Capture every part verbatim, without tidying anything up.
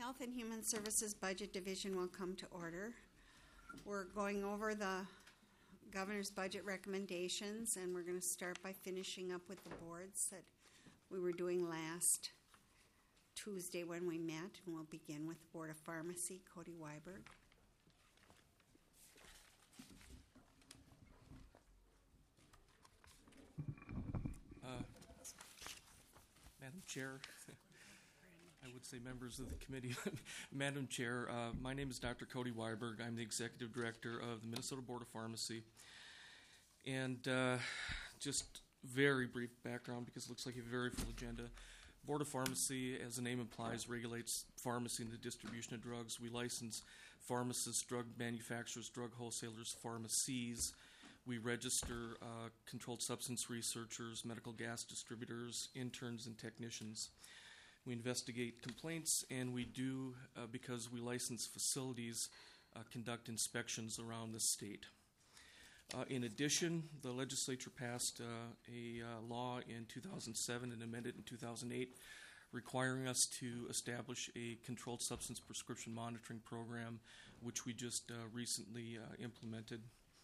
Health and Human Services Budget Division will come to order. We're going over the governor's budget recommendations, and we're going to start by finishing up with the boards that we were doing last Tuesday when we met, and we'll begin with the Board of Pharmacy, Cody Weiberg. Uh, Madam Chair, I would say members of the committee. Madam Chair, uh, my name is Doctor Cody Weiberg. I'm the Executive Director of the Minnesota Board of Pharmacy. And uh, just very brief background, because it looks like a very full agenda. Board of Pharmacy, as the name implies, regulates pharmacy and the distribution of drugs. We license pharmacists, drug manufacturers, drug wholesalers, pharmacies. We register uh, controlled substance researchers, medical gas distributors, interns, and technicians. We investigate complaints, and we do, uh, because we license facilities, uh, conduct inspections around the state. Uh, in addition, the legislature passed uh, a uh, law in two thousand seven and amended in two thousand eight requiring us to establish a controlled substance prescription monitoring program, which we just uh, recently uh, implemented.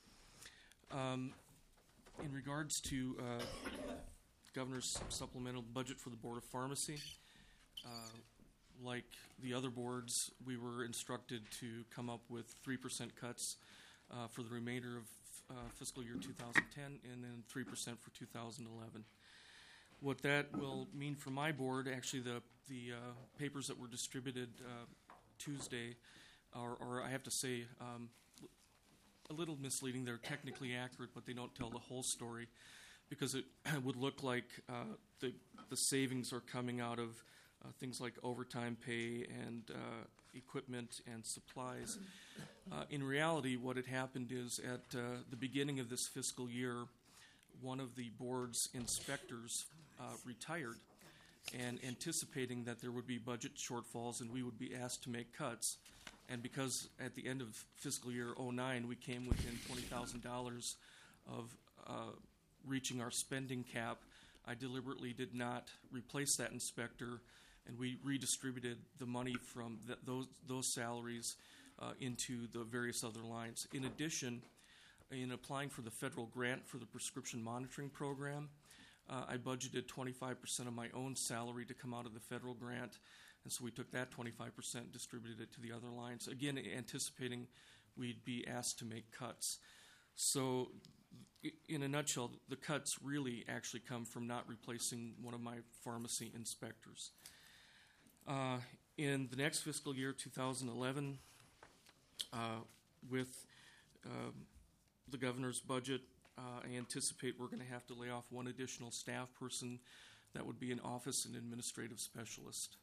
Um, in regards to uh, Governor's supplemental budget for the Board of Pharmacy, uh, like the other boards, we were instructed to come up with three percent cuts uh, for the remainder of uh, fiscal year two thousand ten and then three percent for two thousand eleven. What that will mean for my board, actually the, the uh, papers that were distributed uh, Tuesday are, or I have to say, um, a little misleading. They're technically accurate, but they don't tell the whole story, because it would look like uh, the the savings are coming out of uh, things like overtime pay and uh, equipment and supplies. Uh, in reality, what had happened is at uh, the beginning of this fiscal year, one of the board's inspectors uh, retired, and anticipating that there would be budget shortfalls and we would be asked to make cuts. And because at the end of fiscal year oh nine, we came within twenty thousand dollars of uh, reaching our spending cap, I deliberately did not replace that inspector, and we redistributed the money from th- those those salaries uh, into the various other lines. In addition, in applying for the federal grant for the prescription monitoring program, uh, I budgeted twenty-five percent of my own salary to come out of the federal grant. And so we took that twenty-five percent, distributed it to the other lines, again, anticipating we'd be asked to make cuts. So in a nutshell, the cuts really actually come from not replacing one of my pharmacy inspectors. Uh, in the next fiscal year, two thousand eleven, uh, with uh, the governor's budget, uh, I anticipate we're going to have to lay off one additional staff person. That would be an office and administrative specialist.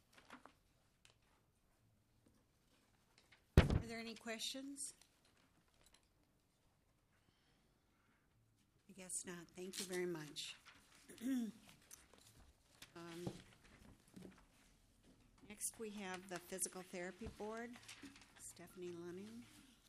Are there any questions? I guess not. Thank you very much. um, next, we have the Physical Therapy Board. Stephanie Lunning.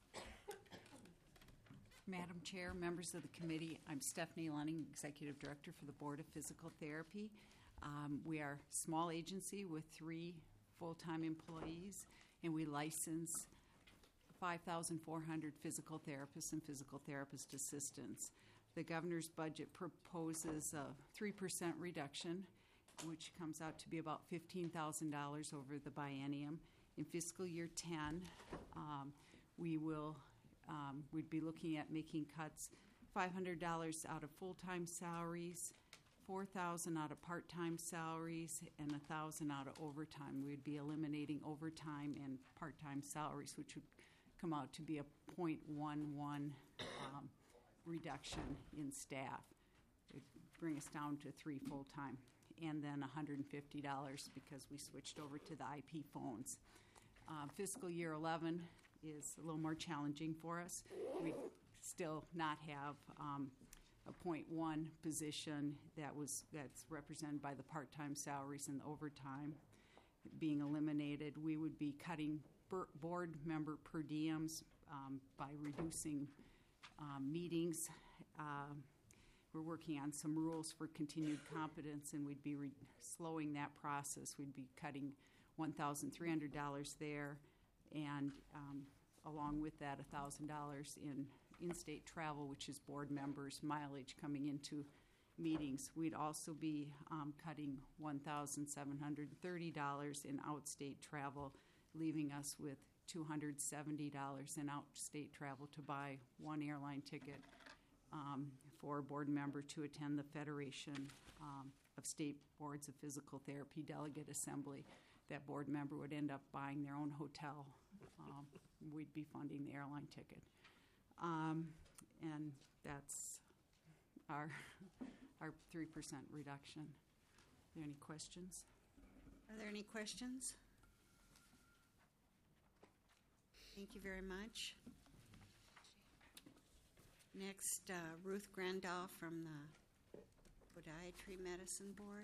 Madam Chair, members of the committee, I'm Stephanie Lunning, Executive Director for the Board of Physical Therapy. Um, we are a small agency with three full-time employees, and we license five thousand four hundred physical therapists and physical therapist assistants. The governor's budget proposes a three percent reduction, which comes out to be about fifteen thousand dollars over the biennium. In fiscal year ten, um, we will um, we'd be looking at making cuts five hundred dollars out of full-time salaries, four thousand dollars out of part-time salaries, and one thousand dollars out of overtime. We'd be eliminating overtime and part-time salaries, which would come out to be a zero point one one um, reduction in staff. It would bring us down to three full-time, and then one hundred fifty dollars because we switched over to the I P phones. Uh, fiscal year eleven is a little more challenging for us. We still not have um, a point one position that was that's represented by the part-time salaries and the overtime being eliminated. We would be cutting board member per diems um, by reducing um, meetings. Uh, we're working on some rules for continued competence, and we'd be re- slowing that process. We'd be cutting one thousand three hundred dollars there, and um, along with that, one thousand dollars in in-state travel, which is board members' mileage coming into meetings. We'd also be um, cutting one thousand seven hundred thirty dollars in outstate travel, leaving us with two hundred seventy dollars in outstate travel to buy one airline ticket um, for a board member to attend the Federation um, of State Boards of Physical Therapy Delegate Assembly. That board member would end up buying their own hotel. Um, we'd be funding the airline ticket. Um, and that's our our three percent reduction. Are there any questions? Are there any questions? Thank you very much. Next, uh, Ruth Grandal from the Podiatry Medicine Board.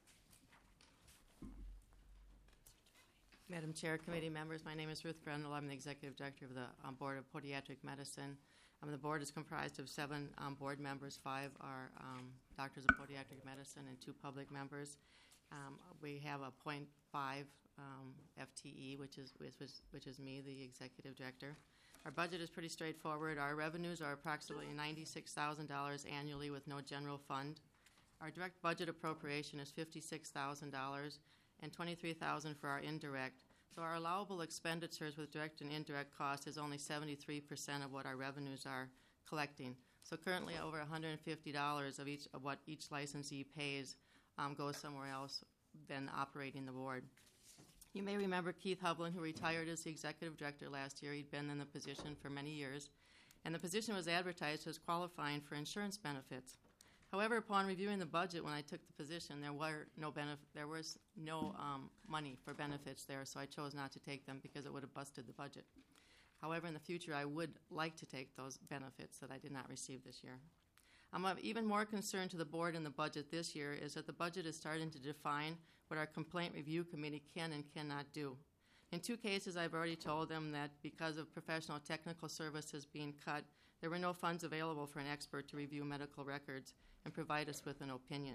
Madam Chair, committee members, my name is Ruth Grendel. I'm the Executive Director of the um, Board of Podiatric Medicine. Um, the board is comprised of seven um, board members. Five are um, doctors of podiatric medicine and two public members. Um, we have a point five um, F T E, which is, which, is, which is me, the Executive Director. Our budget is pretty straightforward. Our revenues are approximately ninety-six thousand dollars annually with no general fund. Our direct budget appropriation is fifty-six thousand dollars and twenty-three thousand dollars for our indirect. So our allowable expenditures with direct and indirect costs is only seventy-three percent of what our revenues are collecting. So currently over one hundred fifty dollars of each of what each licensee pays um, goes somewhere else than operating the board. You may remember Keith Hublin, who retired as the executive director last year. He'd been in the position for many years, and the position was advertised as qualifying for insurance benefits. However, upon reviewing the budget when I took the position, there were no benef- there was no um, money for benefits there, so I chose not to take them because it would have busted the budget. However, in the future, I would like to take those benefits that I did not receive this year. I'm of even more concern to the board in the budget this year is that the budget is starting to define what our complaint review committee can and cannot do. In two cases, I've already told them that because of professional technical services being cut, there were no funds available for an expert to review medical records and provide us with an opinion.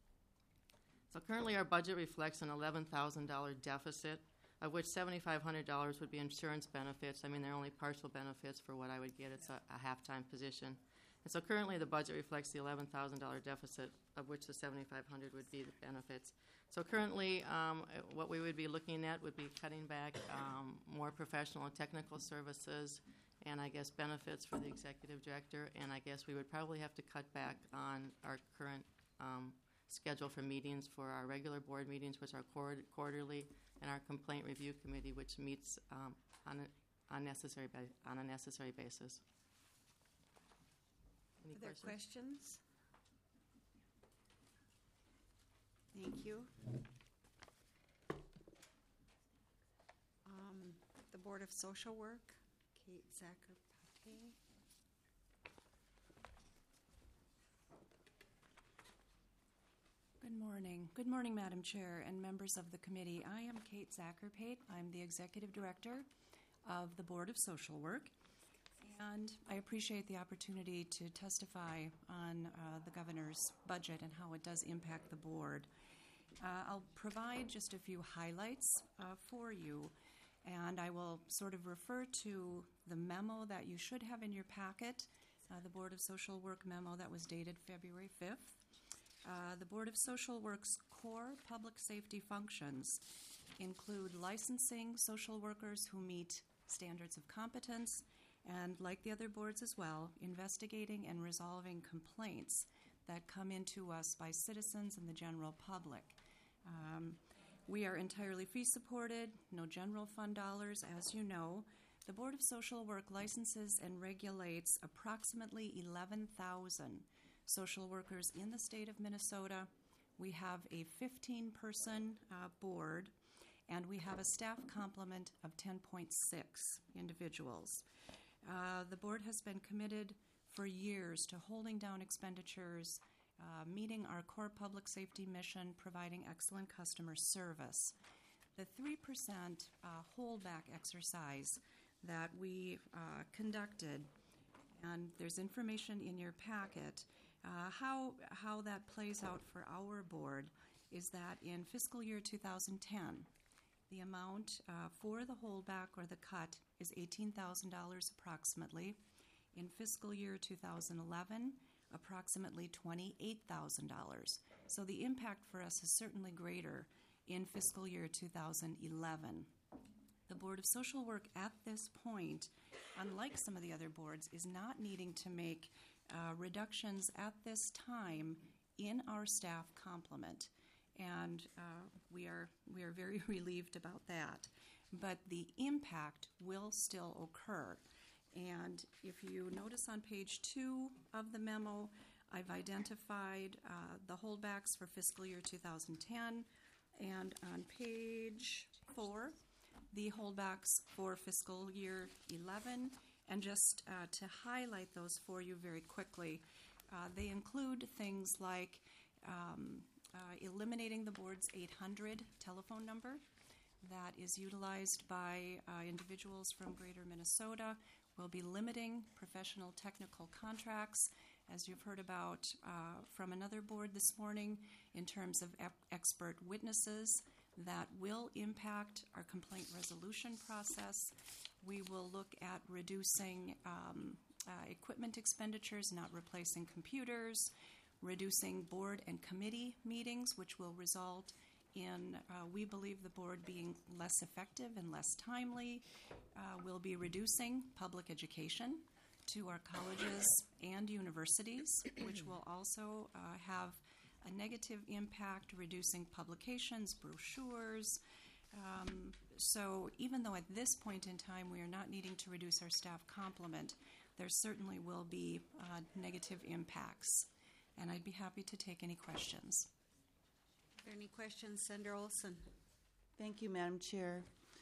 So currently our budget reflects an eleven thousand dollars deficit, of which seven thousand five hundred dollars would be insurance benefits. I mean, they're only partial benefits for what I would get. It's a, a half-time position. And so currently the budget reflects the eleven thousand dollars deficit, of which the seven thousand five hundred dollars would be the benefits. So currently um, what we would be looking at would be cutting back um, more professional and technical services, and I guess benefits for the executive director, and I guess we would probably have to cut back on our current um, schedule for meetings for our regular board meetings, which are quar- quarterly, and our complaint review committee, which meets um, on, a, unnecessary ba- on a necessary basis. Any Are there questions? questions? Thank you. Um, the Board of Social Work, Kate Zacher-Pate. Good morning. Good morning, Madam Chair and members of the committee. I am Kate Zacher-Pate. I'm the Executive Director of the Board of Social Work, and I appreciate the opportunity to testify on uh, the Governor's budget and how it does impact the board. Uh, I'll provide just a few highlights uh, for you, and I will sort of refer to the memo that you should have in your packet, uh, the Board of Social Work memo that was dated February fifth. Uh, the Board of Social Work's core public safety functions include licensing social workers who meet standards of competence, and like the other boards as well, investigating and resolving complaints that come into us by citizens and the general public. Um, we are entirely fee-supported, no general fund dollars, as you know. The Board of Social Work licenses and regulates approximately eleven thousand social workers in the state of Minnesota. We have a fifteen-person uh, board, and we have a staff complement of ten point six individuals. Uh, the board has been committed for years to holding down expenditures, uh, meeting our core public safety mission, providing excellent customer service. The three percent uh, holdback exercise that we uh, conducted, and there's information in your packet, uh, how, how that plays out for our board is that in fiscal year two thousand ten, The amount uh, for the holdback or the cut is eighteen thousand dollars approximately. In fiscal year two thousand eleven, approximately twenty-eight thousand dollars. So the impact for us is certainly greater in fiscal year two thousand eleven. The Board of Social Work at this point, unlike some of the other boards, is not needing to make uh, reductions at this time in our staff complement. And uh, we are we are very relieved about that. But the impact will still occur. And if you notice on page two of the memo, I've identified uh, the holdbacks for fiscal year two thousand ten. And on page four, the holdbacks for fiscal year eleven. And just uh, to highlight those for you very quickly, uh, they include things like um, uh, eliminating the board's eight hundred telephone number that is utilized by uh, individuals from Greater Minnesota. We'll be limiting professional technical contracts, as you've heard about uh, from another board this morning, in terms of ep- expert witnesses. That will impact our complaint resolution process. We will look at reducing um, uh, equipment expenditures, not replacing computers, reducing board and committee meetings, which will result in, uh, we believe, the board being less effective and less timely. Uh, we'll be reducing public education to our colleges and universities, which will also uh, have a negative impact, reducing publications, brochures. Um, so even though at this point in time we are not needing to reduce our staff complement, there certainly will be uh, negative impacts. And I'd be happy to take any questions. Are there any questions? Senator Olson. Thank you, Madam Chair.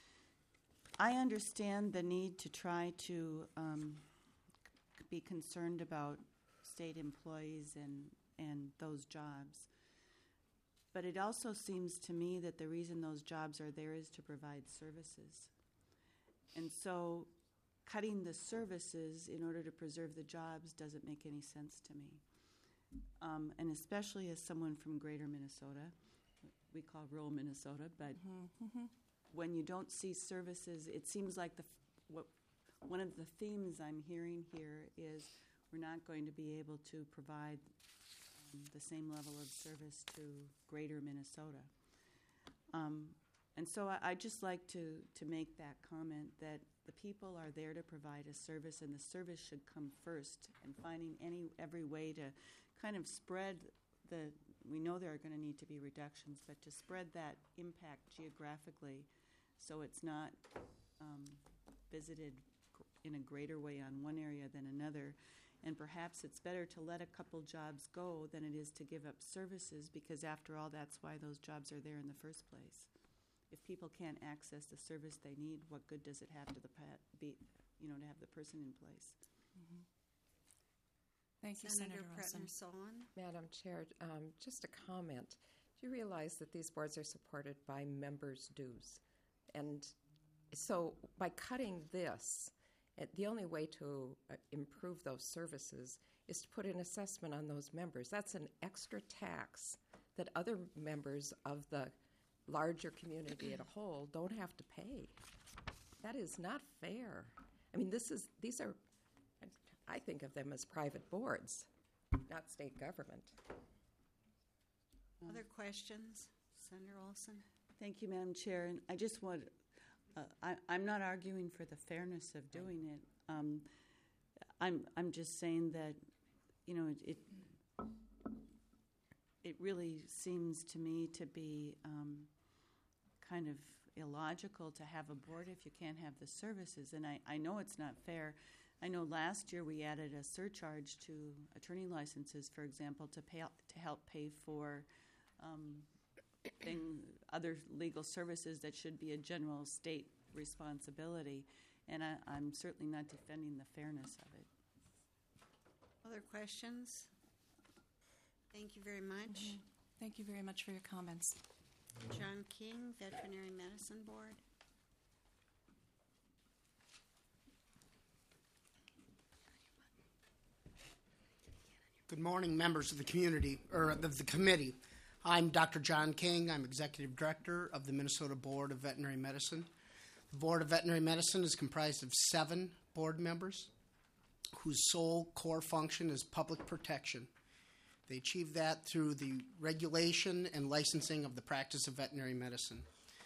I understand the need to try to um, be concerned about state employees and, and those jobs. But it also seems to me that the reason those jobs are there is to provide services. And so cutting the services in order to preserve the jobs doesn't make any sense to me. Um, and especially as someone from Greater Minnesota, we call rural Minnesota, but Mm-hmm. when you don't see services, it seems like the f- what one of the themes I'm hearing here is we're not going to be able to provide um, the same level of service to Greater Minnesota. Um, and so I, I'd just like to, to make that comment that the people are there to provide a service, and the service should come first, and finding any every way to kind of spread the, we know there are going to need to be reductions, but to spread that impact geographically so it's not um, visited in a greater way on one area than another. And perhaps it's better to let a couple jobs go than it is to give up services, because after all, that's why those jobs are there in the first place. If people can't access the service they need, what good does it have to the pat, be, you know, to have the person in place? Mm-hmm. Thank you, Senator Senator Olson. Pretner Solon. Madam Chair, um, just a comment. Do you realize that these boards are supported by members' dues? And so by cutting this, uh, the only way to uh, improve those services is to put an assessment on those members. That's an extra tax that other members of the larger community as a whole don't have to pay. That is not fair. I mean, this is these are, I think of them as private boards, not state government. Other questions? Senator Olson. Thank you, Madam Chair. And I just want, uh, I, I'm not arguing for the fairness of doing it. Um, I'm, I'm just saying that, you know, it, it, it really seems to me to be um, kind of illogical to have a board if you can't have the services. And I, I know it's not fair. I know last year we added a surcharge to attorney licenses, for example, to pay to help pay for um, thing, other legal services that should be a general state responsibility. And I, I'm certainly not defending the fairness of it. Other questions? Thank you very much. Mm-hmm. Thank you very much for your comments. John King, Veterinary Medicine Board. Good morning, members of the community, or of the committee. I'm Doctor John King. I'm Executive Director of the Minnesota Board of Veterinary Medicine. The Board of Veterinary Medicine is comprised of seven board members whose sole core function is public protection. They achieve that through the regulation and licensing of the practice of veterinary medicine.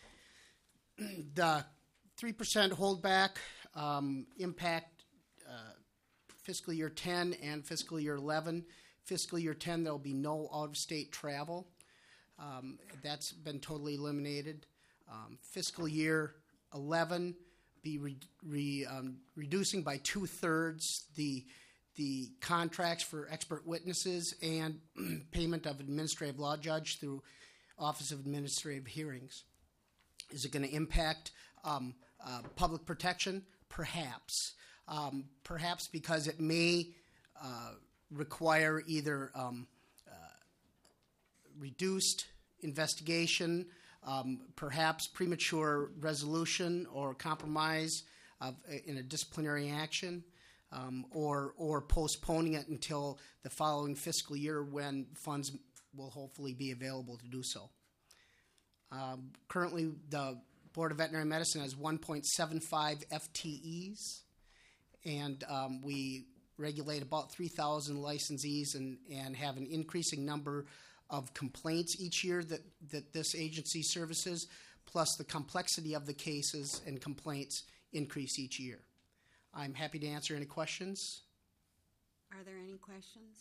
The three percent holdback um, impact uh, fiscal year ten and fiscal year eleven. Fiscal year ten, there will be no out-of-state travel. Um, that's been totally eliminated. Um, fiscal year eleven, be re, re, um, reducing by two-thirds the the contracts for expert witnesses and payment of administrative law judge through Office of Administrative Hearings. Is it going to impact um, uh, public protection? Perhaps. Um, perhaps because it may uh, require either um, uh, reduced investigation, um, perhaps premature resolution or compromise of, in a disciplinary action, um, or or postponing it until the following fiscal year when funds will hopefully be available to do so. Um, currently, the Board of Veterinary Medicine has one point seven five F T Es, and um, we regulate about three thousand licensees and, and have an increasing number of complaints each year that, that this agency services, plus the complexity of the cases and complaints increase each year. I'm happy to answer any questions. Are there any questions?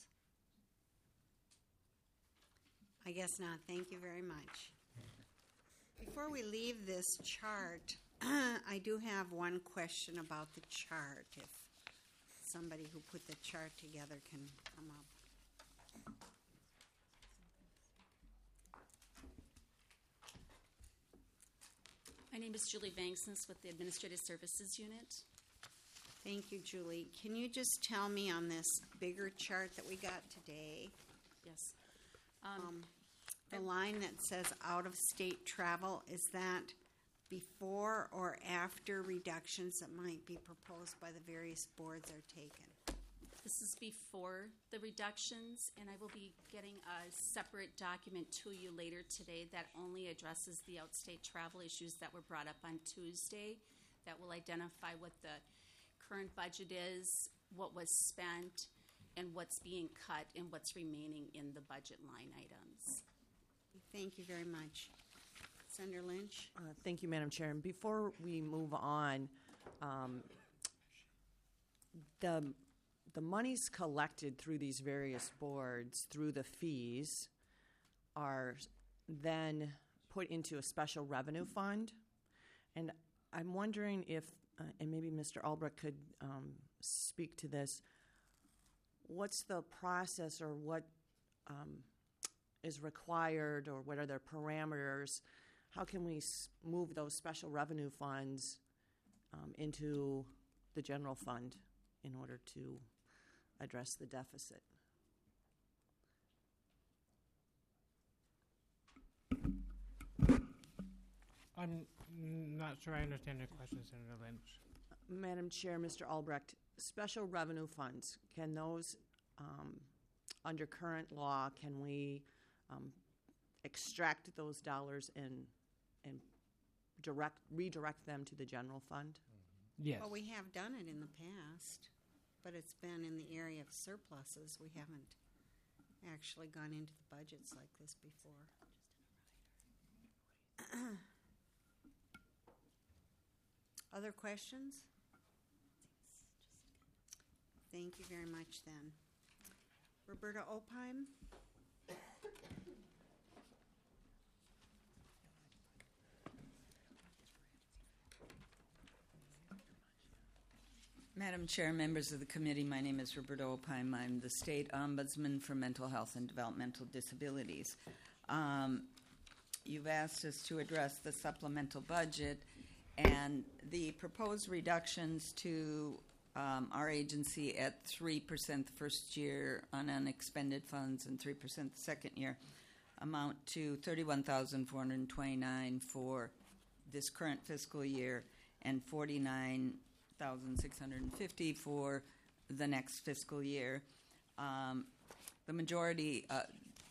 I guess not. Thank you very much. Before we leave this chart, I do have one question about the chart. If somebody who put the chart together can come up. My name is Julie Vangsness with the Administrative Services Unit. Thank you, Julie. Can you just tell me on this bigger chart that we got today, Yes. um, the line that says out-of-state travel, is that before or after reductions that might be proposed by the various boards are taken? This is before the reductions, and I will be getting a separate document to you later today that only addresses the outstate travel issues that were brought up on Tuesday, that will identify what the current budget is, what was spent, and what's being cut, and what's remaining in the budget line items. Thank you very much. Senator Lynch? Uh, Thank you, Madam Chair. And before we move on, um, the the monies collected through these various boards, through the fees, are then put into a special revenue fund. And I'm wondering if, uh, and maybe Mister Albrecht could um, speak to this, what's the process or what um, is required, or what are their parameters? How can we s- move those special revenue funds um, into the general fund in order to address the deficit? I'm not sure I understand your question, Senator Lynch. Madam Chair, Mister Albrecht, special revenue funds, can those, um, under current law, can we um, extract those dollars and and direct redirect them to the general fund? Yes. Well, we have done it in the past, but it's been in the area of surpluses. We haven't actually gone into the budgets like this before. Other questions? Thank you very much then. Roberta Opheim? Madam Chair, members of the committee, my name is Roberta Opheim. I'm the State Ombudsman for Mental Health and Developmental Disabilities. Um, you've asked us to address the supplemental budget, and the proposed reductions to um, our agency at three percent the first year on unexpended funds and three percent the second year amount to thirty-one thousand four hundred twenty-nine dollars for this current fiscal year and forty-nine thousand six hundred fifty dollars for the next fiscal year. Um, the majority, uh,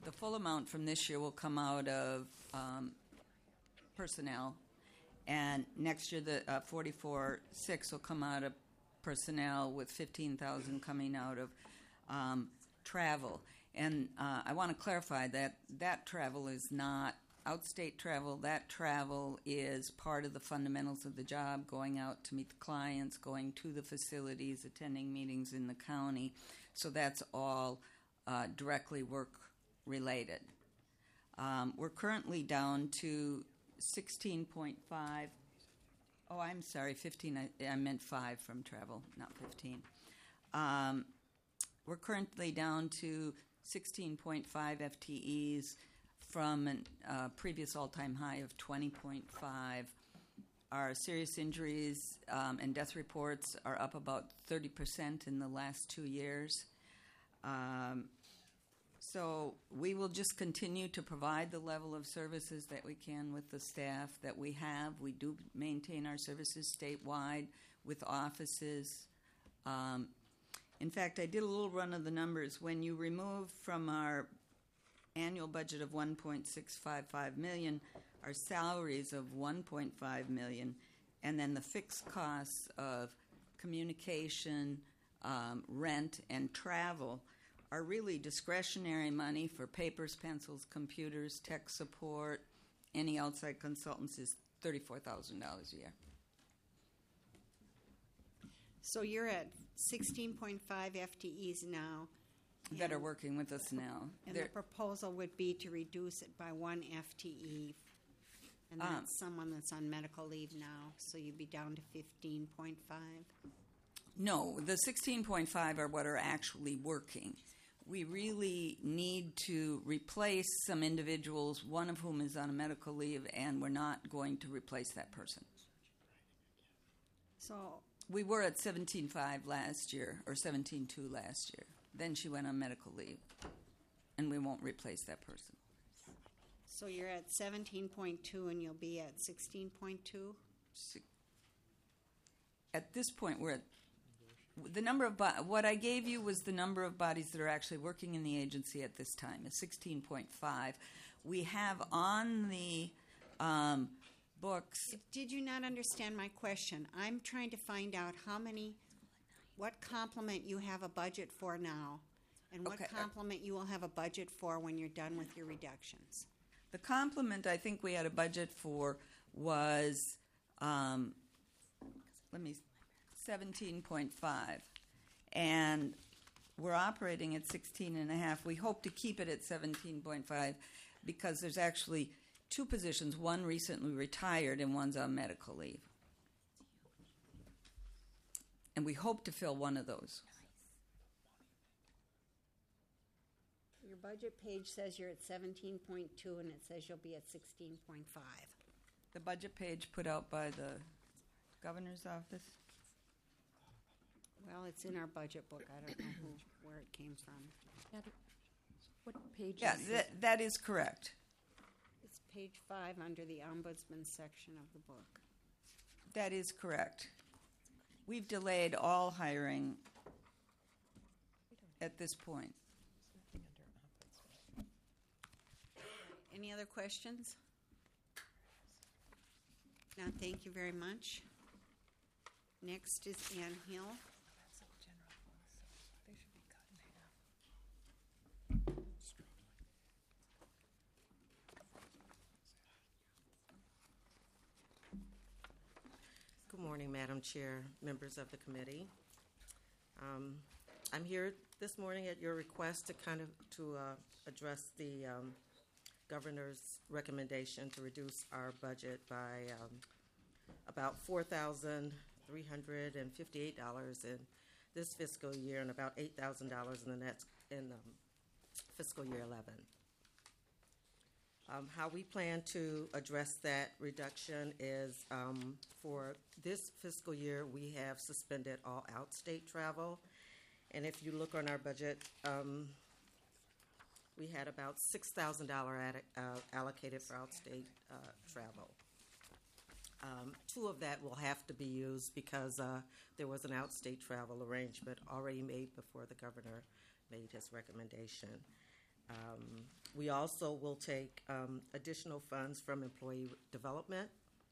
the full amount from this year will come out of um, personnel, and next year the uh, forty-four six will come out of personnel, with fifteen thousand coming out of um, travel. And uh, I want to clarify that that travel is not outstate travel. That travel is part of the fundamentals of the job, going out to meet the clients, going to the facilities, attending meetings in the county. So that's all uh, directly work related. Um, we're currently down to sixteen point five. Oh, I'm sorry, fifteen. I, I meant five from travel, not fifteen. Um, we're currently down to sixteen point five F T Es from a uh, previous all-time high of twenty point five. Our serious injuries um, and death reports are up about thirty percent in the last two years. Um, so we will just continue to provide the level of services that we can with the staff that we have. We do maintain our services statewide with offices. Um, in fact, I did a little run of the numbers. When you remove from our annual budget of one point six five five million dollars, our salaries of one point five million dollars, and then the fixed costs of communication, um, rent, and travel are really discretionary money for papers, pencils, computers, tech support, any outside consultants is thirty-four thousand dollars a year. So you're at sixteen point five F T Es now. That are and- working with us now. And They're- the proposal would be to reduce it by one F T E. And Um, that's someone that's on medical leave now, so you'd be down to fifteen point five. No, the sixteen point five are what are actually working. We really need to replace some individuals, one of whom is on a medical leave, and we're not going to replace that person. So, We were at seventeen five last year, or seventeen two last year. Then she went on medical leave, and we won't replace that person. so you're at seventeen point two and you'll be at sixteen point two? Si- At this point, we're at the number of bo- what I gave you was the number of bodies that are actually working in the agency at this time is sixteen point five. We have on the um, books. Did you not understand my question? I'm trying to find out how many, what complement you have a budget for now, and what Okay. complement you will have a budget for when you're done with your reductions. The complement I think we had a budget for was, um, let me, seventeen point five. And we're operating at sixteen and a half. We hope to keep it at seventeen point five because there's actually two positions. One recently retired and one's on medical leave. And we hope to fill one of those. Your budget page says you're at seventeen point two and it says you'll be at sixteen point five. The budget page put out by the governor's office. Well, it's in our budget book. I don't know who, where it came from. Madam, what page Yeah, is that, that is correct. It's page five under the ombudsman section of the book. That is correct. We've delayed all hiring at this point. Any other questions? Now, thank you very much. Next is Ann Hill. Good morning, Madam Chair, members of the committee. Um, I'm here this morning at your request to kind of to uh, address the um, governor's recommendation to reduce our budget by um, about four thousand three hundred fifty-eight dollars in this fiscal year and about eight thousand dollars in the next in um, fiscal year eleven. Um, how we plan to address that reduction is um, for this fiscal year, we have suspended all outstate travel. And if you look on our budget, um, we had about six thousand dollars ad- uh, allocated for outstate uh, travel. Um, two of that will have to be used because uh, there was an outstate travel arrangement already made before the governor made his recommendation. Um, We also will take um, additional funds from employee development,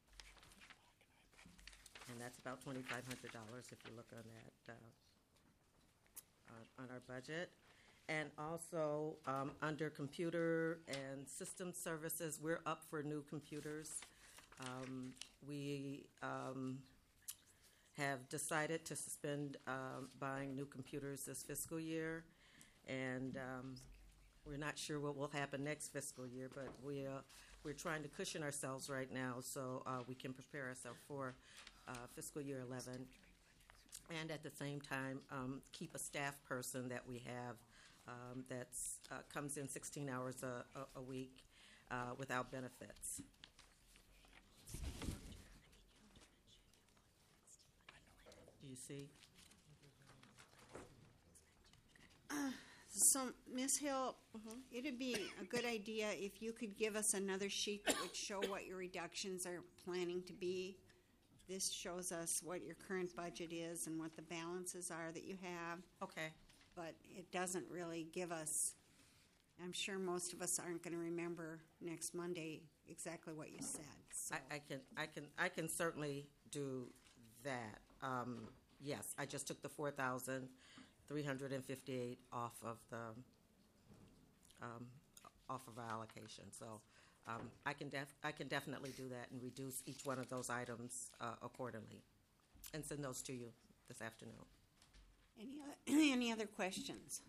and that's about twenty-five hundred dollars if you look on that, uh, uh, on our budget. And also, um, under computer and system services, we're up for new computers. Um, We um, have decided to suspend um, buying new computers this fiscal year, and um, we're not sure what will happen next fiscal year, but we, uh, we're trying to cushion ourselves right now so uh, we can prepare ourselves for uh, fiscal year eleven. And at the same time, um, keep a staff person that we have um, that's uh, comes in sixteen hours a, a, a week uh, without benefits. Do you see? So, Miz Hill, it'd be a good idea if you could give us another sheet that would show what your reductions are planning to be. This shows us what your current budget is and what the balances are that you have. Okay. But it doesn't really give us, I'm sure most of us aren't going to remember next Monday exactly what you said. So. I, I can, I can, I can certainly do that. Um, yes, I just took the four thousand three hundred and fifty-eight off of the um, off of our allocation. So um, I can def- I can definitely do that and reduce each one of those items uh, accordingly, and send those to you this afternoon. Any other, any other questions?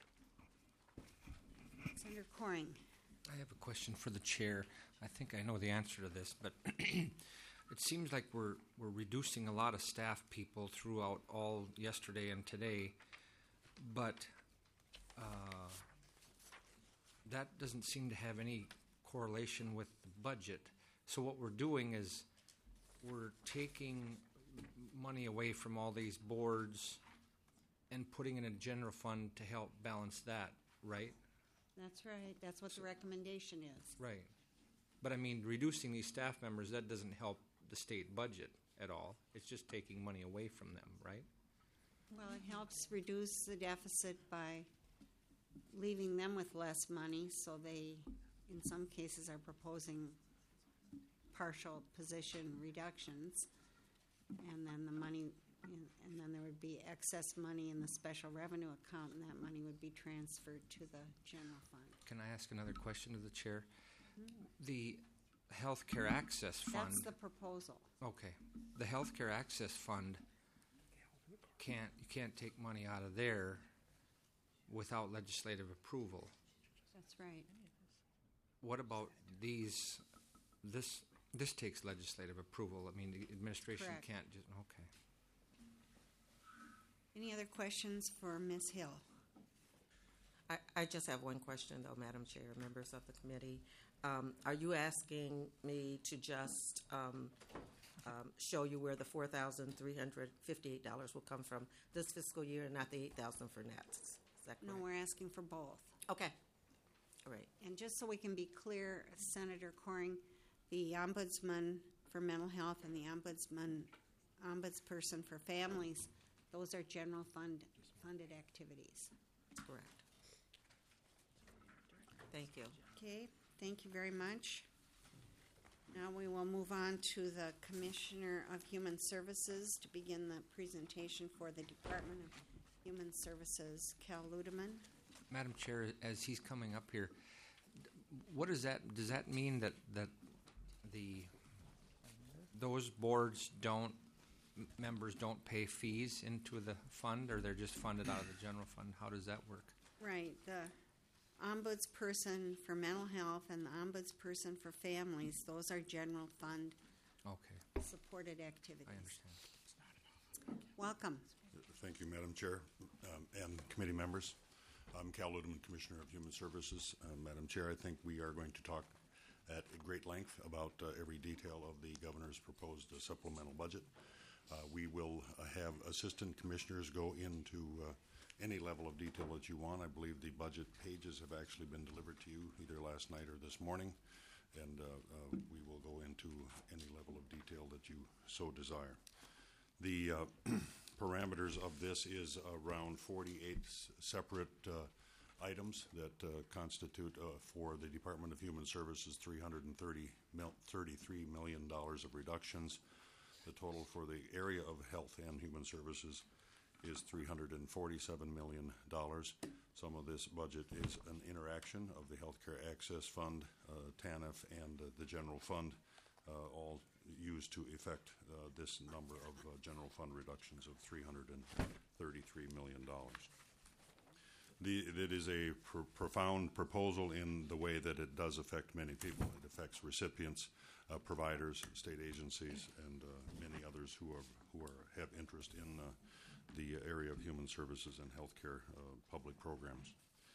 Senator Coring. I have a question for the chair. I think I know the answer to this, but it seems like we're we're reducing a lot of staff people throughout all yesterday and today, but uh, that doesn't seem to have any correlation with the budget. So what we're doing is we're taking money away from all these boards and putting it in a general fund to help balance that, right? That's right. That's what the recommendation is. Right. But I mean, reducing these staff members, that doesn't help the state budget at all. It's just taking money away from them, right? Well, it helps reduce the deficit by leaving them with less money, so they, in some cases, are proposing partial position reductions, and then the money, and then there would be excess money in the special revenue account, and that money would be transferred to the general fund. Can I ask another question to the chair? The Healthcare Access Fund. That's the proposal. Okay. The Healthcare Access Fund can't you can't take money out of there without legislative approval. That's right. What about these? This this takes legislative approval. I mean, the administration Correct. can't just okay. Any other questions for Miz Hill? I, I just have one question, though, Madam Chair, members of the committee. Um, are you asking me to just um, um, show you where the four thousand three hundred fifty-eight dollars will come from this fiscal year and not the eight thousand dollars for next? Is that No, correct? we're asking for both. Okay. All right. And just so we can be clear, Senator Coring, the ombudsman for mental health and the ombudsman, ombudsperson for families, those are general fund funded activities. Correct. Thank you. Okay, thank you very much. Now we will move on to the Commissioner of Human Services to begin the presentation for the Department of Human Services, Cal Ludeman. Madam Chair, as he's coming up here, what does that does that mean that that the those boards don't members don't pay fees into the fund, or they're just funded out of the general fund? How does that work? Right, the ombudsperson for mental health and the ombudsperson for families, those are general fund Okay, supported activities. I understand. Welcome. Thank you, Madam Chair, um, and committee members. I'm Cal Ludeman, Commissioner of Human Services. Uh, Madam Chair, I think we are going to talk at great length about uh, every detail of the governor's proposed uh, supplemental budget. Uh, we will uh, have assistant commissioners go into uh, any level of detail that you want. I believe the budget pages have actually been delivered to you either last night or this morning, and uh, uh, we will go into any level of detail that you so desire. The uh, parameters of this is around forty-eight s- separate uh, items that uh, constitute uh, for the Department of Human Services three hundred thirty-three million dollars of reductions. The total for the area of health and human services is three hundred forty-seven million dollars. Some of this budget is an interaction of the Healthcare Access Fund, uh, T A N F, and uh, the General Fund, uh, all used to effect uh, this number of uh, general fund reductions of three hundred thirty-three million dollars. The, it is a pr- profound proposal in the way that it does affect many people. It affects recipients, uh, providers, state agencies, and uh, many others who are who are have interest in uh, the area of human services and healthcare uh, public programs.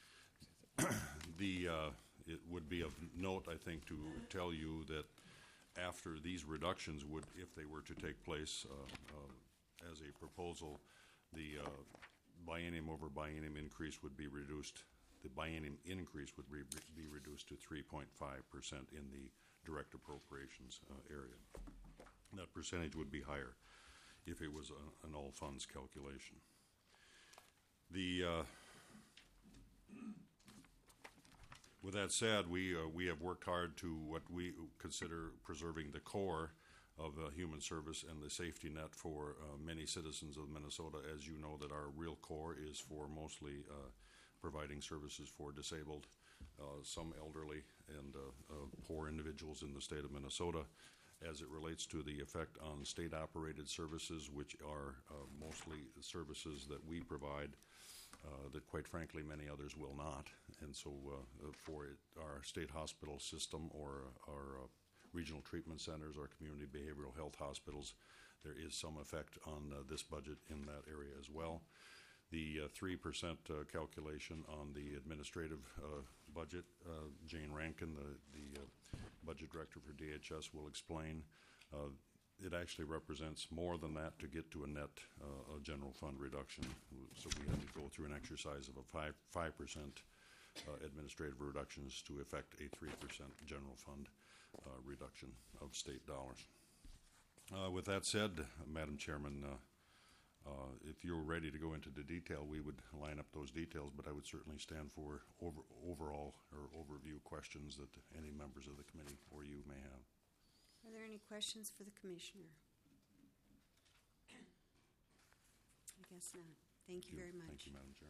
the uh, it would be of note, I think, to tell you that after these reductions would, if they were to take place uh, uh, as a proposal, the uh, biennium over biennium increase would be reduced. The biennium increase would re- be reduced to three point five percent in the direct appropriations uh, area. That percentage would be higher if it was a, an all funds calculation. The uh, with that said, we uh, we have worked hard to what we consider preserving the core of uh, human service and the safety net for uh, many citizens of Minnesota. As you know, that our real core is for mostly uh, providing services for disabled, uh, some elderly, and uh, uh, poor individuals in the state of Minnesota. As it relates to the effect on state-operated services, which are uh, mostly services that we provide, uh, that quite frankly many others will not. And so uh, for it, our state hospital system or our uh, regional treatment centers, our community behavioral health hospitals, there is some effect on uh, this budget in that area as well. The uh, three percent uh, calculation on the administrative uh, budget, uh, Jane Rankin, the, the uh, budget director for D H S, will explain. Uh, it actually represents more than that to get to a net uh, a general fund reduction. So we had to go through an exercise of a five, five percent uh, administrative reductions to effect a three percent general fund uh, reduction of state dollars. Uh, with that said, Madam Chairman, uh, Uh, if you're ready to go into the detail, we would line up those details, but I would certainly stand for over, overall or overview questions that any members of the committee or you may have. Are there any questions for the commissioner? I guess not. Thank you, Thank you very much. Thank you, Madam Chair.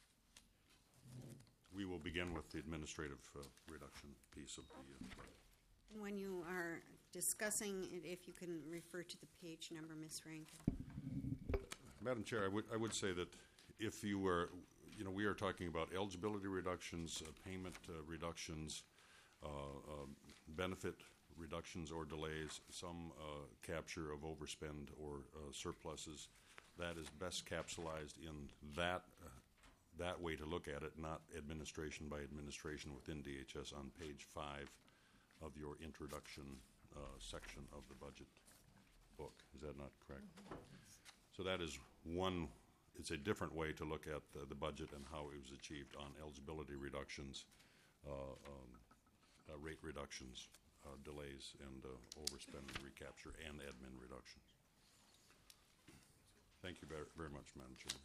We will begin with the administrative uh, reduction piece of the uh, budget. When you are discussing it, if you can refer to the page number, Miz Rankin. Madam Chair, I would I would say that if you were, you know, we are talking about eligibility reductions, uh, payment uh, reductions, uh, uh, benefit reductions or delays, some uh, capture of overspend or uh, surpluses. That is best capsulized in that uh, that way to look at it, not administration by administration within D H S on page five of your introduction uh, section of the budget book. Is that not correct? Mm-hmm. So that is one, it's a different way to look at the, the budget and how it was achieved on eligibility reductions, uh, um, uh, rate reductions, uh, delays, and uh, overspend and recapture, and admin reductions. Thank you very, very much, Madam Chair.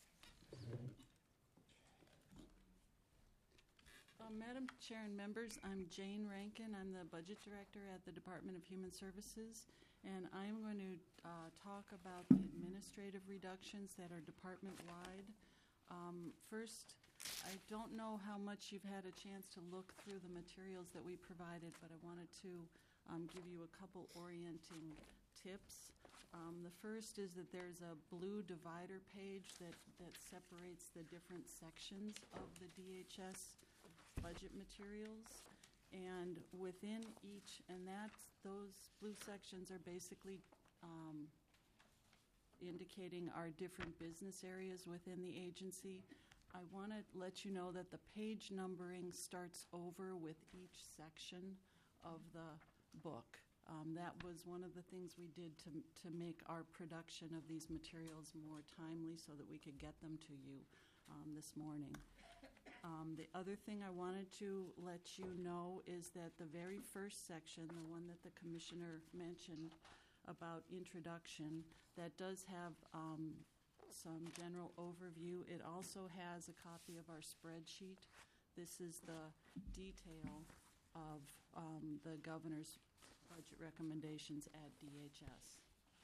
Uh, Madam Chair and members, I'm Jane Rankin. I'm the Budget Director at the Department of Human Services, and I'm going to uh, talk about the administrative reductions that are department-wide. Um, first, I don't know how much you've had a chance to look through the materials that we provided, but I wanted to um, give you a couple orienting tips. Um, the first is that there's a blue divider page that, that separates the different sections of the D H S budget materials, and within each, and that's, those blue sections are basically um, indicating our different business areas within the agency. I want to let you know that the page numbering starts over with each section of the book. Um, that was one of the things we did to, to make our production of these materials more timely so that we could get them to you um, this morning. Um, the other thing I wanted to let you know is that the very first section, the one that the commissioner mentioned about introduction, that does have um, some general overview. It also has a copy of our spreadsheet. This is the detail of um, the governor's budget recommendations at D H S.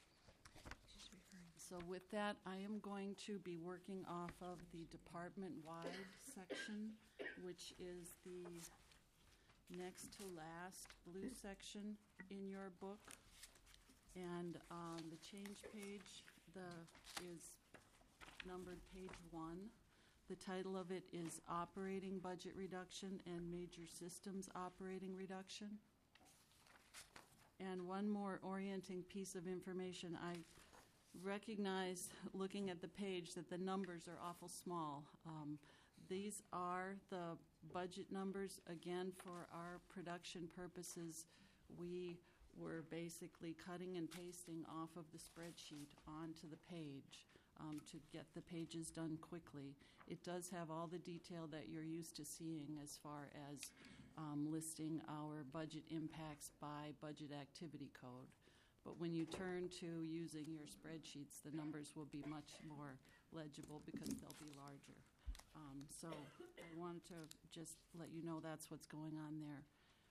So with that, I am going to be working off of the department-wide section, which is the next to last blue section in your book. And um, the change page the is numbered page one. The title of it is Operating Budget Reduction and Major Systems Operating Reduction. And one more orienting piece of information. I recognize, looking at the page, that the numbers are awful small. Um, these are the budget numbers. Again, for our production purposes, we were basically cutting and pasting off of the spreadsheet onto the page um, to get the pages done quickly. It does have all the detail that you're used to seeing as far as um, listing our budget impacts by budget activity code. But when you turn to using your spreadsheets, the numbers will be much more legible because they'll be larger. Um, so I wanted to just let you know that's what's going on there.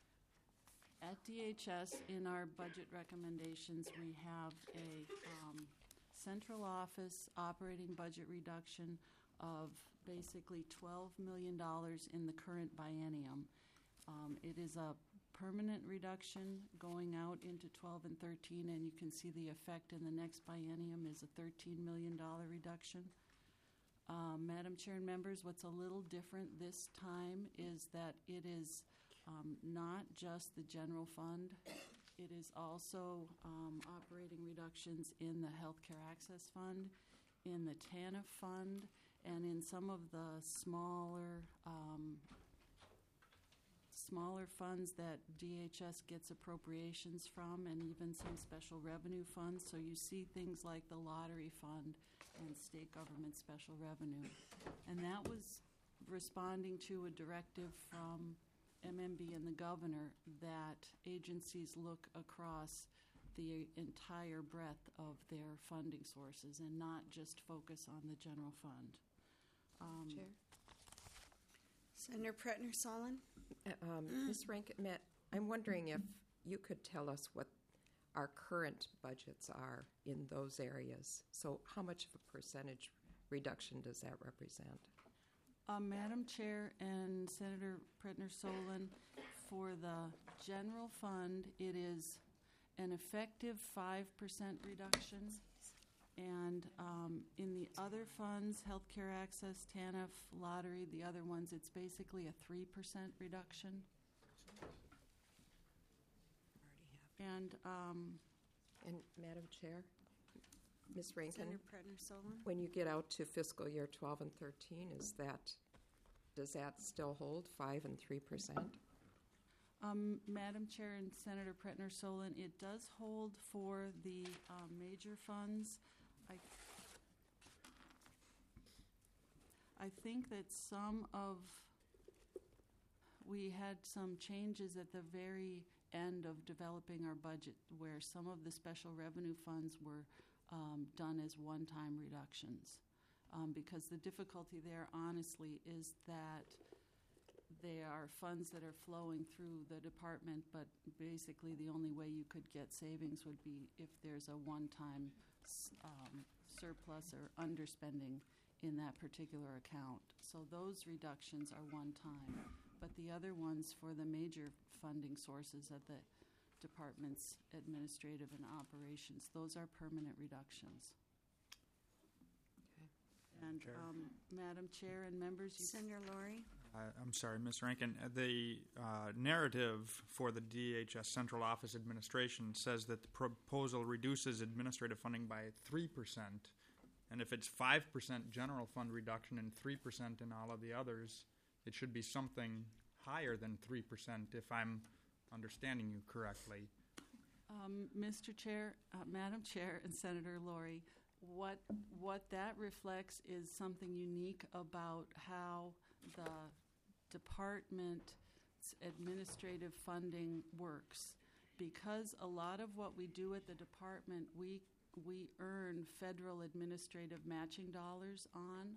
At D H S, in our budget recommendations, we have a um, central office operating budget reduction of basically twelve million dollars in the current biennium. Um, it is a permanent reduction going out into twelve and thirteen, and you can see the effect in the next biennium is a thirteen million dollars reduction. Um, Madam Chair and members, what's a little different this time is that it is um, not just the general fund. It is also um, operating reductions in the Healthcare Access Fund, in the TANF Fund, and in some of the smaller um, smaller funds that D H S gets appropriations from, and even some special revenue funds. So you see things like the Lottery Fund and state government special revenue. And that was responding to a directive from M M B and the governor that agencies look across the entire breadth of their funding sources and not just focus on the general fund. Um, Chair? Senator Pretner Solon? Uh, um, Miz Rankin, Matt, I'm wondering if you could tell us what our current budgets are in those areas. So how much of a percentage reduction does that represent? Uh, Madam Chair and Senator Pretner Solon, for the general fund, it is an effective five percent reduction. And um, in the other funds, Healthcare Access, TANF, Lottery, the other ones, it's basically a three percent reduction. And um, And Madam Chair, Miz Rankin, Senator Pretner Solon? when you get out to fiscal year twelve and thirteen, is that does that still hold five and three percent? Um, Madam Chair and Senator Pretner Solon, it does hold for the um, major funds. I, I think that some of, we had some changes at the very end of developing our budget where some of the special revenue funds were um, done as one-time reductions. Um, because the difficulty there, honestly, is that they are funds that are flowing through the department, but basically the only way you could get savings would be if there's a one-time um, surplus or underspending in that particular account. So those reductions are one-time, but the other ones for the major funding sources of the department's administrative and operations, those are permanent reductions. And Chair. um, Madam Chair and members, you Senator Laurie? Uh, I'm sorry, Miz Rankin. Uh, The uh, narrative for the D H S Central Office Administration says that the proposal reduces administrative funding by three percent. And if it's five percent general fund reduction and three percent in all of the others, it should be something higher than three percent, if I'm understanding you correctly. Um, Mister Chair, uh, Madam Chair, and Senator Laurie, what what that reflects is something unique about how the department's administrative funding works. Because a lot of what we do at the department, we we earn federal administrative matching dollars on.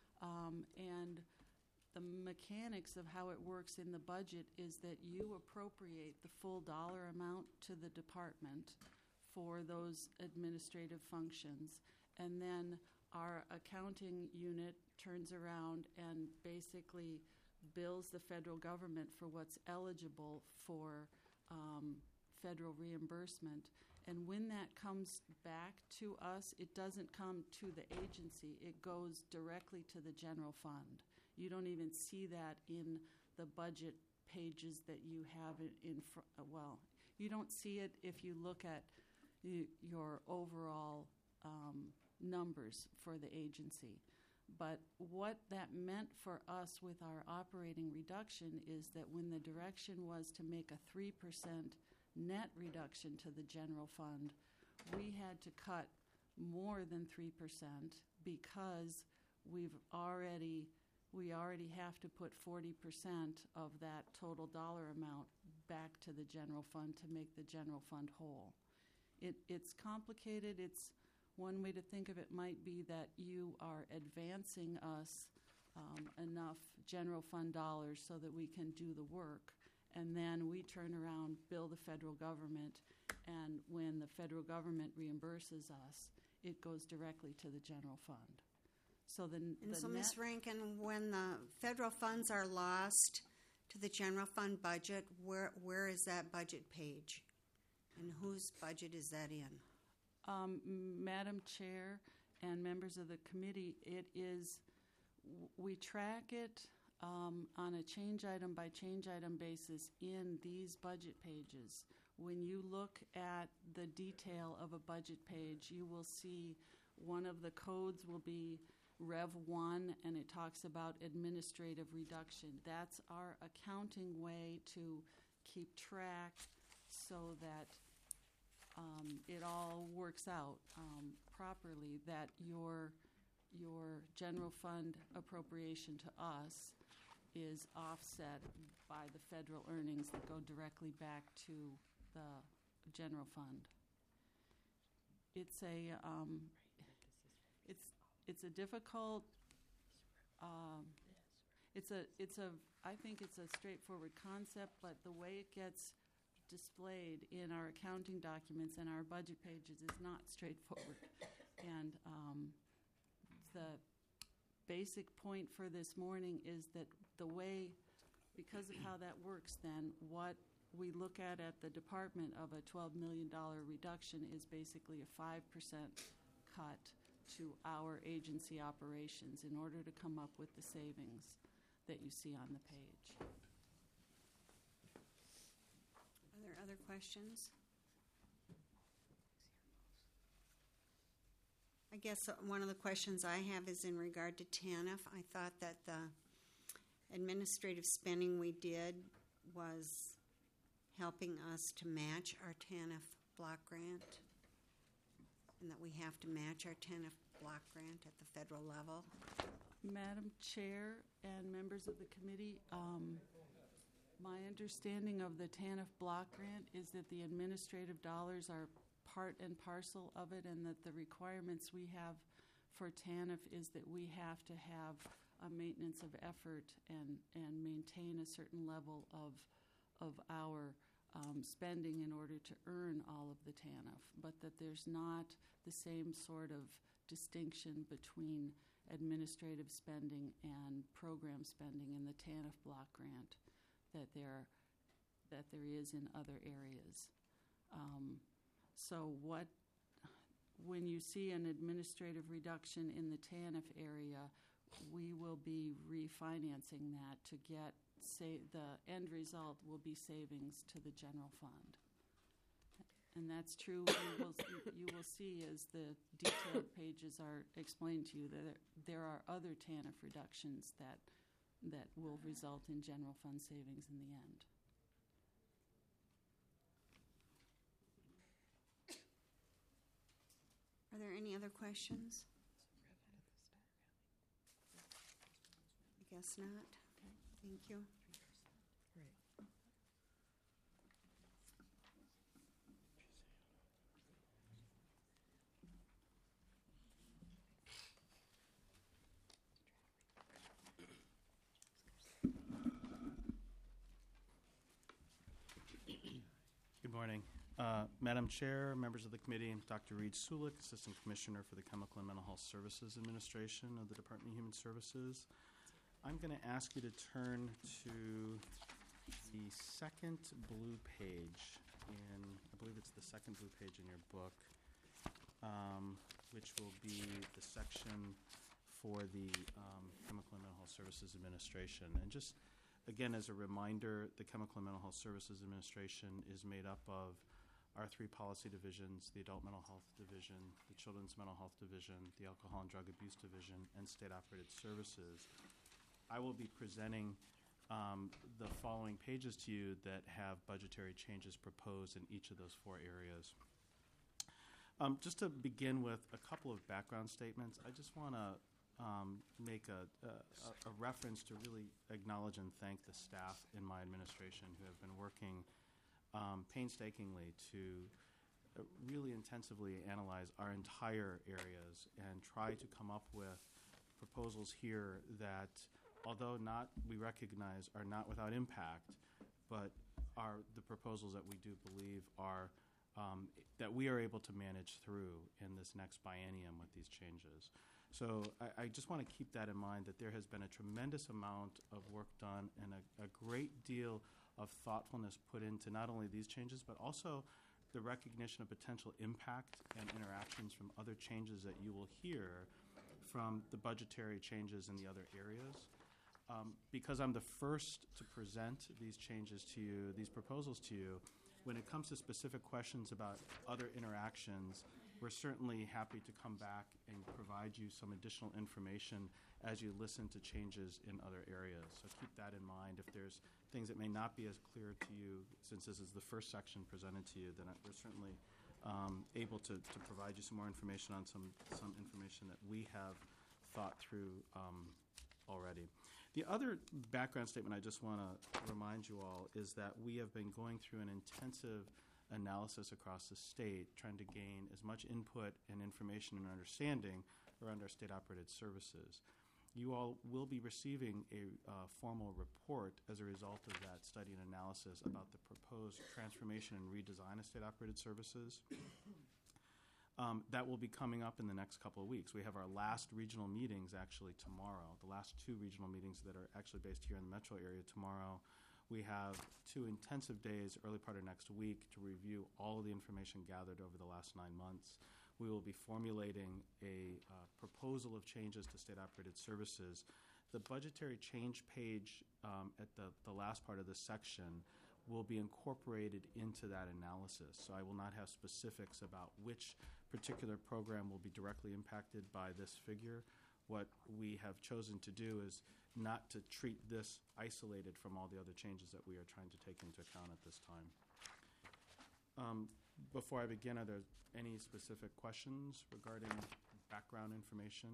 Um, and the mechanics of how it works in the budget is that you appropriate the full dollar amount to the department for those administrative functions. And then our accounting unit turns around and basically bills the federal government for what's eligible for um, federal reimbursement. And when that comes back to us, it doesn't come to the agency. It goes directly to the general fund. You don't even see that in the budget pages that you have in, in fr- uh, well, you don't see it if you look at y- your overall um, numbers for the agency. But what that meant for us with our operating reduction is that when the direction was to make a three percent net reduction to the general fund, we had to cut more than three percent because we've already we already have to put forty percent of that total dollar amount back to the general fund to make the general fund whole. It, it's complicated. It's one way to think of it might be that you are advancing us um, enough general fund dollars so that we can do the work, and then we turn around, bill the federal government, and when the federal government reimburses us, it goes directly to the general fund. So the, And the so, net, Miz Rankin, when the federal funds are lost to the general fund budget, where where is that budget page? And whose budget is that in? Um, Madam Chair and members of the committee, it is, w- we track it um, on a change item by change item basis in these budget pages. When you look at the detail of a budget page, you will see one of the codes will be Rev one, and it talks about administrative reduction. That's our accounting way to keep track so that Um, it all works out um, properly, that your your general fund appropriation to us is offset by the federal earnings that go directly back to the general fund. It's a um, it's it's a difficult um, it's a it's a I think it's a straightforward concept, but the way it gets displayed in our accounting documents and our budget pages is not straightforward. And um, the basic point for this morning is that the way, because of how that works then, what we look at at the department of a twelve million dollars reduction is basically a five percent cut to our agency operations in order to come up with the savings that you see on the page. Are there other questions? I guess uh, one of the questions I have is in regard to TANF. I thought that the administrative spending we did was helping us to match our TANF block grant, and that we have to match our TANF block grant at the federal level. Madam Chair and members of the committee, um, my understanding of the TANF block grant is that the administrative dollars are part and parcel of it, and that the requirements we have for TANF is that we have to have a maintenance of effort and, and maintain a certain level of, of our um, spending in order to earn all of the TANF, but that there's not the same sort of distinction between administrative spending and program spending in the TANF block grant that there that there is in other areas. Um, so what, when you see an administrative reduction in the TANF area, we will be refinancing that to get, say, the end result will be savings to the general fund. And that's true. You will, you will see as the detailed pages are explained to you that there are other TANF reductions that that will result in general fund savings in the end. Are there any other questions? I guess not. Okay. Thank you. Uh, Madam Chair, members of the committee, Doctor Reed Sulik, Assistant Commissioner for the Chemical and Mental Health Services Administration of the Department of Human Services. I'm going to ask you to turn to the second blue page in, I believe it's the second blue page in your book, um, which will be the section for the um, Chemical and Mental Health Services Administration. And just, again, as a reminder, the Chemical and Mental Health Services Administration is made up of our three policy divisions, the Adult Mental Health Division, the Children's Mental Health Division, the Alcohol and Drug Abuse Division, and State-Operated Services. I will be presenting um, the following pages to you that have budgetary changes proposed in each of those four areas. Um, just to begin with a couple of background statements, I just want to um, make a, a, a reference to really acknowledge and thank the staff in my administration who have been working Um, painstakingly to uh, really intensively analyze our entire areas and try to come up with proposals here that, although not, we recognize are not without impact, but are the proposals that we do believe are, um, that we are able to manage through in this next biennium with these changes. So I, I just want to keep that in mind, that there has been a tremendous amount of work done and a, a great deal of thoughtfulness put into not only these changes, but also the recognition of potential impact and interactions from other changes that you will hear from the budgetary changes in the other areas. Um, because I'm the first to present these changes to you, these proposals to you, when it comes to specific questions about other interactions, we're certainly happy to come back and provide you some additional information as you listen to changes in other areas. So keep that in mind. If there's things that may not be as clear to you, since this is the first section presented to you, then we're certainly um, able to, to provide you some more information on some, some information that we have thought through um, already. The other background statement I just want to remind you all is that we have been going through an intensive analysis across the state, trying to gain as much input and information and understanding around our state-operated services. You all will be receiving a uh, formal report as a result of that study and analysis about the proposed transformation and redesign of state-operated services. Um, that will be coming up in the next couple of weeks. We have our last regional meetings actually tomorrow, the last two regional meetings that are actually based here in the metro area tomorrow. We have two intensive days, early part of next week, to review all of the information gathered over the last nine months. We will be formulating a uh, proposal of changes to state-operated services. The budgetary change page um, at the, the last part of this section will be incorporated into that analysis. So I will not have specifics about which particular program will be directly impacted by this figure. What we have chosen to do is not to treat this isolated from all the other changes that we are trying to take into account at this time. Um, before I begin, are there any specific questions regarding background information?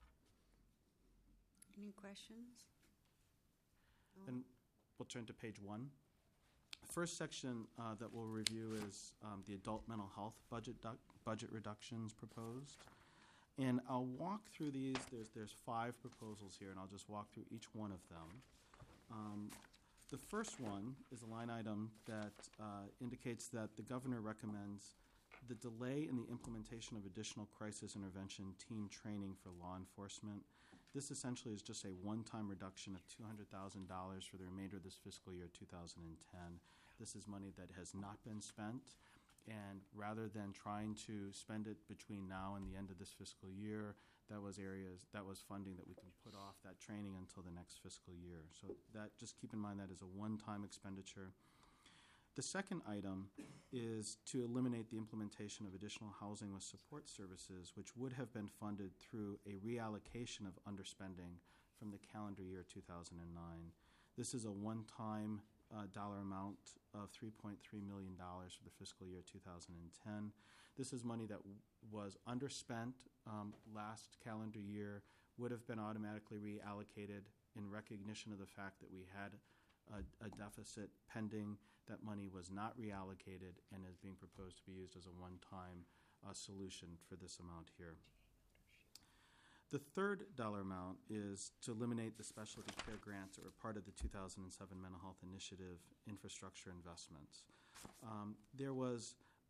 Any questions? Then we'll turn to page one. The first section uh, that we'll review is um, the adult mental health budget du- budget reductions proposed. And I'll walk through these. There's, there's five proposals here, and I'll just walk through each one of them. Um, the first one is a line item that uh, indicates that the governor recommends the delay in the implementation of additional crisis intervention team training for law enforcement. This essentially is just a one-time reduction of two hundred thousand dollars for the remainder of this fiscal year two thousand ten. This is money that has not been spent, and rather than trying to spend it between now and the end of this fiscal year, that was areas, that was funding that we can put off that training until the next fiscal year. So that, just keep in mind that is a one-time expenditure. The second item is to eliminate the implementation of additional housing with support services, which would have been funded through a reallocation of underspending from the calendar year two thousand nine. This is a one-time uh, dollar amount of three point three million dollars for the fiscal year two thousand ten. This is money that w- was underspent um, last calendar year, would have been automatically reallocated in recognition of the fact that we had a, a deficit pending. That money was not reallocated and is being proposed to be used as a one-time uh, solution for this amount here. The third dollar amount is to eliminate the specialty care grants that were part of the two thousand seven Mental Health Initiative infrastructure investments. Um, there was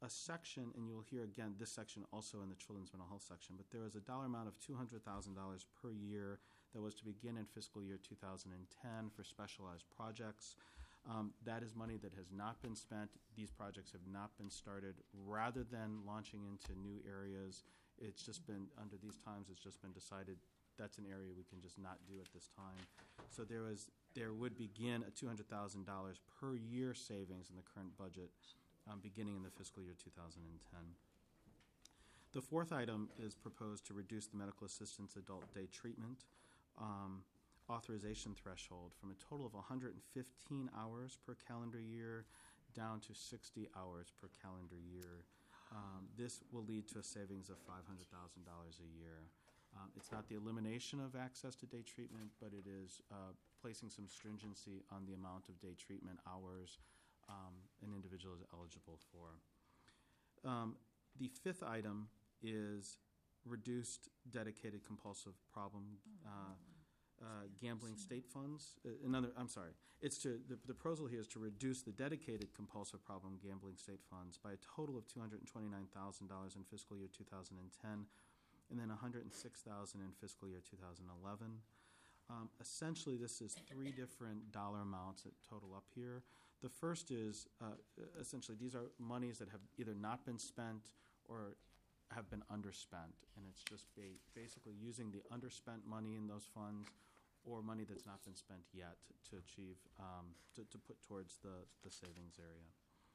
a section, and you'll hear again this section also in the children's mental health section, but there was a dollar amount of two hundred thousand dollars per year that was to begin in fiscal year two thousand ten for specialized projects. Um, that is money that has not been spent. These projects have not been started. Rather than launching into new areas, it's just been, under these times, it's just been decided that's an area we can just not do at this time. So there was, there would begin a two hundred thousand dollars per year savings in the current budget, um, beginning in the fiscal year two thousand ten. The fourth item is proposed to reduce the medical assistance adult day treatment um, authorization threshold from a total of one hundred fifteen hours per calendar year down to sixty hours per calendar year. Um, this will lead to a savings of five hundred thousand dollars a year. Um, it's not the elimination of access to day treatment, but it is uh, placing some stringency on the amount of day treatment hours um, an individual is eligible for. Um, the fifth item is reduced dedicated compulsive problem uh, uh, gambling state funds. Uh, another, I'm sorry. It's to the, the proposal here is to reduce the dedicated compulsive problem gambling state funds by a total of two hundred twenty-nine thousand dollars in fiscal year two thousand ten, and then one hundred six thousand dollars in fiscal year two thousand eleven. Um, essentially, this is three different dollar amounts that total up here. The first is uh, essentially these are monies that have either not been spent or have been underspent, and it's just ba- basically using the underspent money in those funds or money that's not been spent yet to achieve, um, to, to put towards the, the savings area.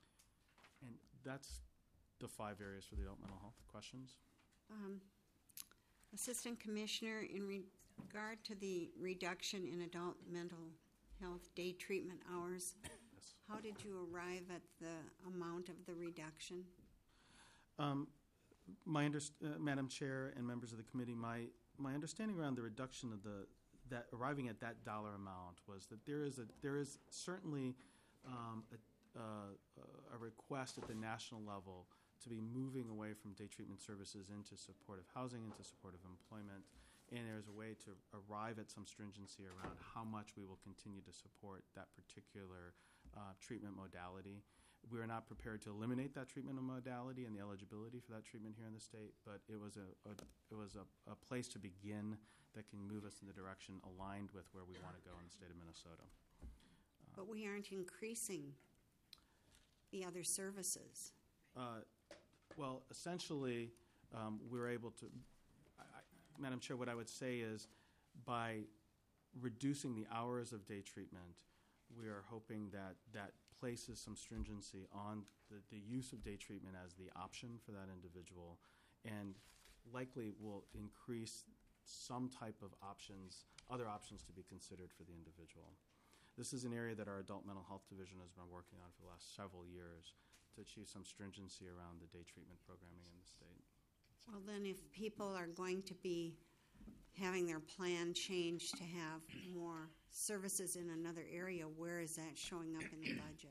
And that's the five areas for the adult mental health. Questions? Um, Assistant Commissioner, in regard to the reduction in adult mental health day treatment hours, yes. How did you arrive at the amount of the reduction? Um, my underst- uh, Madam Chair and members of the committee, my, my understanding around the reduction of the that arriving at that dollar amount was that there is a there is certainly um, a, uh, a request at the national level to be moving away from day treatment services into supportive housing, into supportive employment, and there's a way to arrive at some stringency around how much we will continue to support that particular uh, treatment modality. We are not prepared to eliminate that treatment modality and the eligibility for that treatment here in the state, but it was a, a it was a, a place to begin that can move us in the direction aligned with where we want to go in the state of Minnesota. Uh, But we aren't increasing the other services. Uh, well, essentially, um, we're able to, I, I, Madam Chair, what I would say is by reducing the hours of day treatment, we are hoping that that places some stringency on the, the use of day treatment as the option for that individual, and likely will increase some type of options, other options to be considered for the individual. This is an area that our Adult Mental Health Division has been working on for the last several years to achieve some stringency around the day treatment programming in the state. Well, then if people are going to be having their plan changed to have more services in another area, where is that showing up in the budget?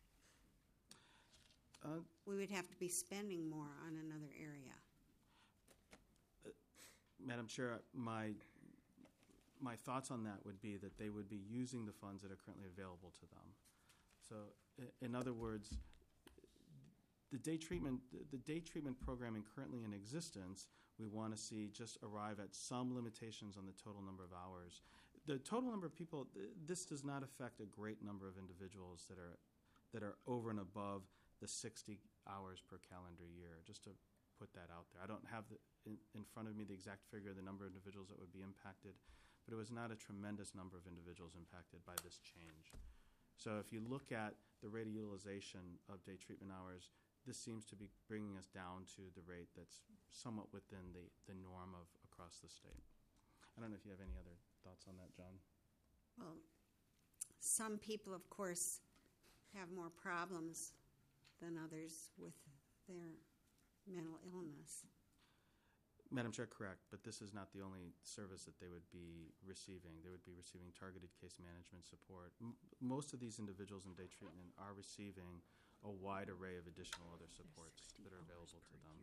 Uh, we would have to be spending more on another area. Uh, Madam Chair, my my thoughts on that would be that they would be using the funds that are currently available to them. So, i- in other words, the day treatment the day treatment programming currently in existence, we want to see just arrive at some limitations on the total number of hours. The total number of people, th- this does not affect a great number of individuals that are that are over and above the sixty hours per calendar year, just to put that out there. I don't have the, in, in front of me the exact figure of the number of individuals that would be impacted, but it was not a tremendous number of individuals impacted by this change. So if you look at the rate of utilization of day treatment hours, this seems to be bringing us down to the rate that's somewhat within the, the norm of across the state. I don't know if you have any other thoughts on that, John. Well, some people, of course, have more problems than others with their mental illness. Madam Chair, correct, but this is not the only service that they would be receiving. They would be receiving targeted case management support. M- most of these individuals in day treatment are receiving a wide array of additional other supports that are available to them.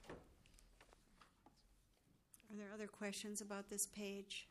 Are there other questions about this page?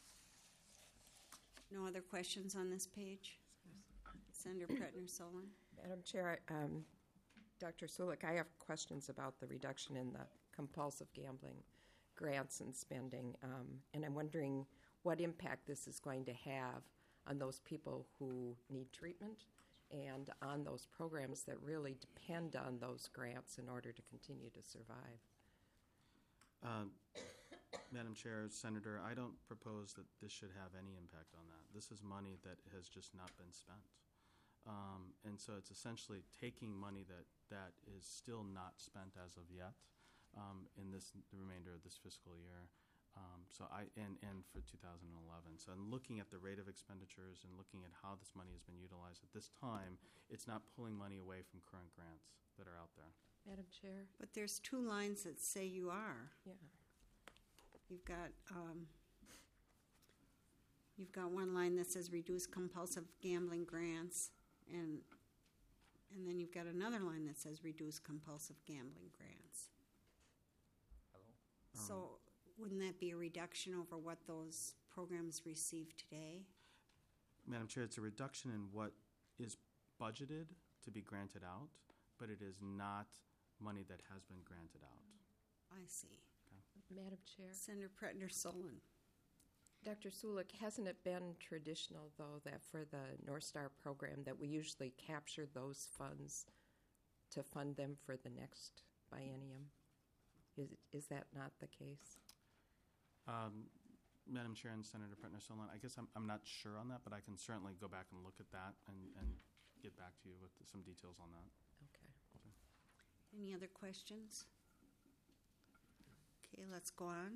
No other questions on this page? Senator Pretner Solon. Madam Chair, um, Doctor Sulik, I have questions about the reduction in the compulsive gambling grants and spending, um, and I'm wondering what impact this is going to have on those people who need treatment and on those programs that really depend on those grants in order to continue to survive. Uh, Madam Chair, Senator, I don't propose that this should have any impact on that. This is money that has just not been spent. Um, and so it's essentially taking money that, that is still not spent as of yet um, in this the remainder of this fiscal year. Um, so I and, and for two thousand eleven. So I'm looking at the rate of expenditures and looking at how this money has been utilized at this time. It's not pulling money away from current grants that are out there. Madam Chair? But there's two lines that say you are. Yeah. You've got, um, you've got one line that says reduce compulsive gambling grants, and and then you've got another line that says reduce compulsive gambling grants. Hello? So wouldn't that be a reduction over what those programs receive today? Madam Chair, it's a reduction in what is budgeted to be granted out, but it is not money that has been granted out. I see. Madam Chair? Senator Pretner Solon. Doctor Sulik, hasn't it been traditional, though, that for the North Star program that we usually capture those funds to fund them for the next biennium? Is, is that not the case? Um, Madam Chair and Senator Pretner Solon, I guess I'm, I'm not sure on that, but I can certainly go back and look at that and, and get back to you with some details on that. Okay. Any other questions? Okay, let's go on.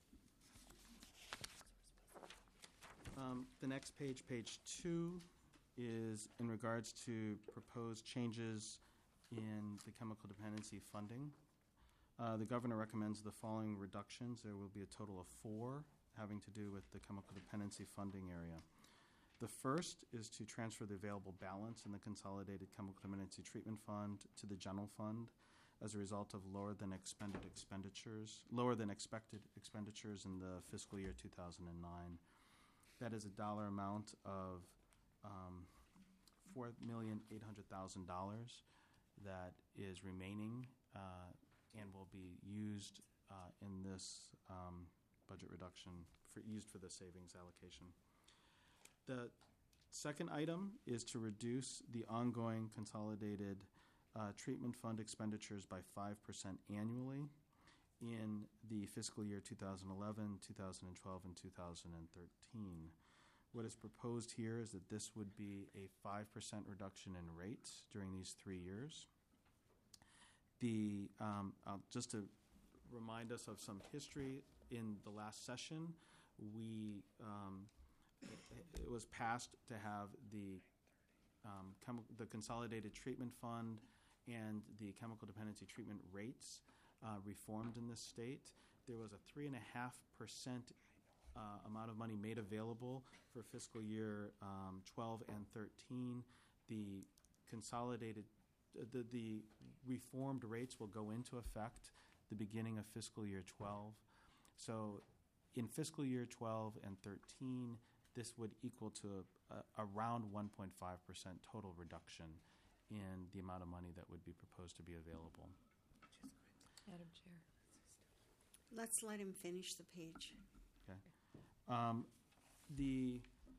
Um, the next page, page two, is in regards to proposed changes in the chemical dependency funding. Uh, the governor recommends the following reductions. There will be a total of four having to do with the chemical dependency funding area. The first is to transfer the available balance in the Consolidated Chemical Dependency Treatment Fund to the general fund as a result of lower than expended expenditures, lower than expected expenditures in the fiscal year two thousand nine. That is a dollar amount of um, four million eight hundred thousand dollars that is remaining uh, and will be used uh, in this um, budget reduction, for used for the savings allocation. The second item is to reduce the ongoing consolidated uh, treatment fund expenditures by five percent annually in the fiscal year two thousand eleven, two thousand twelve, and two thousand thirteen. What is proposed here is that this would be a five percent reduction in rates during these three years. The um, uh, just to remind us of some history, in the last session, we um, it, it was passed to have the um, chemi- the Consolidated Treatment Fund and the chemical dependency treatment rates uh, reformed in this state. There was a three and a half percent amount of money made available for fiscal year um, twelve and thirteen. The consolidated, uh, the the reformed rates will go into effect the beginning of fiscal year twelve. So, in fiscal year twelve and thirteen, this would equal to a, a, around one point five percent total reduction in the amount of money that would be proposed to be available. Madam Chair. Let's let him finish the page. Okay. Um, the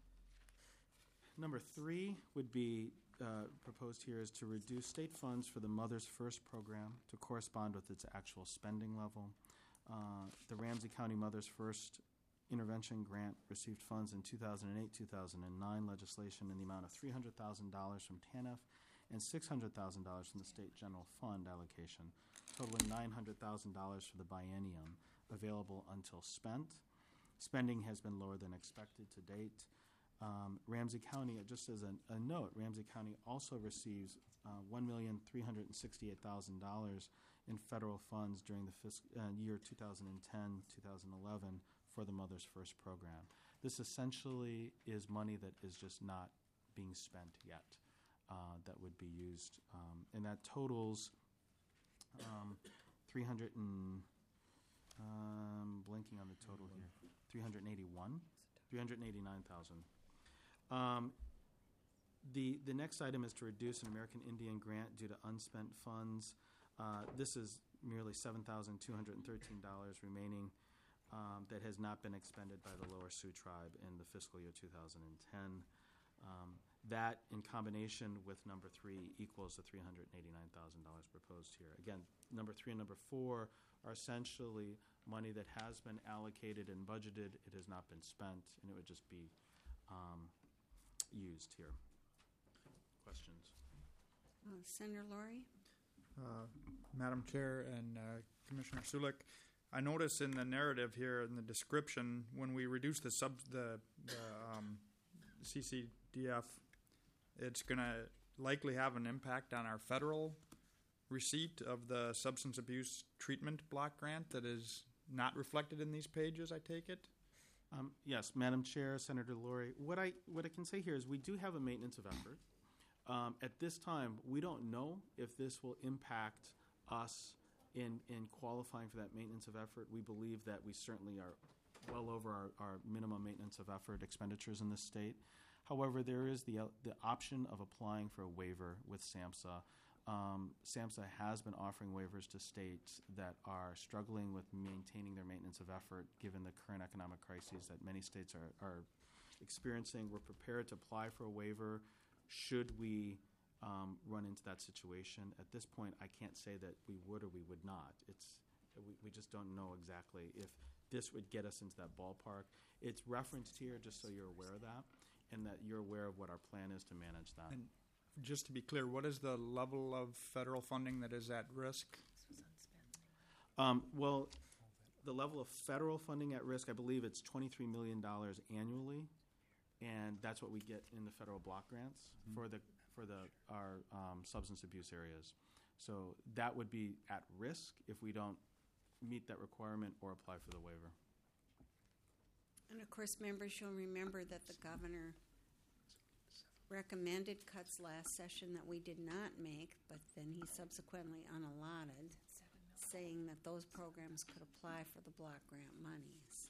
number three would be uh, proposed here is to reduce state funds for the Mother's First program to correspond with its actual spending level. Uh, the Ramsey County Mother's First Intervention Grant received funds in two thousand eight, two thousand nine legislation in the amount of three hundred thousand dollars from T A N F and six hundred thousand dollars from the State General Fund allocation, totaling nine hundred thousand dollars for the biennium, available until spent. Spending has been lower than expected to date. Um, Ramsey County, just as a, a note, Ramsey County also receives uh, one million three hundred sixty-eight thousand dollars in federal funds during the fiscal uh, year two thousand ten, two thousand eleven for the Mother's First program. This essentially is money that is just not being spent yet uh, that would be used. Um, and that totals um, three hundred and, um, blinking on the total here, three hundred eighty-one, three hundred eighty-nine thousand. Um, The, the next item is to reduce an American Indian grant due to unspent funds. Uh, This is merely seven thousand two hundred thirteen dollars remaining um, that has not been expended by the Lower Sioux Tribe in the fiscal year two thousand ten. Um, That, in combination with number three, equals the three hundred eighty-nine thousand dollars proposed here. Again, number three and number four are essentially money that has been allocated and budgeted. It has not been spent, and it would just be um, used here. Questions? Uh, Senator Laurie? Uh, Madam Chair and uh, Commissioner Sulik, I notice in the narrative here in the description, when we reduce the sub the, the um, C C D F, it's going to likely have an impact on our federal receipt of the substance abuse treatment block grant that is not reflected in these pages, I take it? Um, yes, Madam Chair, Senator Laurie. What I what I can say here is we do have a maintenance of effort. Um, at this time, we don't know if this will impact us in in qualifying for that maintenance of effort. We believe that we certainly are well over our, our minimum maintenance of effort expenditures in this state. However, there is the uh, the option of applying for a waiver with SAMHSA. Um, SAMHSA has been offering waivers to states that are struggling with maintaining their maintenance of effort given the current economic crises that many states are, are experiencing. We're prepared to apply for a waiver should we um, run into that situation. At this point, I can't say that we would or we would not. It's we, we just don't know exactly if this would get us into that ballpark. It's referenced here just so you're aware of that and that you're aware of what our plan is to manage that. And just to be clear, what is the level of federal funding that is at risk? Um, well, the level of federal funding at risk, I believe it's twenty-three million dollars annually, and that's what we get in the federal block grants mm-hmm. for the for the our um, substance abuse areas. So that would be at risk if we don't meet that requirement or apply for the waiver. And of course, members, you'll remember that the governor recommended cuts last session that we did not make, but then he subsequently unallotted, saying that those programs could apply for the block grant monies.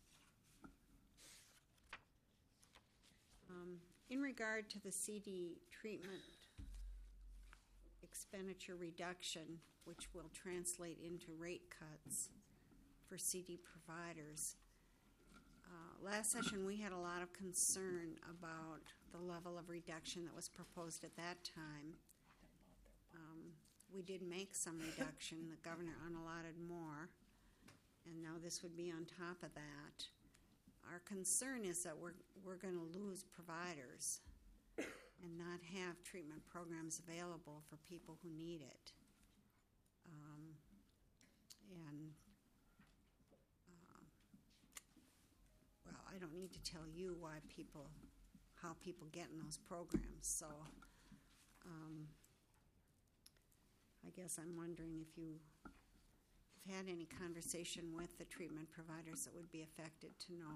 Um, in regard to the C D treatment expenditure reduction, which will translate into rate cuts for C D providers, Uh, last session, we had a lot of concern about the level of reduction that was proposed at that time. Um, we did make some reduction. The governor unallotted more, and now this would be on top of that. Our concern is that we're we're going to lose providers and not have treatment programs available for people who need it. Um, and Well, I don't need to tell you why people, how people get in those programs. So, um, I guess I'm wondering if you have had any conversation with the treatment providers that would be affected to know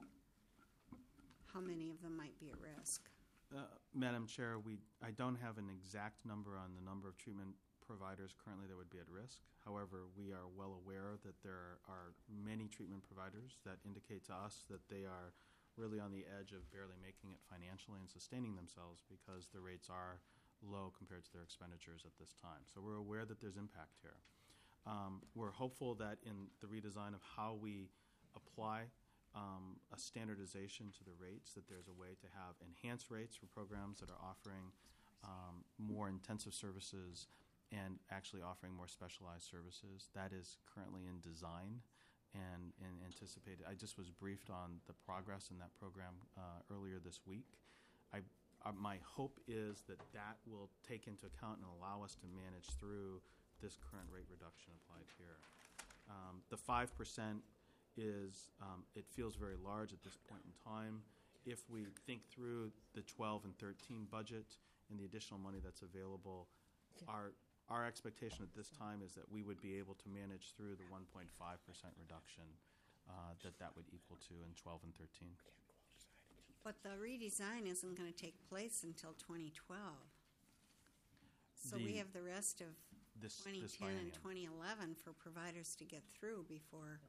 how many of them might be at risk. Uh, Madam Chair, we I don't have an exact number on the number of treatment providers currently that would be at risk. However, we are well aware that there are many treatment providers that indicate to us that they are really on the edge of barely making it financially and sustaining themselves because the rates are low compared to their expenditures at this time. So we're aware that there's impact here. Um, we're hopeful that in the redesign of how we apply um, a standardization to the rates, that there's a way to have enhanced rates for programs that are offering um, more intensive services and actually offering more specialized services. That is currently in design and, and anticipated. I just was briefed on the progress in that program uh, earlier this week. I, uh, my hope is that that will take into account and allow us to manage through this current rate reduction applied here. Um, the five percent is, um, it feels very large at this point in time. If we think through the twelve and thirteen budget and the additional money that's available, our Our expectation at this time is that we would be able to manage through the one point five percent reduction uh, that that would equal to in twelve and thirteen. But the redesign isn't going to take place until twenty twelve. So The- we have the rest of This- twenty this ten and biennium. twenty eleven for providers to get through before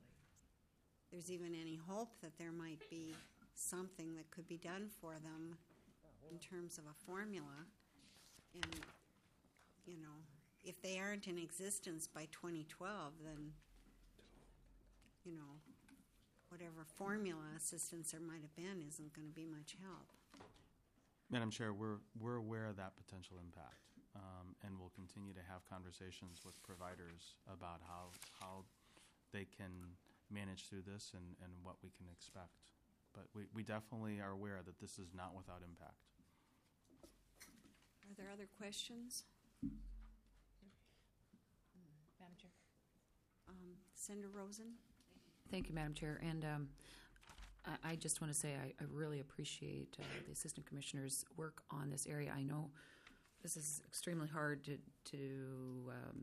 there's even any hope that there might be something that could be done for them in terms of a formula. And, you know, if they aren't in existence by twenty twelve, then, you know, whatever formula assistance there might have been isn't going to be much help. Madam Chair, we're, we're aware of that potential impact, um, and we'll continue to have conversations with providers about how, how they can manage through this and, and what we can expect. But we, we definitely are aware that this is not without impact. Are there other questions? Madam Chair. Um, Senator Rosen? Thank you, Madam Chair. And um, I, I just want to say I, I really appreciate uh, the Assistant Commissioner's work on this area. I know this is extremely hard to, to um,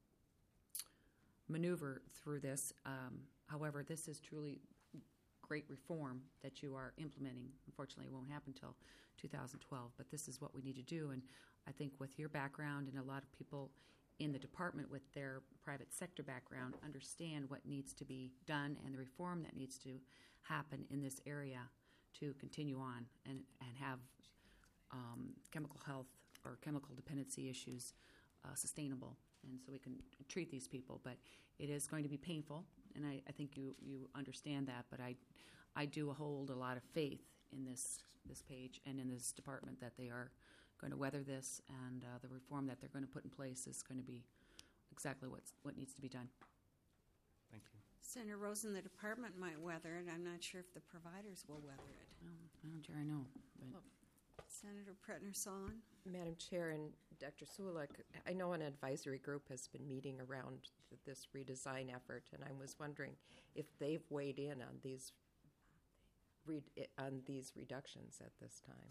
maneuver through this. Um, however, this is truly great reform that you are implementing. Unfortunately, it won't happen until two thousand twelve, but this is what we need to do. And I think with your background and a lot of people in the department with their private sector background understand what needs to be done and the reform that needs to happen in this area to continue on and, and have um, chemical health or chemical dependency issues uh, sustainable. And so we can treat these people. But it is going to be painful, and I, I think you, you understand that. But I, I do hold a lot of faith in this, this page and in this department that they are going to weather this, and uh, the reform that they're going to put in place is going to be exactly what's, what needs to be done. Thank you. Senator Rosen, the department might weather it. I'm not sure if the providers will weather it. Well, Madam Chair, I know. But Senator Pretner-Solon? Madam Chair and Doctor Sulik, I know an advisory group has been meeting around th- this redesign effort, and I was wondering if they've weighed in on these re- on these reductions at this time.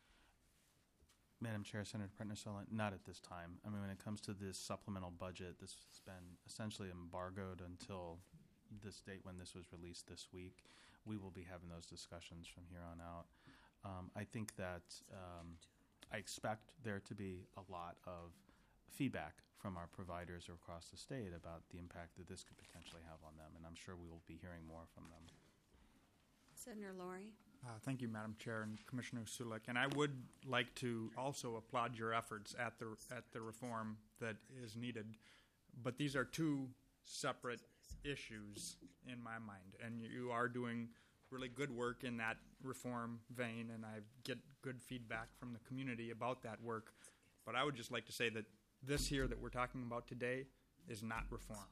Madam Chair, Senator Pretner-Solon, not at this time. I mean, when it comes to this supplemental budget, this has been essentially embargoed until this date when this was released this week. We will be having those discussions from here on out. Um, I think that um, I expect there to be a lot of feedback from our providers across the state about the impact that this could potentially have on them, and I'm sure we will be hearing more from them. Senator Laurie? Uh, thank you, Madam Chair and Commissioner Sulik. And I would like to also applaud your efforts at the at the reform that is needed. But these are two separate issues in my mind, and you are doing really good work in that reform vein, and I get good feedback from the community about that work. But I would just like to say that this here that we're talking about today is not reform.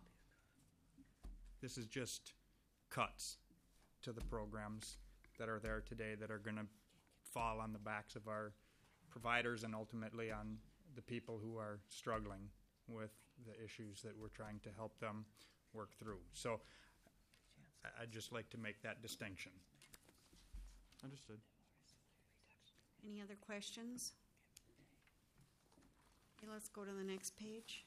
This is just cuts to the programs that are there today that are going to fall on the backs of our providers and ultimately on the people who are struggling with the issues that we're trying to help them work through. So I- I'd just like to make that distinction. Understood. Any other questions? Okay, let's go to the next page.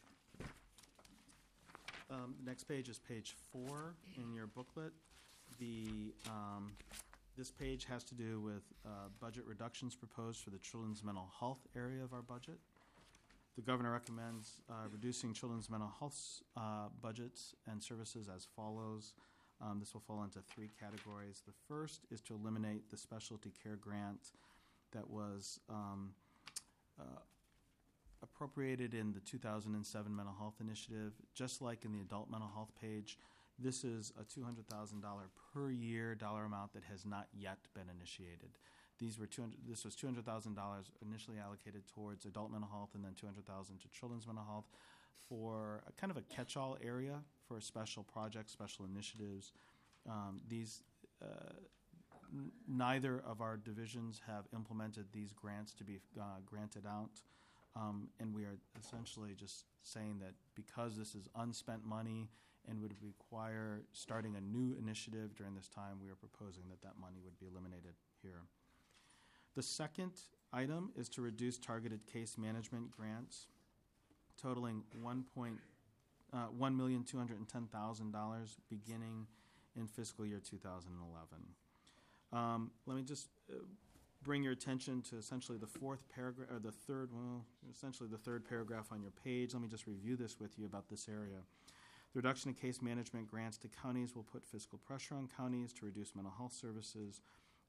Um, the next page is page four in your booklet. The um, this page has to do with uh, budget reductions proposed for the children's mental health area of our budget. The governor recommends uh, reducing children's mental health uh, budgets and services as follows. Um, this will fall into three categories. The first is to eliminate the specialty care grant that was um, uh, appropriated in the two thousand seven Mental Health Initiative. Just like in the adult mental health page, this is a two hundred thousand dollars per year dollar amount that has not yet been initiated. These were two hundred. This was two hundred thousand dollars initially allocated towards adult mental health, and then two hundred thousand dollars to children's mental health, for a kind of a catch-all area for special projects, special initiatives. Um, these uh, n- neither of our divisions have implemented these grants to be uh, granted out, um, and we are essentially just saying that because this is unspent money and would require starting a new initiative during this time, we are proposing that that money would be eliminated here. The second item is to reduce targeted case management grants totaling one point uh, one million two hundred ten thousand dollars beginning in fiscal year two thousand eleven. Um, let me just uh, bring your attention to essentially the fourth paragraph, or the third, well, essentially the third paragraph on your page. Let me just review this with you about this area. The reduction in case management grants to counties will put fiscal pressure on counties to reduce mental health services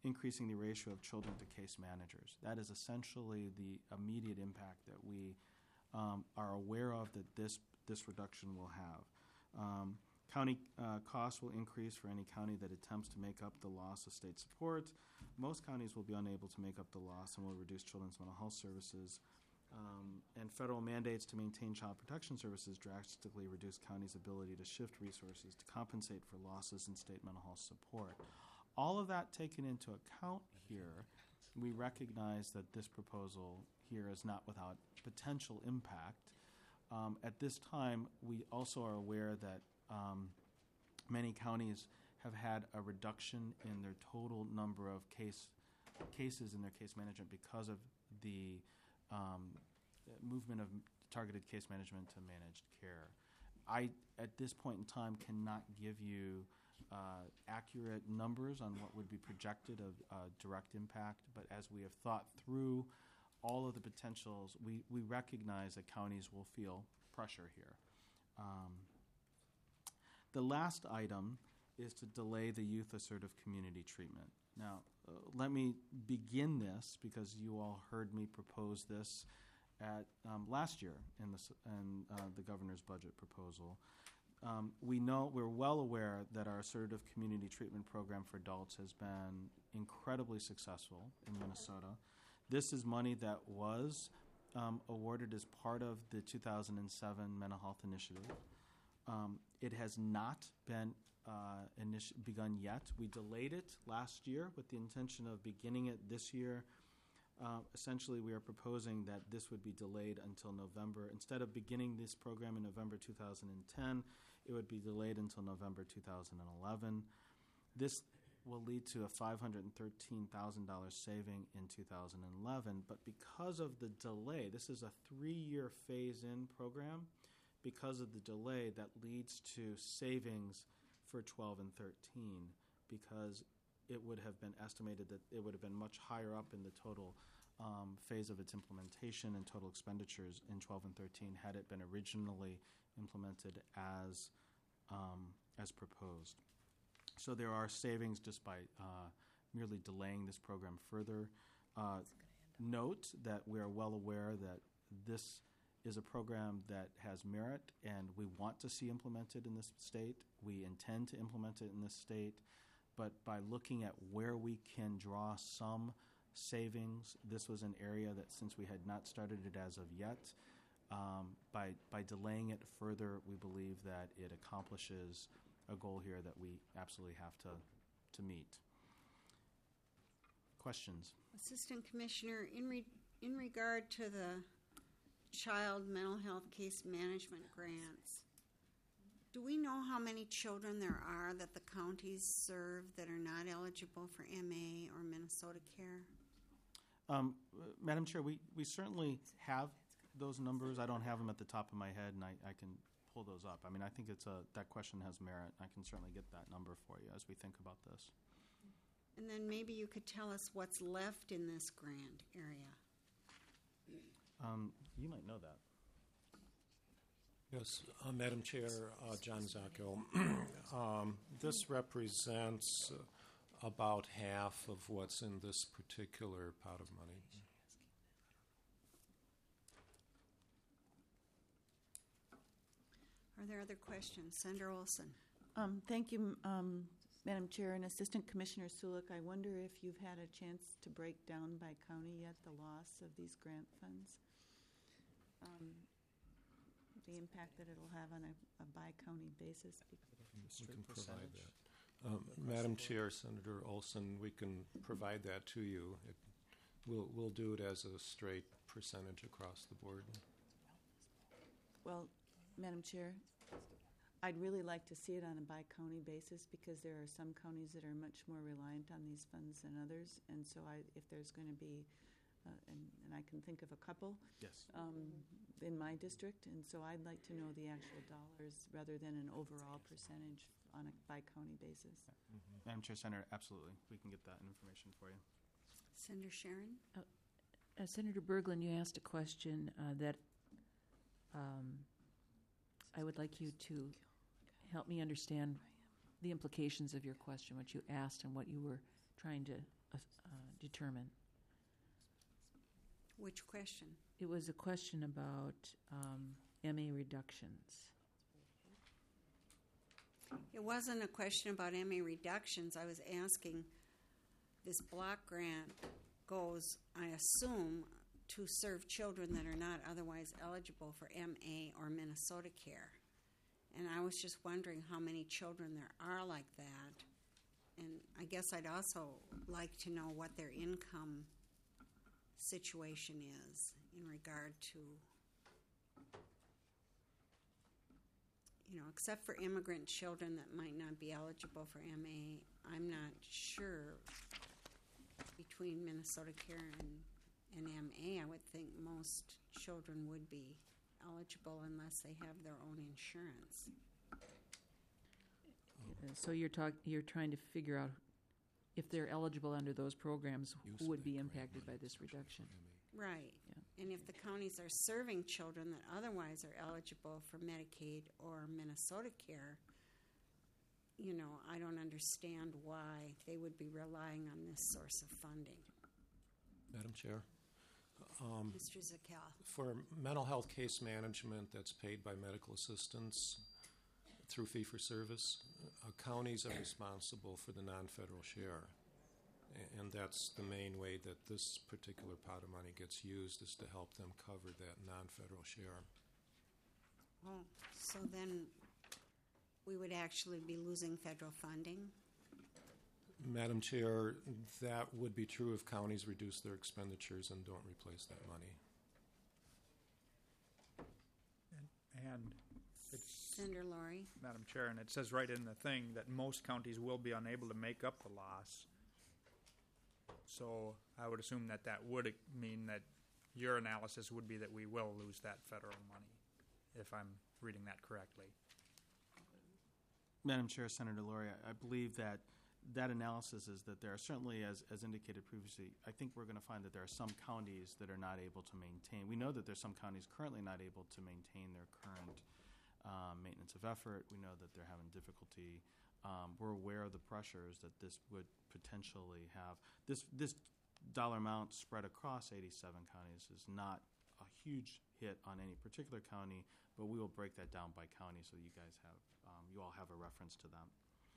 increasing the ratio of children to case managers. That is essentially the immediate impact that we um, are aware of that this, this reduction will have. Um, county uh, costs will increase for any county that attempts to make up the loss of state support. Most counties will be unable to make up the loss and will reduce children's mental health services. Um, and federal mandates to maintain child protection services drastically reduce counties' ability to shift resources to compensate for losses in state mental health support. All of that taken into account here, we recognize that this proposal here is not without potential impact. Um, at this time, we also are aware that um, many counties have had a reduction in their total number of case cases in their case management because of the um, movement of targeted case management to managed care. I, at this point in time, cannot give you uh, accurate numbers on what would be projected of uh, direct impact, but as we have thought through all of the potentials, we, we recognize that counties will feel pressure here. Um, the last item is to delay the youth assertive community treatment. Now, uh, let me begin this because you all heard me propose this at um, last year in the, in, uh, the governor's budget proposal. Um, we know, we're well aware that our assertive community treatment program for adults has been incredibly successful in Minnesota. This is money that was um, awarded as part of the two thousand seven Mental Health Initiative. Um, it has not been uh, initi- begun yet. We delayed it last year with the intention of beginning it this year. Uh, essentially, we are proposing that this would be delayed until November. Instead of beginning this program in November two thousand ten, it would be delayed until November two thousand eleven. This will lead to a five hundred thirteen thousand dollars saving in two thousand eleven, but because of the delay, this is a three-year phase-in program. Because of the delay, that leads to savings for twelve and thirteen, because it would have been estimated that it would have been much higher up in the total um, phase of its implementation and total expenditures in twelve and thirteen had it been originally implemented as um, as proposed. So there are savings just by uh, merely delaying this program further. Uh, note that we are well aware that this is a program that has merit and we want to see implemented in this state. We intend to implement it in this state, but by looking at where we can draw some savings, this was an area that, since we had not started it as of yet, um, by, by delaying it further, we believe that it accomplishes a goal here that we absolutely have to, to meet. Questions? Assistant Commissioner, in, re- in regard to the child mental health case management grants, do we know how many children there are that the counties serve that are not eligible for M A or Minnesota Care? Um, uh, Madam Chair, we, we certainly have those numbers. I don't have them at the top of my head, and I, I can pull those up. I mean, I think it's a, that question has merit. I can certainly get that number for you as we think about this. And then maybe you could tell us what's left in this grant area. Um, you might know that. Yes, uh, Madam Chair, uh, John Zacco. um, this represents uh, about half of what's in this particular pot of money. Are there other questions? Senator Olson. Um, thank you, um, Madam Chair and Assistant Commissioner Sulik. I wonder if you've had a chance to break down by county yet the loss of these grant funds, um, the impact that it'll have on a, a by-county basis. We can provide that. Um, Madam Chair, Senator Olson, we can provide that to you. It, we'll, we'll do it as a straight percentage across the board. Well, Madam Chair, I'd really like to see it on a by-county basis because there are some counties that are much more reliant on these funds than others. And so I, if there's going to be, uh, and, and I can think of a couple yes. um, in my district, and so I'd like to know the actual dollars rather than an overall percentage on a by-county basis. Mm-hmm. Madam Chair, Senator, absolutely. We can get that information for you. Senator Sharon? Uh, uh, Senator Berglund, you asked a question uh, that um, I would like you to help me understand the implications of your question, what you asked and what you were trying to uh, determine? Which question? It was a question about um, M A reductions. It wasn't a question about M A reductions. I was asking, this block grant goes, I assume, to serve children that are not otherwise eligible for M A or Minnesota Care. And I was just wondering how many children there are like that. And I guess I'd also like to know what their income situation is in regard to, you know, except for immigrant children that might not be eligible for M A, I'm not sure between Minnesota Care and, and M A. I would think most children would be eligible unless they have their own insurance. Uh, So you're talk, you're trying to figure out if they're eligible under those programs, who would be impacted by this reduction? Right. And if the counties are serving children that otherwise are eligible for Medicaid or Minnesota Care, you know, I don't understand why they would be relying on this source of funding. Madam Chair, um, Mister Zakel. for mental health case management that's paid by medical assistants through fee-for-service, uh, counties are responsible for the non-federal share. A- And that's the main way that this particular pot of money gets used, is to help them cover that non-federal share. Oh, so then we would actually be losing federal funding? Madam Chair, that would be true if counties reduce their expenditures and don't replace that money. And it's, Senator Laurie? Madam Chair, and it says right in the thing that most counties will be unable to make up the loss. So I would assume that that would mean that your analysis would be that we will lose that federal money, if I'm reading that correctly. Madam Chair, Senator Laurie, I I believe that that analysis is that there are certainly, as, as indicated previously, I think we're going to find that there are some counties that are not able to maintain. We know that there's some counties currently not able to maintain their current um, maintenance of effort. We know that they're having difficulty. Um, we're aware of the pressures that this would potentially have. This this dollar amount spread across eighty-seven counties is not a huge hit on any particular county, but we will break that down by county so you guys have, um, you all have a reference to them.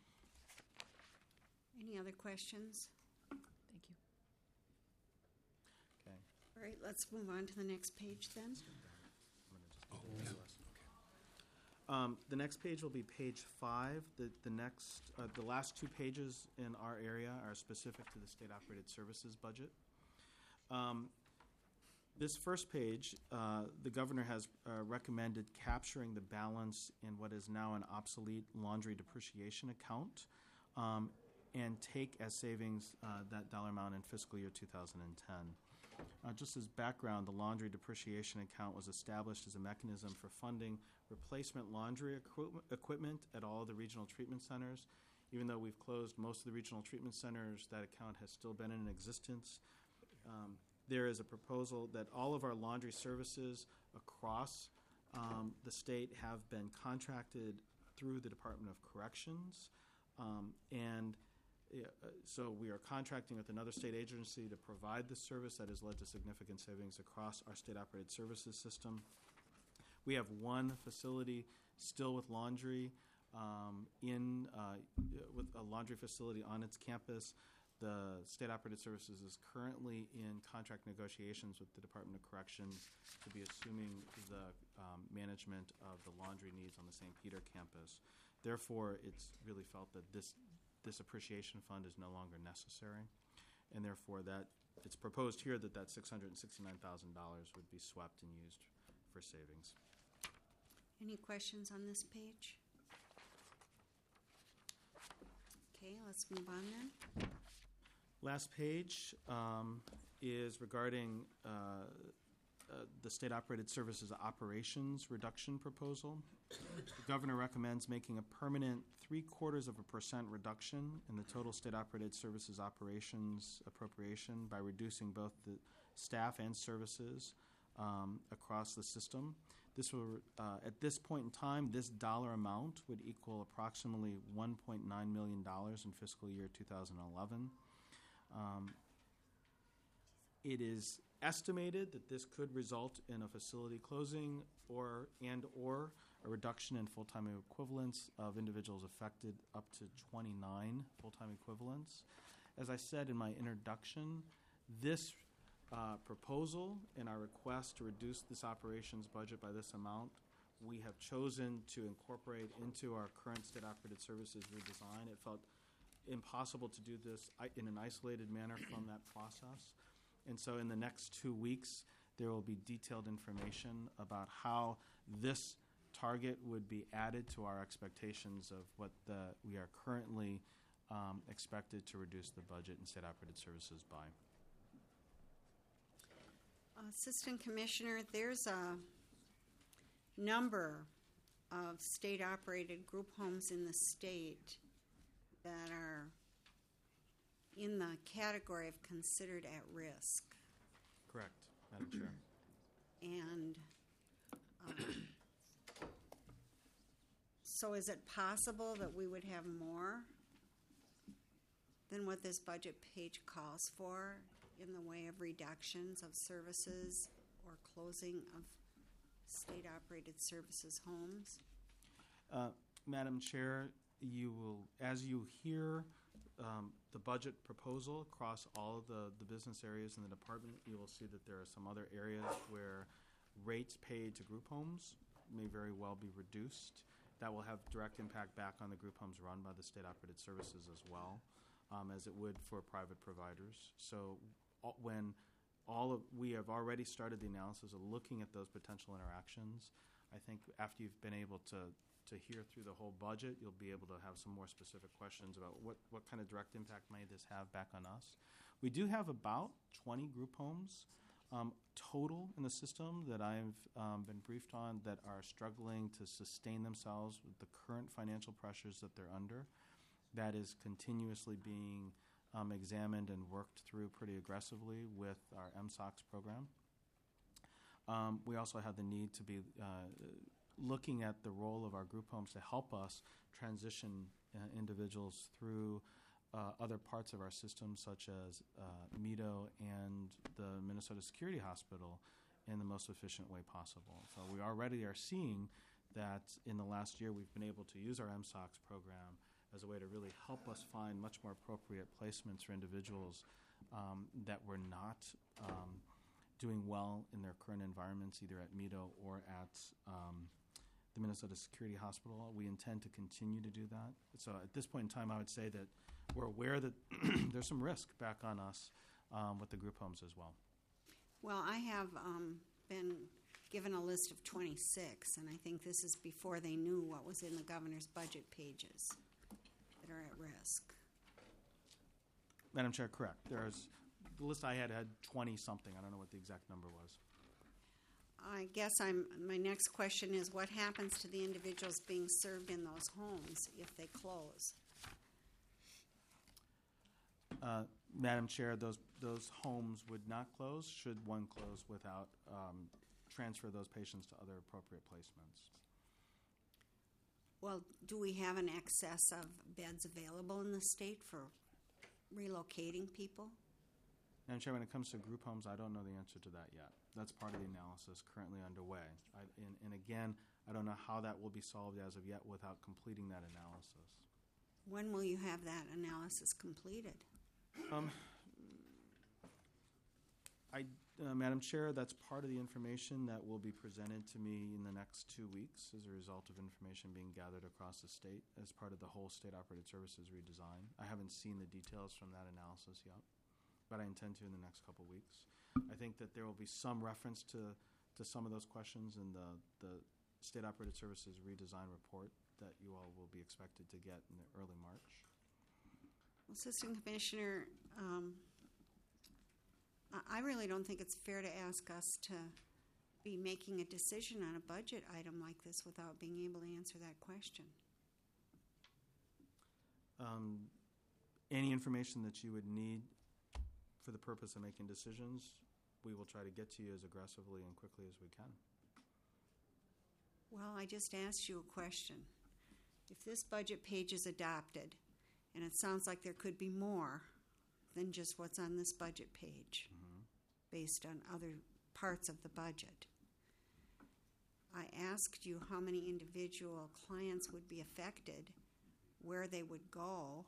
Any other questions? Thank you. Okay. All right, let's move on to the next page then. Um, the next page will be page five. The, the next, uh, the last two pages in our area are specific to the state operated services budget. Um, this first page, uh, the governor has uh, recommended capturing the balance in what is now an obsolete laundry depreciation account, um, and take as savings uh, that dollar amount in fiscal year two thousand ten. Uh, just as background, the laundry depreciation account was established as a mechanism for funding replacement laundry equi- equipment at all of the regional treatment centers. Even though we've closed most of the regional treatment centers, that account has still been in existence. Um, there is a proposal that all of our laundry services across um, the state have been contracted through the Department of Corrections, um, and Yeah, uh, so we are contracting with another state agency to provide this service. That has led to significant savings across our state-operated services system. We have one facility still with laundry um, in uh, with a laundry facility on its campus. The state-operated services is currently in contract negotiations with the Department of Corrections to be assuming the um, management of the laundry needs on the Saint Peter campus. Therefore, it's really felt that this this appreciation fund is no longer necessary, and therefore that it's proposed here that that six hundred sixty-nine thousand dollars would be swept and used for savings. Any questions on this page? Okay, let's move on then. Last page um, is regarding uh, uh, the state operated services operations reduction proposal. The governor recommends making a permanent three quarters of a percent reduction in the total state operated services operations appropriation by reducing both the staff and services um, across the system. This will, uh, at this point in time, this dollar amount would equal approximately one point nine million dollars in fiscal year two thousand eleven. Um, it is estimated that this could result in a facility closing or and or a reduction in full-time equivalents of individuals affected up to twenty-nine full-time equivalents. As I said in my introduction, this uh, proposal and our request to reduce this operations budget by this amount, we have chosen to incorporate into our current state operated services redesign. It felt impossible to do this in an isolated manner from that process. And so in the next two weeks, there will be detailed information about how this target would be added to our expectations of what the, we are currently um, expected to reduce the budget in state operated services by. Assistant Commissioner, there's a number of state-operated group homes in the state that are in the category of considered at risk. Correct, Madam Chair. And um, so is it possible that we would have more than what this budget page calls for in the way of reductions of services or closing of state-operated services homes? Uh, Madam Chair, you will, as you hear um, the budget proposal across all of the, the business areas in the department, you will see that there are some other areas where rates paid to group homes may very well be reduced. That will have direct impact back on the group homes run by the state-operated services as well, um, as it would for private providers. So all, when all of, we have already started the analysis of looking at those potential interactions, I think after you've been able to to hear through the whole budget, you'll be able to have some more specific questions about what, what kind of direct impact may this have back on us. We do have about twenty group homes um, total in the system that I've um, been briefed on that are struggling to sustain themselves with the current financial pressures that they're under. That is continuously being um, examined and worked through pretty aggressively with our M S O X program. Um, we also have the need to be uh, looking at the role of our group homes to help us transition uh, individuals through uh, other parts of our system, such as uh, M E D O and the Minnesota Security Hospital, in the most efficient way possible. So we already are seeing that in the last year we've been able to use our M S O X program as a way to really help us find much more appropriate placements for individuals um, that were not um, doing well in their current environments, either at M E D O or at um, the Minnesota Security Hospital. We intend to continue to do that. So at this point in time, I would say that we're aware that there's some risk back on us um, with the group homes as well. Well, I have um, been given a list of twenty-six, and I think this is before they knew what was in the governor's budget pages that are at risk. Madam Chair, correct. There's the list I had had twenty something. I don't know what the exact number was. I guess I'm. My next question is, what happens to the individuals being served in those homes if they close? Uh, Madam Chair, those those homes would not close should one close without um, transfer those patients to other appropriate placements. Well, do we have an excess of beds available in the state for relocating people? Madam Chair, when it comes to group homes, I don't know the answer to that yet. That's part of the analysis currently underway. I, and, and again, I don't know how that will be solved as of yet without completing that analysis. When will you have that analysis completed? Um, I, uh, Madam Chair, that's part of the information that will be presented to me in the next two weeks as a result of information being gathered across the state as part of the whole state operated services redesign. I haven't seen the details from that analysis yet, but I intend to in the next couple weeks. I think that there will be some reference to, to some of those questions in the, the state operated services redesign report that you all will be expected to get in the early March. Well, Assistant Commissioner, um, I really don't think it's fair to ask us to be making a decision on a budget item like this without being able to answer that question. Um, any information that you would need for the purpose of making decisions, we will try to get to you as aggressively and quickly as we can. Well, I just asked you a question. If this budget page is adopted, and it sounds like there could be more than just what's on this budget page, based on other parts of the budget. I asked you how many individual clients would be affected, where they would go,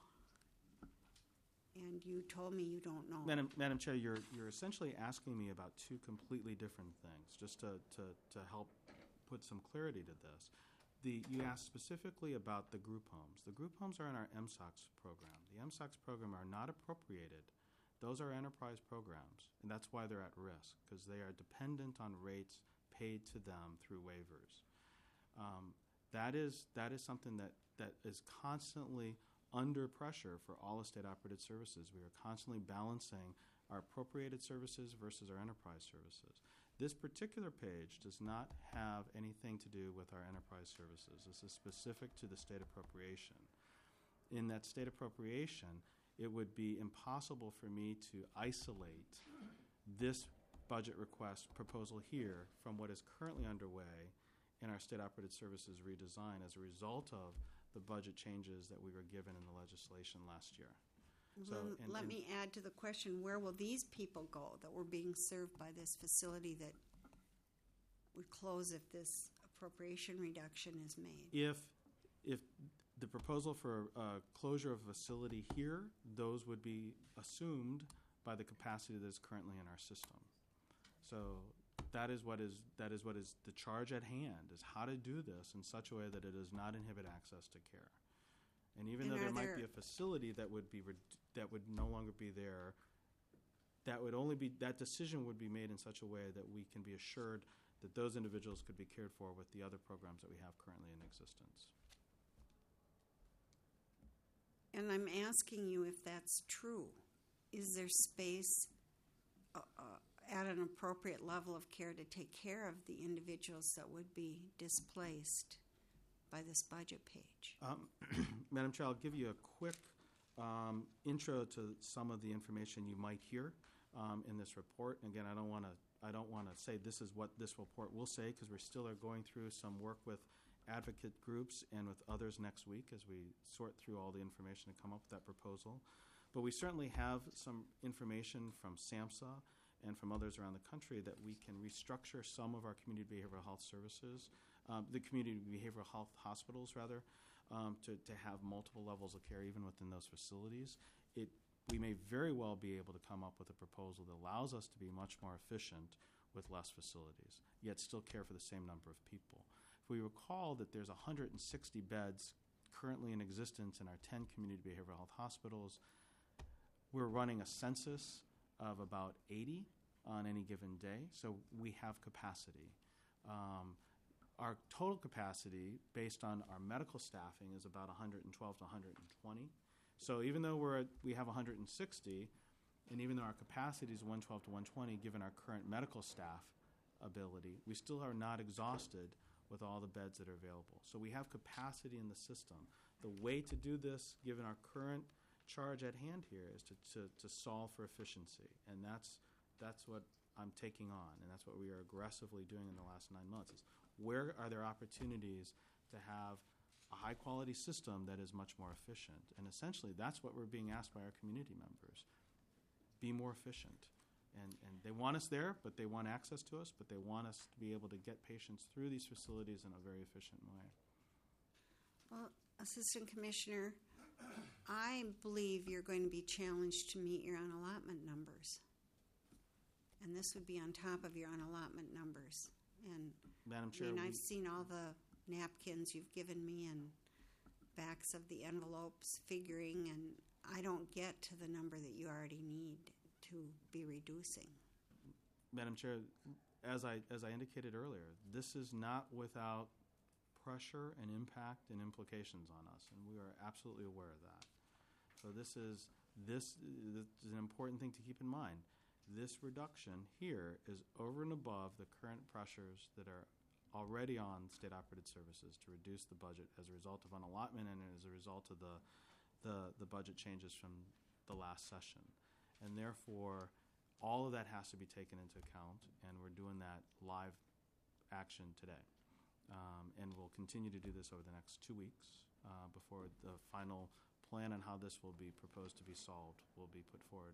and you told me you don't know. Madam, Madam Chair, you're, you're essentially asking me about two completely different things, just to, to, to help put some clarity to this. The, you asked specifically about the group homes. The group homes are in our M SOX program. The M SOX program are not appropriated. Those are enterprise programs, and that's why they're at risk, because they are dependent on rates paid to them through waivers. Um, that is that is something that, that is constantly under pressure for all estate operated services. We are constantly balancing our appropriated services versus our enterprise services. This particular page does not have anything to do with our enterprise services. This is specific to the state appropriation. In that state appropriation, it would be impossible for me to isolate this budget request proposal here from what is currently underway in our state operated services redesign as a result of the budget changes that we were given in the legislation last year. So, Well, and- let and- me add to the question, where will these people go that were being served by this facility that would close if this appropriation reduction is made? If, if the proposal for uh, closure of a facility here, those would be assumed by the capacity that is currently in our system. So that is what is that is what is the charge at hand, is how to do this in such a way that it does not inhibit access to care. And even And though there are might there- be a facility that would be red- that would no longer be there, that would only be that decision would be made in such a way that we can be assured that those individuals could be cared for with the other programs that we have currently in existence. And I'm asking you if that's true. Is there space uh, uh, at an appropriate level of care to take care of the individuals that would be displaced by this budget page? Um, Madam Chair, I'll give you a quick um, intro to some of the information you might hear um, in this report. And again, I don't want to I don't want to say this is what this report will say, because we still are going through some work with advocate groups and with others next week as we sort through all the information and come up with that proposal. But we certainly have some information from SAMHSA and from others around the country that we can restructure some of our community behavioral health services, um, the community behavioral health hospitals, rather, um, to, to have multiple levels of care even within those facilities. It, we may very well be able to come up with a proposal that allows us to be much more efficient with less facilities, yet still care for the same number of people. If we recall that there's one hundred sixty beds currently in existence in our ten community behavioral health hospitals, we're running a census of about eighty on any given day, so we have capacity. Um, our total capacity, based on our medical staffing, is about one hundred twelve to one hundred twenty. So even though we're at, we have one hundred sixty, and even though our capacity is one twelve to one twenty, given our current medical staff ability, we still are not exhausted with all the beds that are available. So we have capacity in the system. The way to do this, given our current charge at hand here, is to, to, to solve for efficiency. And that's, that's what I'm taking on, and that's what we are aggressively doing in the last nine months, is where are there opportunities to have a high-quality system that is much more efficient? And essentially, that's what we're being asked by our community members. Be more efficient. And, and they want us there, but they want access to us, but they want us to be able to get patients through these facilities in a very efficient way. Well, Assistant Commissioner, I believe you're going to be challenged to meet your unallotment numbers. And this would be on top of your unallotment numbers. And Madam Chair, I mean, we- I've seen all the napkins you've given me and backs of the envelopes figuring, and I don't get to the number that you already need to be reducing. Madam Chair, as I, as I indicated earlier, this is not without pressure and impact and implications on us, and we are absolutely aware of that. So this is, this, this is an important thing to keep in mind. This reduction here is over and above the current pressures that are already on state-operated services to reduce the budget as a result of unallotment and as a result of the, the, the budget changes from the last session. And therefore, all of that has to be taken into account, and we're doing that live action today. Um, and we'll continue to do this over the next two weeks uh, before the final plan on how this will be proposed to be solved will be put forward.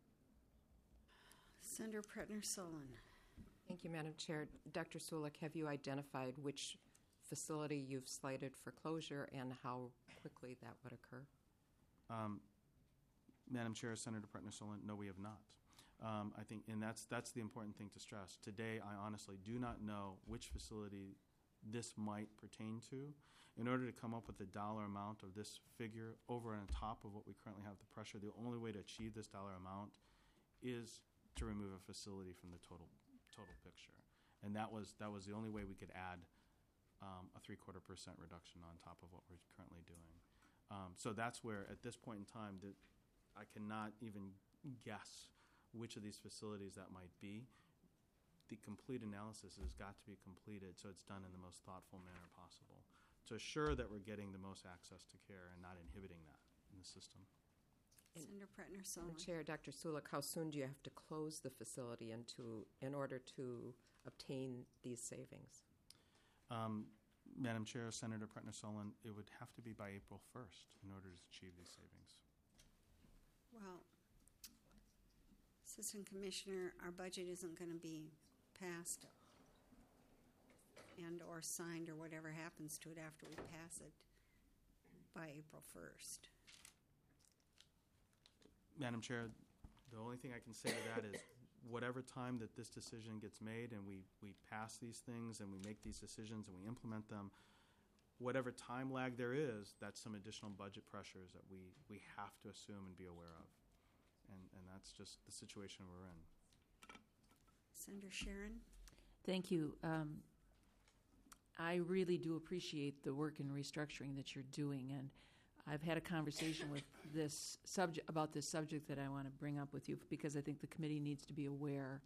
Senator Pretner-Solon. Thank you, Madam Chair. Doctor Sulik, have you identified which facility you've slated for closure and how quickly that would occur? Um, Madam Chair, Senator Pretner-Solon, no, we have not. Um, I think, and that's that's the important thing to stress. Today, I honestly do not know which facility this might pertain to. In order to come up with a dollar amount of this figure over and on top of what we currently have the pressure, the only way to achieve this dollar amount is to remove a facility from the total total picture. And that was that was the only way we could add um, a three-quarter percent reduction on top of what we're currently doing. Um, so that's where, at this point in time, that I cannot even guess which of these facilities that might be. The complete analysis has got to be completed so it's done in the most thoughtful manner possible to assure that we're getting the most access to care and not inhibiting that in the system. Senator Pretner-Solon. Madam Chair, Doctor Sulik, how soon do you have to close the facility and to, in order to obtain these savings? Um, Madam Chair, Senator Pretner-Solon, it would have to be by April first in order to achieve these savings. Well, Assistant Commissioner, our budget isn't going to be passed and or signed or whatever happens to it after we pass it by April first. Madam Chair, the only thing I can say to that is whatever time that this decision gets made and we, we pass these things and we make these decisions and we implement them, whatever time lag there is, that's some additional budget pressures that we, we have to assume and be aware of. And, and that's just the situation we're in. Senator Sharon? Thank you. Um, I really do appreciate the work in restructuring that you're doing, and I've had a conversation with this subject about this subject that I want to bring up with you because I think the committee needs to be aware.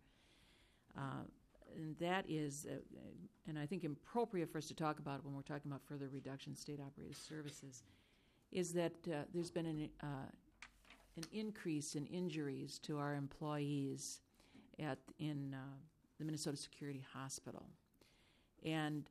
Uh, and that is, uh, and I think appropriate for us to talk about when we're talking about further reduction in state operated services, is that uh, there's been an, uh, an increase in injuries to our employees at in uh, the Minnesota Security Hospital, and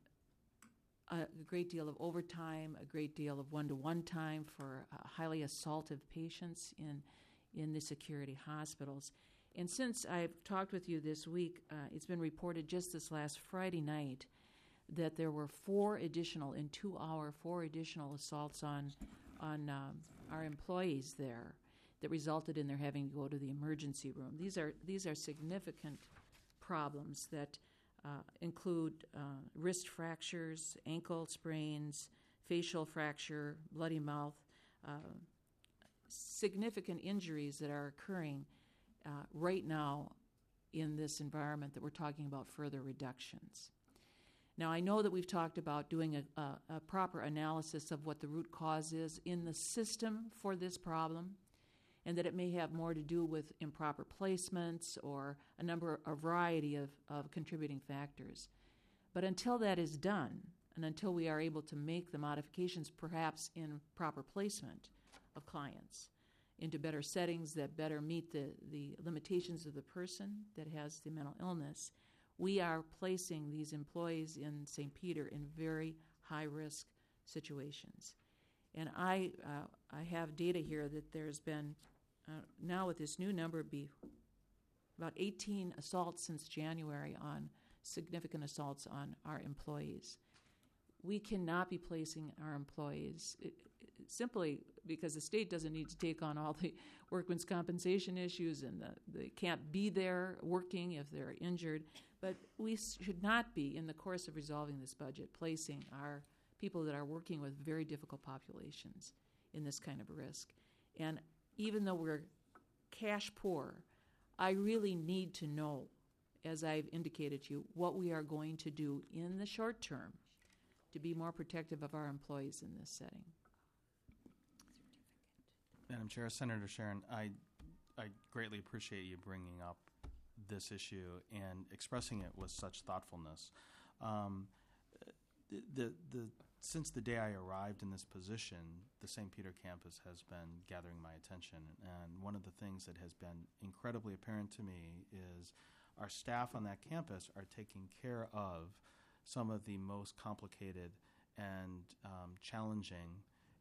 a great deal of overtime, a great deal of one-to-one time for uh, highly assaultive patients in in the security hospitals. And since I've talked with you this week, uh, it's been reported just this last Friday night that there were four additional, in two hour, four additional assaults on on um, our employees there that resulted in their having to go to the emergency room. These are these are significant problems that Uh, include uh, wrist fractures, ankle sprains, facial fracture, bloody mouth, uh, significant injuries that are occurring uh, right now in this environment that we're talking about further reductions. Now, I know that we've talked about doing a, a, a proper analysis of what the root cause is in the system for this problem, and that it may have more to do with improper placements or a number, a variety of, of contributing factors. But until that is done, and until we are able to make the modifications, perhaps in proper placement of clients into better settings that better meet the, the limitations of the person that has the mental illness, we are placing these employees in Saint Peter in very high-risk situations. And I, uh, I have data here that there's been Uh, now with this new number, be about eighteen assaults since January on significant assaults on our employees. We cannot be placing our employees it, it, simply because the state doesn't need to take on all the workman's compensation issues and the, they can't be there working if they're injured. But we should not be, in the course of resolving this budget, placing our people that are working with very difficult populations in this kind of risk. And even though we're cash poor, I really need to know, as I've indicated to you, what we are going to do in the short term to be more protective of our employees in this setting. Madam Chair, Senator Sharon, I, I greatly appreciate you bringing up this issue and expressing it with such thoughtfulness. Um, the, the, the Since the day I arrived in this position, the Saint Peter campus has been gathering my attention. And one of the things that has been incredibly apparent to me is our staff on that campus are taking care of some of the most complicated and um, challenging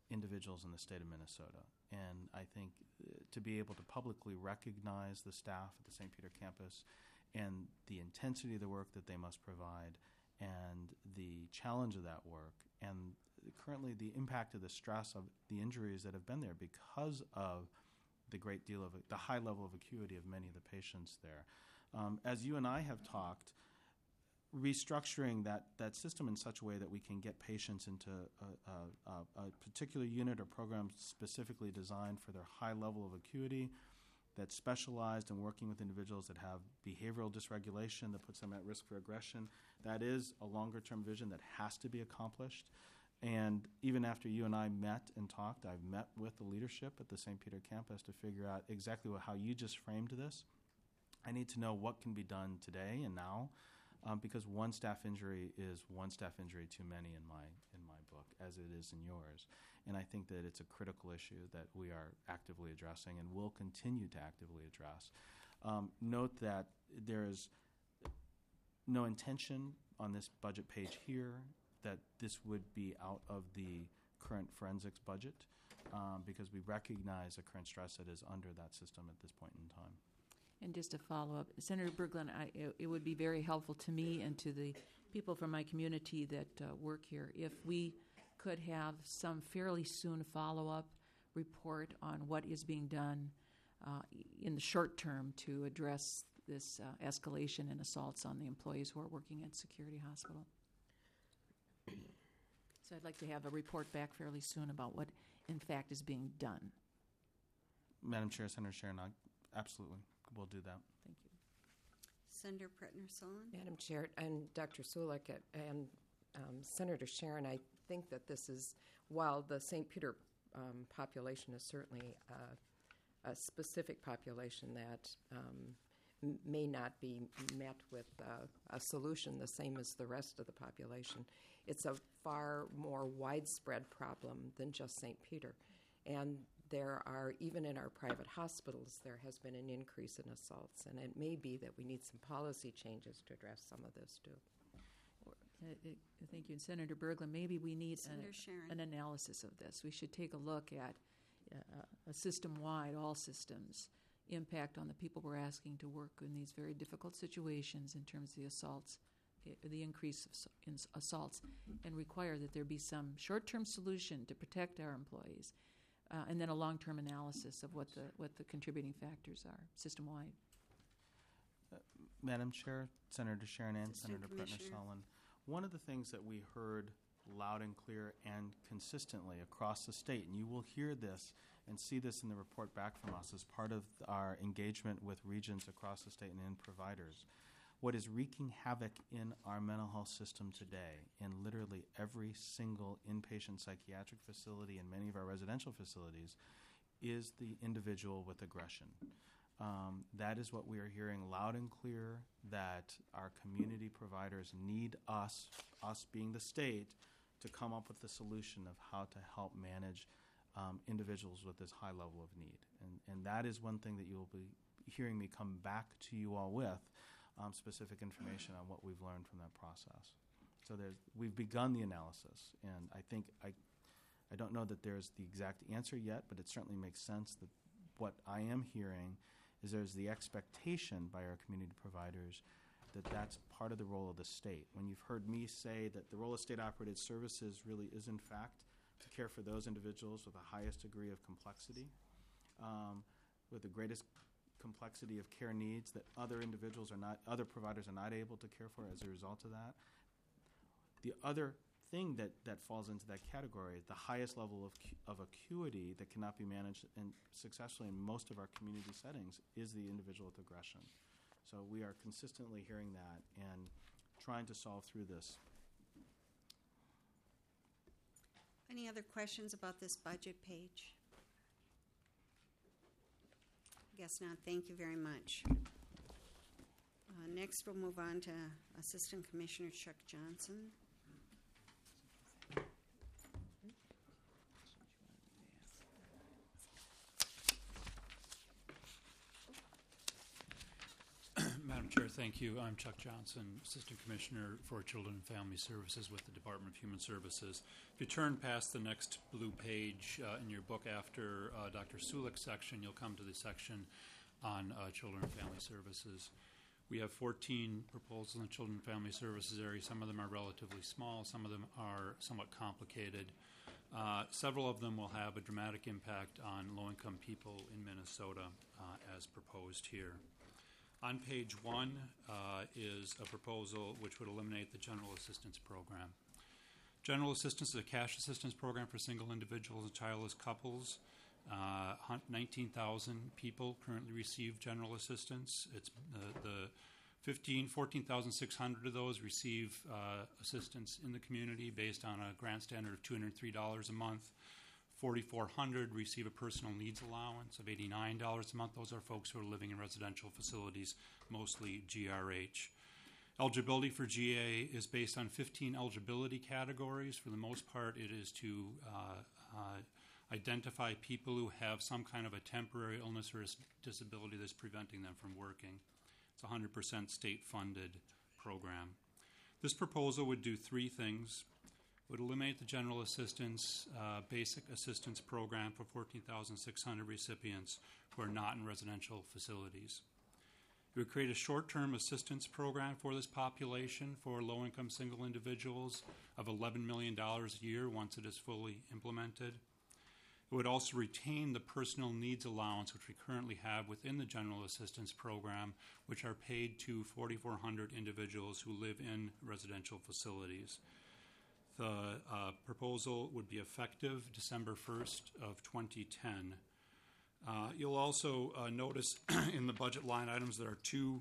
individuals in the state of Minnesota. And I think uh, to be able to publicly recognize the staff at the Saint Peter campus and the intensity of the work that they must provide and the challenge of that work and currently the impact of the stress of the injuries that have been there because of the great deal of the high level of acuity of many of the patients there. Um, as you and I have talked, restructuring that, that system in such a way that we can get patients into a, a, a, a particular unit or program specifically designed for their high level of acuity, that's specialized in working with individuals that have behavioral dysregulation that puts them at risk for aggression, that is a longer-term vision that has to be accomplished. And even after you and I met and talked, I've met with the leadership at the Saint Peter campus to figure out exactly what, how you just framed this. I need to know what can be done today and now, um, because one staff injury is one staff injury too many in my in my book, as it is in yours. And I think that it's a critical issue that we are actively addressing and will continue to actively address. Um, note that there is no intention on this budget page here that this would be out of the current forensics budget, um, because we recognize the current stress that is under that system at this point in time. And just to follow up, Senator Berglund, I, it, it would be very helpful to me and to the people from my community that uh, work here if we could have some fairly soon follow-up report on what is being done uh, in the short term to address this uh, escalation and assaults on the employees who are working at Security Hospital. So I'd like to have a report back fairly soon about what, in fact, is being done. Madam Chair, Senator Sharon, absolutely, we'll do that. Thank you. Senator Pretner-Solon. Madam Chair, and Doctor Sulik and um, Senator Sharon, I think that this is, while the Saint Peter um, population is certainly uh, a specific population that um, m- may not be met with uh, a solution the same as the rest of the population, it's a far more widespread problem than just Saint Peter. And there are, even in our private hospitals, there has been an increase in assaults, and it may be that we need some policy changes to address some of this too. Uh, uh, Thank you. And Senator Berglund, maybe we need Senator an, Sharon. an analysis of this. We should take a look at uh, a system-wide, all systems, impact on the people we're asking to work in these very difficult situations in terms of the assaults, uh, the increase of s- in s- assaults, and require that there be some short-term solution to protect our employees, uh, and then a long-term analysis of what the what the contributing factors are, system-wide. Uh, Madam Chair, Senator Sharon and Assistant Senator Commissioner. Pretner-Solon, one of the things that we heard loud and clear and consistently across the state, and you will hear this and see this in the report back from us as part of our engagement with regions across the state and in providers, what is wreaking havoc in our mental health system today, in literally every single inpatient psychiatric facility and many of our residential facilities, is the individual with aggression. Um, that is what we are hearing loud and clear, that our community providers need us, us being the state, to come up with the solution of how to help manage um, individuals with this high level of need. And, and that is one thing that you will be hearing me come back to you all with, um, specific information on what we've learned from that process. So there's, we've begun the analysis, and I think I, I don't know that there's the exact answer yet, but it certainly makes sense that what I am hearing is there's the expectation by our community providers that that's part of the role of the state. When you've heard me say that the role of state-operated services really is, in fact, to care for those individuals with the highest degree of complexity, um, with the greatest complexity of care needs that other individuals are not, other providers are not able to care for as a result of that. The other thing that, that falls into that category, the highest level of, cu- of acuity that cannot be managed in, successfully in most of our community settings, is the individual with aggression. So we are consistently hearing that and trying to solve through this. Any other questions about this budget page? Guess not. Thank you very much. Uh, next, we'll move on to Assistant Commissioner Chuck Johnson. Madam Chair, thank you. I'm Chuck Johnson, Assistant Commissioner for Children and Family Services with the Department of Human Services. If you turn past the next blue page uh, in your book after uh, Doctor Sulik's section, you'll come to the section on uh, Children and Family Services. We have fourteen proposals in the Children and Family Services area. Some of them are relatively small. Some of them are somewhat complicated. Uh, several of them will have a dramatic impact on low-income people in Minnesota uh, as proposed here. On page one uh, is a proposal which would eliminate the General Assistance Program. General Assistance is a cash assistance program for single individuals and childless couples. Uh, nineteen thousand people currently receive general assistance. It's uh, the fifteen, fourteen thousand six hundred of those receive uh, assistance in the community based on a grant standard of two hundred three dollars a month. forty-four hundred receive a personal needs allowance of eighty-nine dollars a month. Those are folks who are living in residential facilities, mostly G R H. Eligibility for G A is based on fifteen eligibility categories. For the most part, it is to uh, uh, identify people who have some kind of a temporary illness or disability that's preventing them from working. It's a one hundred percent state-funded program. This proposal would do three things. It would eliminate the General Assistance uh, Basic Assistance Program for fourteen thousand six hundred recipients who are not in residential facilities. It would create a short-term assistance program for this population for low-income single individuals of eleven million dollars a year once it is fully implemented. It would also retain the personal needs allowance, which we currently have within the General Assistance Program, which are paid to forty-four hundred individuals who live in residential facilities. The uh, proposal would be effective December first of twenty ten. Uh, you'll also uh, notice in the budget line items there are two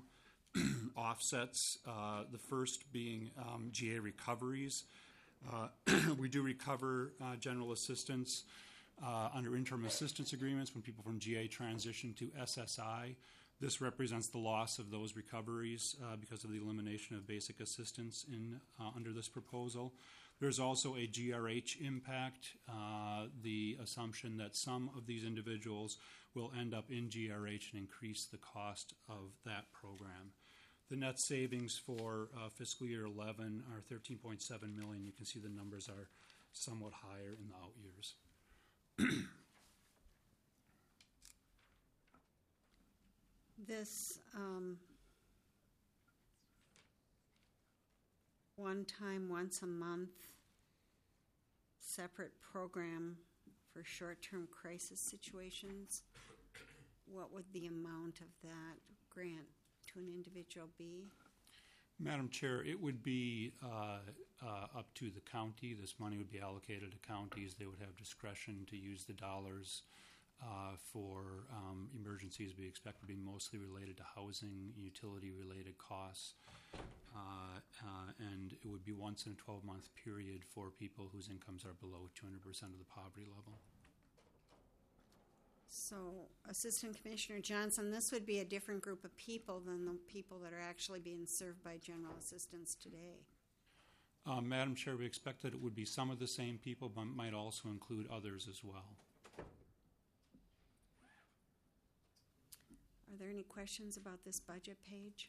offsets, uh, the first being um, G A recoveries. Uh, we do recover uh, general assistance uh, under interim assistance agreements when people from G A transition to S S I. This represents the loss of those recoveries uh, because of the elimination of basic assistance in uh, under this proposal. There's also a G R H impact, uh, the assumption that some of these individuals will end up in G R H and increase the cost of that program. The net savings for uh, fiscal year eleven are thirteen point seven million dollars. You can see the numbers are somewhat higher in the out years. This um, one time, once a month, separate program for short-term crisis situations, what would the amount of that grant to an individual be? Madam Chair, it would be uh, uh, up to the county. This money would be allocated to counties. They would have discretion to use the dollars uh, for um, emergencies we expect to be mostly related to housing, utility-related costs. Uh, uh, and it would be once in a twelve-month period for people whose incomes are below two hundred percent of the poverty level. So, Assistant Commissioner Johnson, this would be a different group of people than the people that are actually being served by general assistance today. Uh, Madam Chair, we expect that it would be some of the same people, but might also include others as well. Are there any questions about this budget page?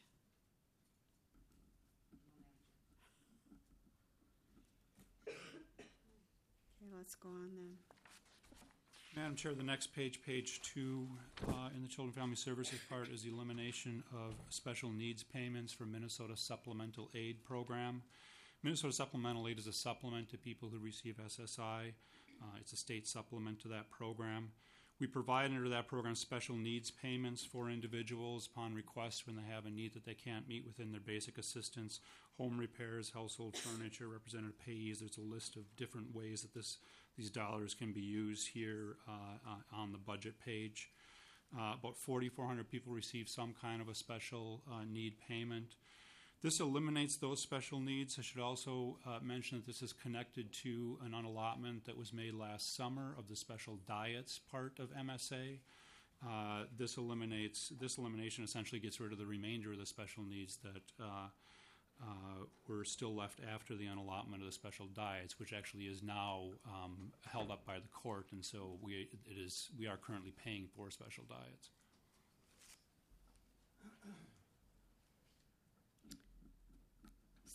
Okay, let's go on then. Madam Chair, the next page, page two, uh, in the Children and Family Services part is the elimination of special needs payments for Minnesota Supplemental Aid Program. Minnesota Supplemental Aid is a supplement to people who receive S S I. Uh, it's a state supplement to that program. We provide under that program special needs payments for individuals upon request when they have a need that they can't meet within their basic assistance, home repairs, household furniture, representative payees. There's a list of different ways that this these dollars can be used here uh, uh, on the budget page. Uh, about forty-four hundred people receive some kind of a special uh, need payment. This eliminates those special needs. I should also uh, mention that this is connected to an unallotment that was made last summer of the special diets part of M S A. Uh, this eliminates this elimination essentially gets rid of the remainder of the special needs that uh, uh, were still left after the unallotment of the special diets, which actually is now um, held up by the court, and so we it is we are currently paying for special diets.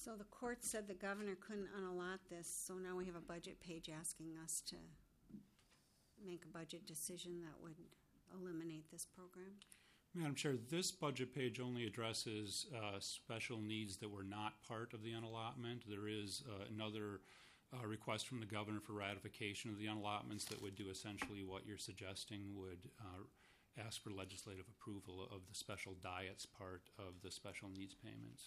So the court said the governor couldn't unallot this, so now we have a budget page asking us to make a budget decision that would eliminate this program. Madam Chair, this budget page only addresses uh, special needs that were not part of the unallotment. There is uh, another uh, request from the governor for ratification of the unallotments that would do essentially what you're suggesting, would uh, ask for legislative approval of the special diets part of the special needs payments.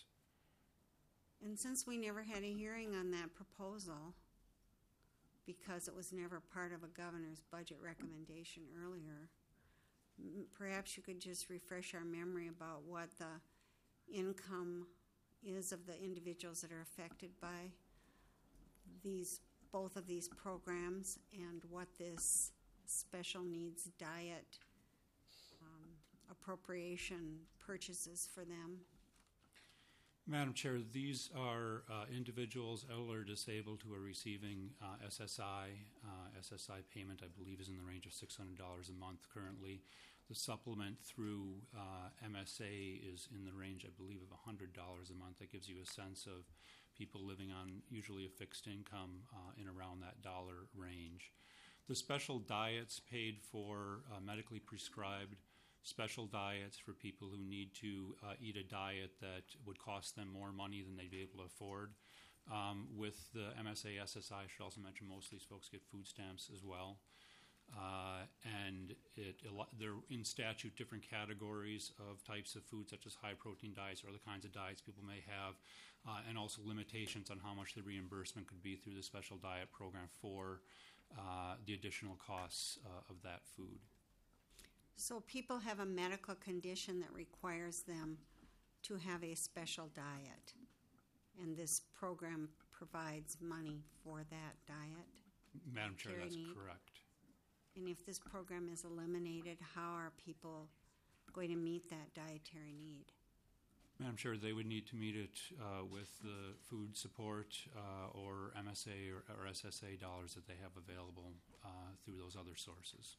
And since we never had a hearing on that proposal, because it was never part of a governor's budget recommendation earlier, m- perhaps you could just refresh our memory about what the income is of the individuals that are affected by these, both of these programs, and what this special needs diet um, appropriation purchases for them. Madam Chair, these are uh, individuals, elderly or disabled, who are receiving uh, S S I. Uh, S S I payment, I believe, is in the range of six hundred dollars a month currently. The supplement through uh, M S A is in the range, I believe, of one hundred dollars a month. That gives you a sense of people living on usually a fixed income uh, in around that dollar range. The special diets paid for uh, medically prescribed special diets for people who need to uh, eat a diet that would cost them more money than they'd be able to afford. Um, with the M S A S S I, I should also mention most of these folks get food stamps as well. Uh, and it, they're in statute different categories of types of food, such as high-protein diets or other kinds of diets people may have, uh, and also limitations on how much the reimbursement could be through the special diet program for uh, the additional costs uh, of that food. So people have a medical condition that requires them to have a special diet, and this program provides money for that diet? Madam Chair, that's need? correct. And if this program is eliminated, how are people going to meet that dietary need? Madam Chair, they would need to meet it uh, with the food support uh, or M S A or, or S S A dollars that they have available uh, through those other sources.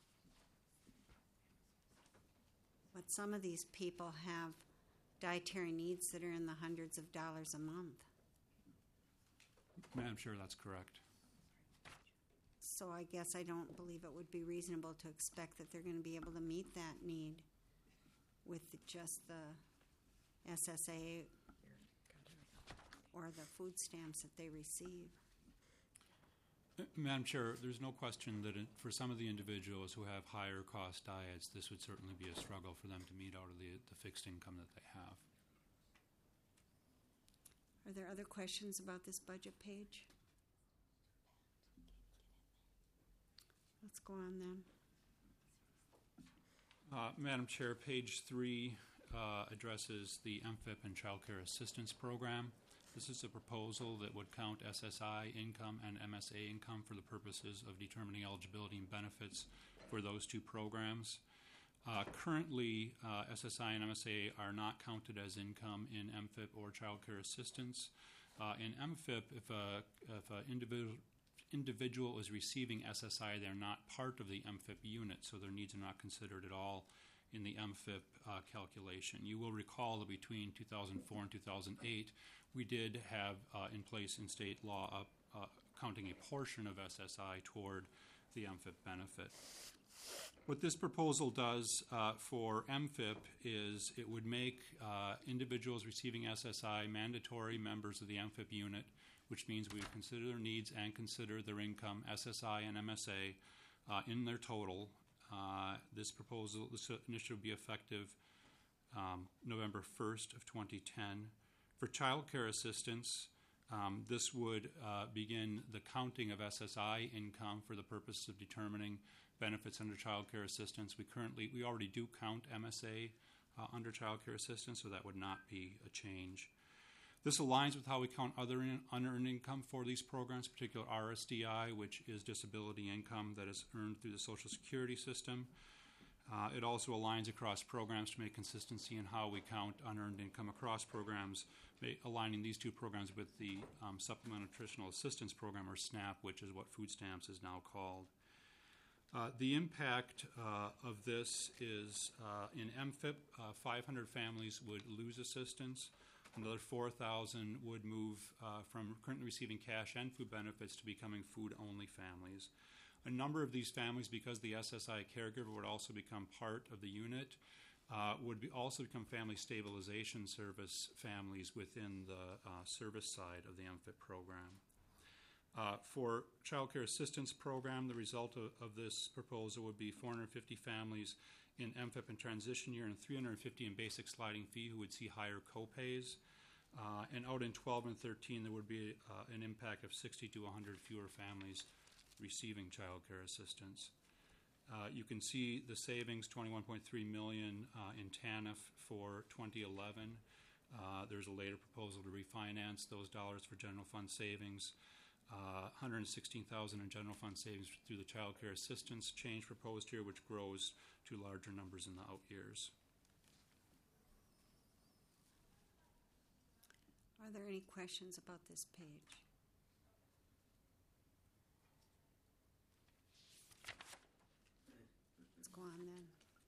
But some of these people have dietary needs that are in the hundreds of dollars a month. Madam Chair, that's correct. So I guess I don't believe it would be reasonable to expect that they're going to be able to meet that need with the, just the S S A or the food stamps that they receive. Uh, Madam Chair, there's no question that it, for some of the individuals who have higher cost diets, this would certainly be a struggle for them to meet out of the, the fixed income that they have. Are there other questions about this budget page? Let's go on then. Uh, Madam Chair, page three uh, addresses the M F I P and Child Care Assistance Program. This is a proposal that would count S S I income and M S A income for the purposes of determining eligibility and benefits for those two programs. Uh, currently, uh, S S I and M S A are not counted as income in M F I P or Child Care Assistance. Uh, in M F I P, if a if an individual individual is receiving S S I, they're not part of the M F I P unit, so their needs are not considered at all in the M F I P uh, calculation. You will recall that between two thousand four and two thousand eight, we did have uh, in place in state law up, uh, counting a portion of S S I toward the M F I P benefit. What this proposal does uh, for M F I P is it would make uh, individuals receiving S S I mandatory members of the M F I P unit, which means we would consider their needs and consider their income, S S I and M S A, uh, in their total. Uh, this proposal, this initiative will be effective um, November first of twenty ten. For child care assistance, um, this would uh, begin the counting of S S I income for the purpose of determining benefits under child care assistance. We currently, we already do count M S A uh, under child care assistance, so that would not be a change. This aligns with how we count other in, unearned income for these programs, particularly R S D I, which is disability income that is earned through the Social Security system. Uh, it also aligns across programs to make consistency in how we count unearned income across programs, aligning these two programs with the um, Supplemental Nutritional Assistance Program, or SNAP, which is what food stamps is now called. Uh, the impact uh, of this is uh, in M F I P, uh, five hundred families would lose assistance. Another four thousand would move uh, from currently receiving cash and food benefits to becoming food-only families. A number of these families, because the S S I caregiver would also become part of the unit, uh, would be also become family stabilization service families within the uh, service side of the M F I T program. Uh, for Child Care Assistance Program, the result of, of this proposal would be four hundred fifty families in M F I P and transition year and three hundred fifty in basic sliding fee who would see higher copays. Uh, and out in twelve and thirteen, there would be uh, an impact of sixty to one hundred fewer families receiving child care assistance. Uh, you can see the savings, twenty-one point three million dollars uh, in T A N F for twenty eleven. Uh, there's a later proposal to refinance those dollars for general fund savings. Uh, one hundred sixteen thousand dollars in general fund savings through the child care assistance change proposed here, which grows to larger numbers in the out years. Are there any questions about this page? Let's go on then.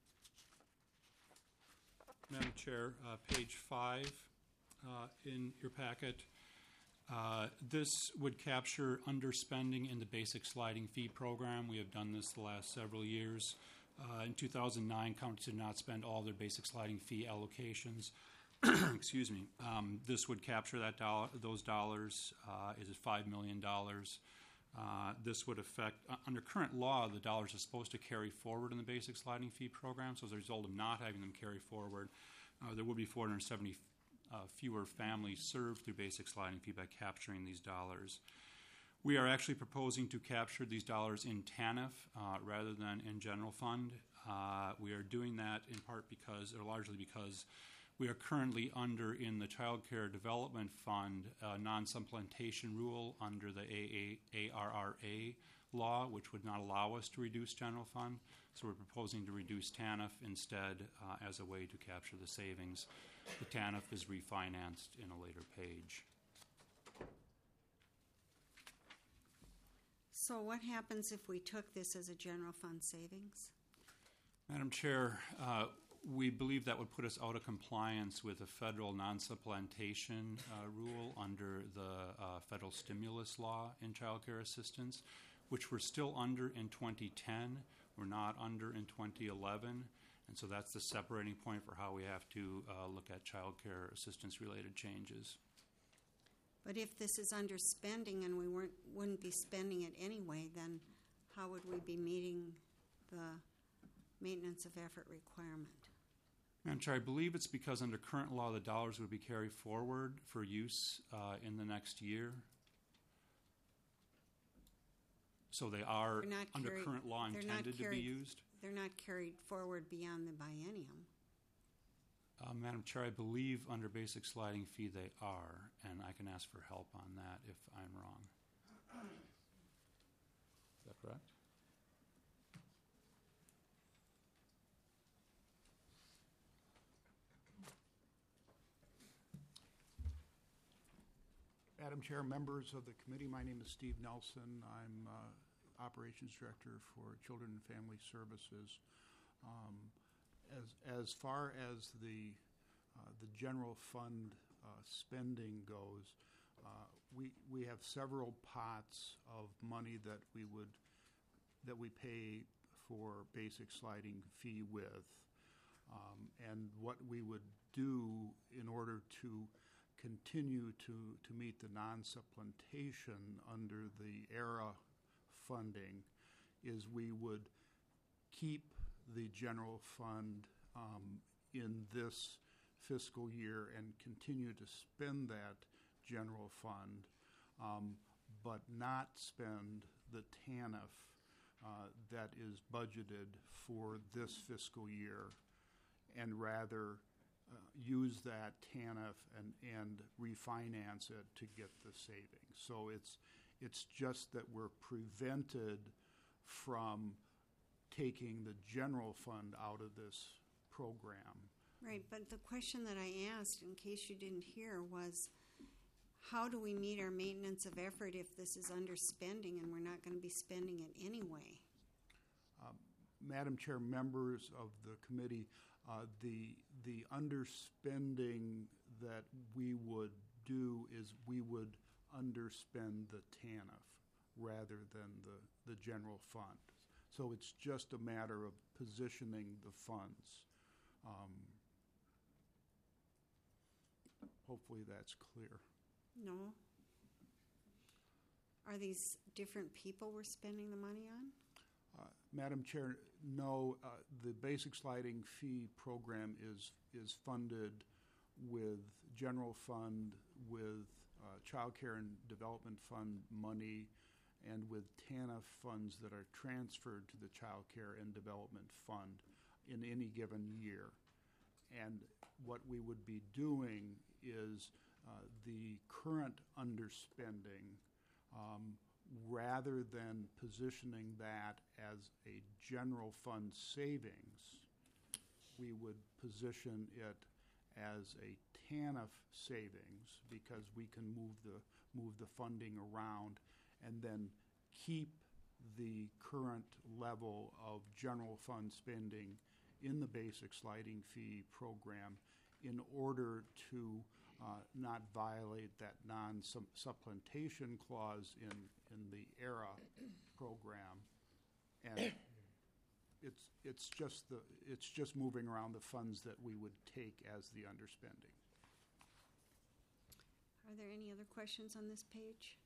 Madam Chair, uh, page five uh, in your packet. Uh, this would capture underspending in the basic sliding fee program. We have done this the last several years. Uh, in two thousand nine, counties did not spend all their basic sliding fee allocations. Excuse me. Um, this would capture that dollar, those dollars. Uh, is it five million dollars? Uh, this would affect, uh, under current law, the dollars are supposed to carry forward in the basic sliding fee program. So as a result of not having them carry forward, uh, there would be four hundred seventy uh, fewer families served through basic sliding fee by capturing these dollars. We are actually proposing to capture these dollars in T A N F uh, rather than in general fund. Uh, we are doing that in part because, or largely because, we are currently under, in the Child Care Development Fund, a non-supplementation rule under the A R R A law, which would not allow us to reduce general fund. So we're proposing to reduce T A N F instead uh, as a way to capture the savings. The T A N F is refinanced in a later page. So what happens if we took this as a general fund savings? Madam Chair, uh, we believe that would put us out of compliance with the federal non-supplementation uh, rule under the uh, federal stimulus law in child care assistance, which we're still under in twenty ten. We're not under in twenty eleven. And so that's the separating point for how we have to uh, look at child care assistance related changes. But if this is underspending and we weren't, wouldn't be spending it anyway, then how would we be meeting the maintenance of effort requirement? Madam Chair, I believe it's because under current law, the dollars would be carried forward for use uh, in the next year. So they are, They're not under carried- current law, they're not intended to be carried- used. They're not carried forward beyond the biennium. Uh, Madam Chair, I believe under basic sliding fee they are, and I can ask for help on that if I'm wrong. Is that correct? Madam Chair, members of the committee, my name is Steve Nelson. I'm uh, Operations Director for Children and Family Services. Um, as, as far as the, uh, the general fund uh, spending goes, uh, we, we have several pots of money that we would, that we pay for basic sliding fee with. Um, and what we would do in order to continue to, to meet the non-supplementation under the E R A funding is we would keep the general fund um, in this fiscal year and continue to spend that general fund, um, but not spend the T A N F uh, that is budgeted for this fiscal year, and rather uh, use that T A N F and, and refinance it to get the savings. So it's, it's just that we're prevented from taking the general fund out of this program. Right, but the question that I asked, in case you didn't hear, was how do we meet our maintenance of effort if this is underspending and we're not going to be spending it anyway? Uh, Madam Chair, members of the committee, uh, the, the underspending that we would do is we would underspend the TANF rather than the, the general fund. So it's just a matter of positioning the funds. Um, hopefully that's clear. No? Are these different people we're spending the money on? Uh, Madam Chair, no, uh, the basic sliding fee program is, is funded with general fund, with uh, child care and development fund money, and with TANF funds that are transferred to the child care and development fund in any given year. And what we would be doing is uh, the current underspending, um, rather than positioning that as a general fund savings, we would position it as a TANF savings because we can move the move the funding around and then keep the current level of general fund spending in the basic sliding fee program in order to uh, not violate that non-supplementation clause in, in the ERA program. And it's, it's, just the, it's just moving around the funds that we would take as the underspending. Are there any other questions on this page?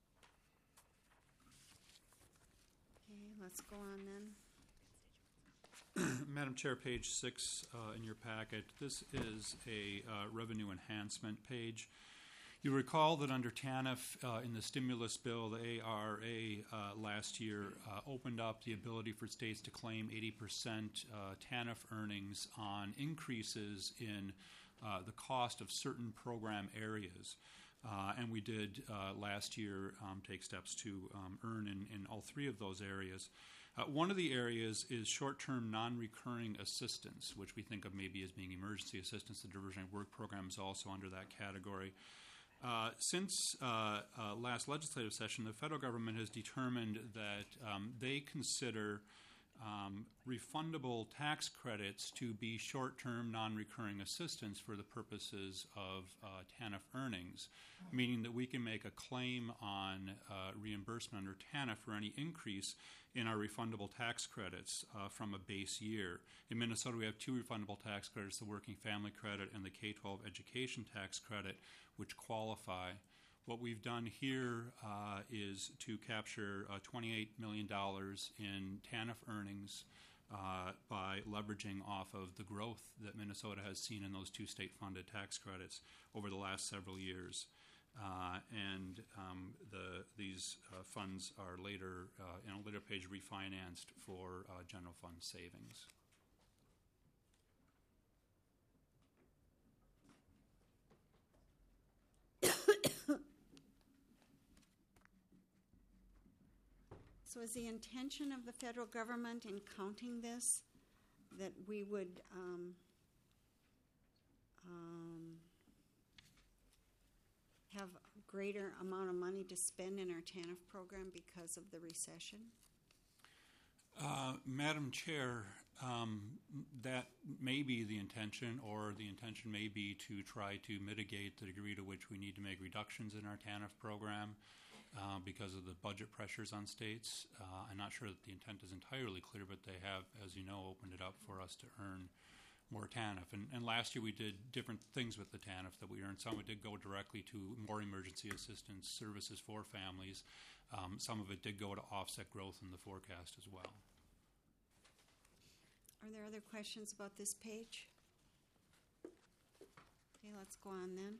Okay, let's go on then. Madam Chair, page six uh, in your packet, this is a uh, revenue enhancement page. You recall that under TANF uh, in the stimulus bill, the A R A uh, last year uh, opened up the ability for states to claim eighty percent uh, TANF earnings on increases in uh, the cost of certain program areas. Uh, and we did uh, last year um, take steps to um, earn in, in all three of those areas. Uh, one of the areas is short-term non-recurring assistance, which we think of maybe as being emergency assistance. The Diversionary Work Program is also under that category. Uh, since uh, uh, last legislative session, the federal government has determined that um, they consider um, refundable tax credits to be short-term non-recurring assistance for the purposes of uh, TANF earnings, meaning that we can make a claim on uh, reimbursement under TANF for any increase in our refundable tax credits uh, from a base year. In Minnesota, we have two refundable tax credits, the Working Family Credit and the K twelve Education Tax Credit, which qualify. What we've done here uh, is to capture uh, twenty-eight million dollars in TANF earnings uh, by leveraging off of the growth that Minnesota has seen in those two state-funded tax credits over the last several years. Uh, and um, the, these uh, funds are later, uh, in a later page, refinanced for uh, general fund savings. So is the intention of the federal government in counting this that we would um, um, have a greater amount of money to spend in our TANF program because of the recession? Uh, Madam Chair, um, that may be the intention, or the intention may be to try to mitigate the degree to which we need to make reductions in our TANF program uh, because of the budget pressures on states. Uh, I'm not sure that the intent is entirely clear, but they have, as you know, opened it up for us to earn more TANF. And, and last year we did different things with the TANF that we earned. Some of it did go directly to more emergency assistance services for families. Um, some of it did go to offset growth in the forecast as well. Are there other questions about this page? Okay, let's go on then.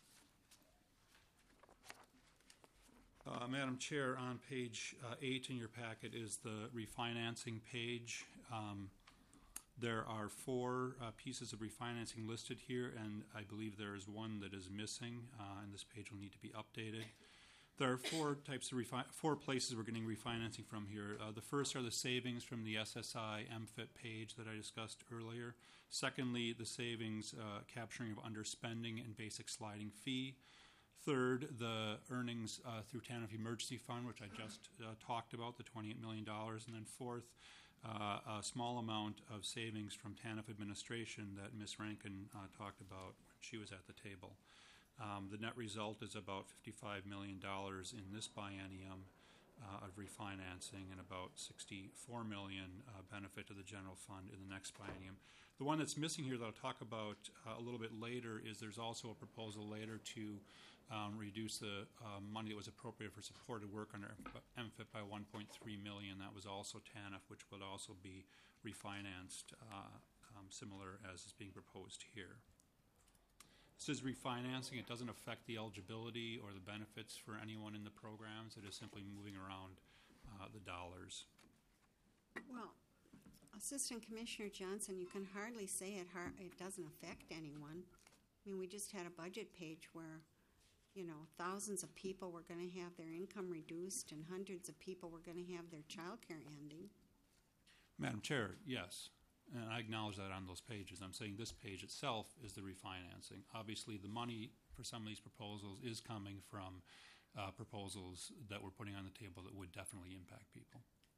Uh, Madam Chair, on page uh, eight in your packet is the refinancing page. Um, there are four uh, pieces of refinancing listed here, and I believe there is one that is missing, uh, and this page will need to be updated. There are four types of refi- four places we're getting refinancing from here. Uh, the first are the savings from the S S I M F I T page that I discussed earlier. Secondly, the savings uh, capturing of underspending and basic sliding fee. Third, the earnings uh, through TANF Emergency Fund, which I just uh, talked about, the twenty-eight million dollars. And then fourth, uh, a small amount of savings from TANF administration that Miz Rankin uh, talked about she was at the table. Um, the net result is about fifty-five million dollars in this biennium uh, of refinancing and about sixty-four million dollars uh, benefit to the general fund in the next biennium. The one that's missing here that I'll talk about uh, a little bit later is there's also a proposal later to um, reduce the uh, money that was appropriated for supported work under M F I P by one point three million dollars. That was also T A N F, which would also be refinanced uh, um, similar as is being proposed here. This is refinancing. It doesn't affect the eligibility or the benefits for anyone in the programs. It is simply moving around uh, the dollars. Well, Assistant Commissioner Johnson, you can hardly say it, har- it doesn't affect anyone. I mean, we just had a budget page where, you know, thousands of people were going to have their income reduced and hundreds of people were going to have their child care ending. Madam Chair, yes. And I acknowledge that on those pages. I'm saying this page itself is the refinancing. Obviously, the money for some of these proposals is coming from uh, proposals that we're putting on the table that would definitely impact people.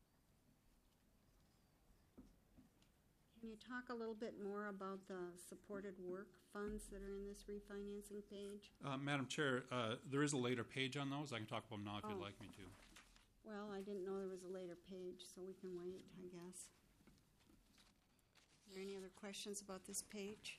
Can you talk a little bit more about the supported work funds that are in this refinancing page? Uh, Madam Chair, uh, there is a later page on those. I can talk about them now if Oh. you'd like me to. Well, I didn't know there was a later page, so we can wait, I guess. Are there any other questions about this page?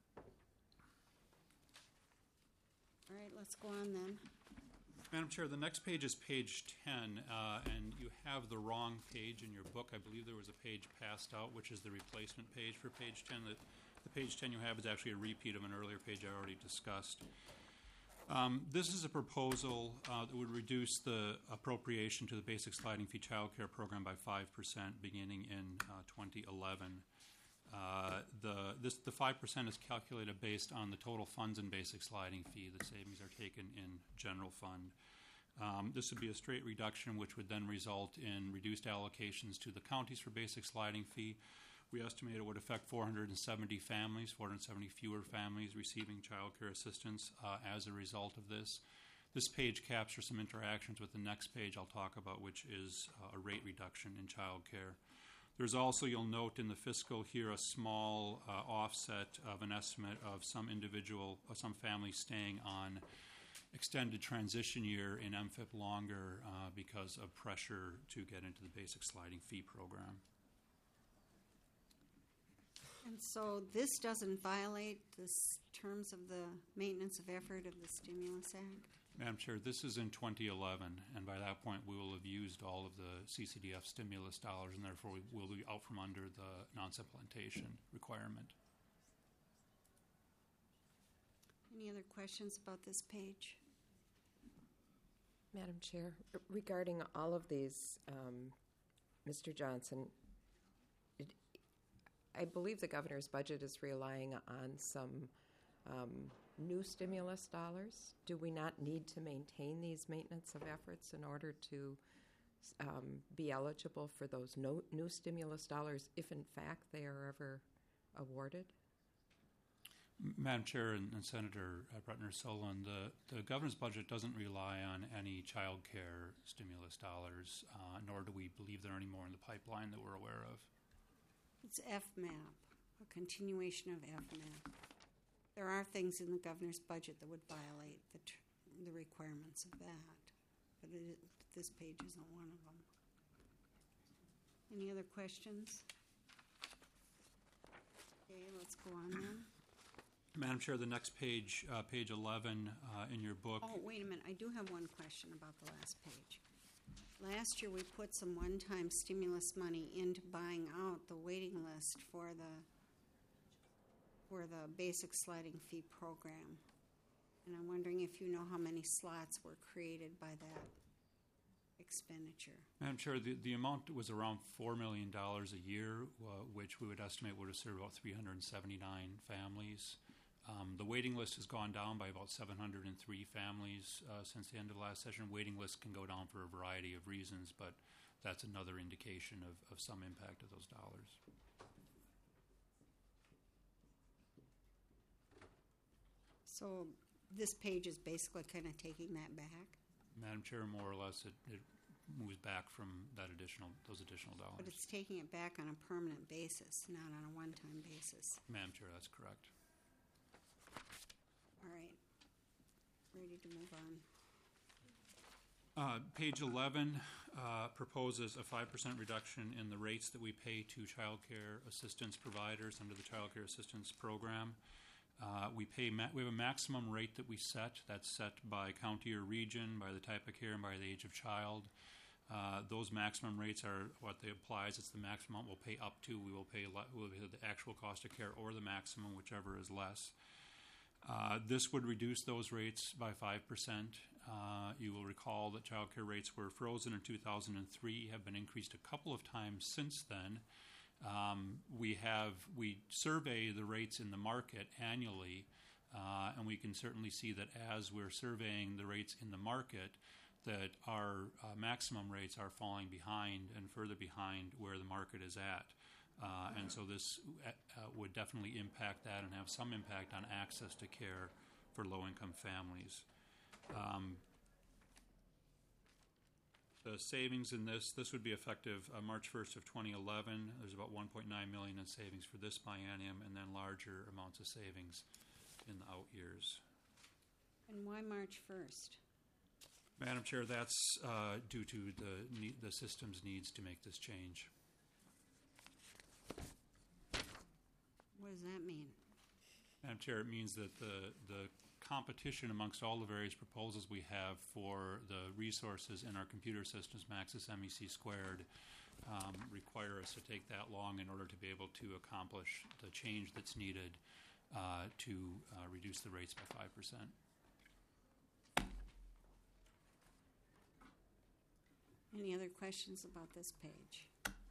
All right, let's go on then. Madam Chair, the next page is page ten, uh, and you have the wrong page in your book. I believe there was a page passed out, which is the replacement page for page ten. The, the page ten you have is actually a repeat of an earlier page I already discussed. Um, this is a proposal uh, that would reduce the appropriation to the basic sliding fee child care program by five percent beginning in uh, twenty eleven. Uh, the this the five percent is calculated based on the total funds and basic sliding fee. The savings are taken in general fund. Um, this would be a straight reduction, which would then result in reduced allocations to the counties for basic sliding fee. We estimate it would affect four hundred seventy families, four hundred seventy fewer families receiving child care assistance uh, as a result of this. This page captures some interactions with the next page I'll talk about, which is uh, a rate reduction in child care. There's also, you'll note in the fiscal here, a small uh, offset of an estimate of some individual, uh, some families staying on extended transition year in M F I P longer uh, because of pressure to get into the basic sliding fee program. And so this doesn't violate the s- terms of the maintenance of effort of the Stimulus Act? Madam Chair, this is in twenty eleven, and by that point we will have used all of the C C D F stimulus dollars, and therefore we will be out from under the non-supplementation requirement. Any other questions about this page? Madam Chair, regarding all of these, um, Mister Johnson, it, I believe the governor's budget is relying on some um, new stimulus dollars. Do we not need to maintain these maintenance of efforts in order to um, be eligible for those no, new stimulus dollars if, in fact, they are ever awarded? Madam Chair and, and Senator uh, Brutner-Solon, the, the governor's budget doesn't rely on any child care stimulus dollars, uh, nor do we believe there are any more in the pipeline that we're aware of. It's F MAP, a continuation of F MAP. There are things in the governor's budget that would violate the, tr- the requirements of that, but it, this page isn't one of them. Any other questions? Okay, let's go on then. Madam Chair, the next page, uh, page eleven uh, in your book. Oh, wait a minute, I do have one question about the last page. Last year, we put some one-time stimulus money into buying out the waiting list for the for the basic sliding fee program. And I'm wondering if you know how many slots were created by that expenditure. Madam Chair, the, the amount was around four million dollars a year, uh, which we would estimate would have served about three hundred seventy-nine families. Um, the waiting list has gone down by about seven hundred three families uh, since the end of the last session. Waiting lists can go down for a variety of reasons, but that's another indication of, of some impact of those dollars. So this page is basically kind of taking that back, Madam Chair, more or less, it, it moves back from that additional, those additional dollars. but it's taking it back on a permanent basis, not on a one-time basis. Madam Chair, that's correct. All right. Ready to move on. Uh, Page eleven uh, proposes a five percent reduction in the rates that we pay to child care assistance providers under the Child Care Assistance Program. Uh, we pay ma- we have a maximum rate that we set. That's set by county or region, by the type of care, and by the age of child. Uh, those maximum rates are what they applies. It's the maximum we'll pay up to. We will pay le- we'll pay the actual cost of care or the maximum, whichever is less. Uh, this would reduce those rates by five percent. Uh, you will recall that child care rates were frozen in two thousand three, have been increased a couple of times since then. Um, we have we survey the rates in the market annually, uh, and we can certainly see that as we're surveying the rates in the market, that our uh, maximum rates are falling behind and further behind where the market is at. Uh, and so this uh, would definitely impact that and have some impact on access to care for low-income families. Um, the savings in this, this would be effective uh, March first of twenty eleven. There's about one point nine million dollars in savings for this biennium, and then larger amounts of savings in the out years. And why March first? Madam Chair, that's uh, due to the ne- the system's needs to make this change. What does that mean? Madam Chair, it means that the, the competition amongst all the various proposals we have for the resources in our computer systems, Maxis M E C squared, um, require us to take that long in order to be able to accomplish the change that's needed uh, to uh, reduce the rates by five percent. Any other questions about this page?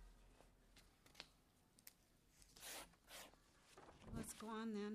Let's go on then.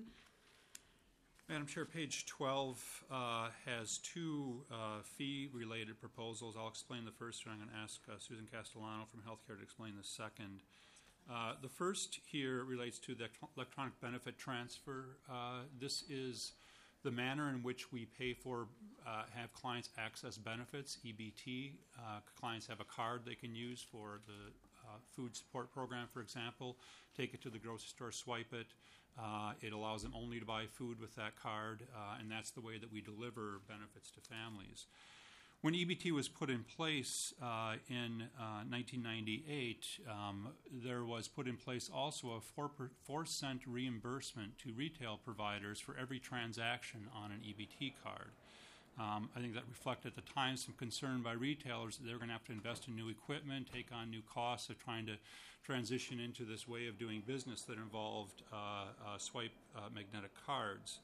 Madam Chair, page twelve uh, has two uh, fee-related proposals. I'll explain the first, and I'm going to ask uh, Susan Castellano from Healthcare to explain the second. Uh, the first here relates to the electronic benefit transfer. Uh, this is the manner in which we pay for, uh, have clients access benefits, E B T. Uh, clients have a card they can use for the uh, food support program, for example. Take it to the grocery store, swipe it. Uh, it allows them only to buy food with that card, uh, and that's the way that we deliver benefits to families. When E B T was put in place uh, in uh, nineteen ninety-eight, um, there was put in place also a four, per, four cent reimbursement to retail providers for every transaction on an E B T card. Um, I think that reflected at the time some concern by retailers that they were going to have to invest in new equipment, take on new costs of trying to transition into this way of doing business that involved uh, uh, swipe uh, magnetic cards.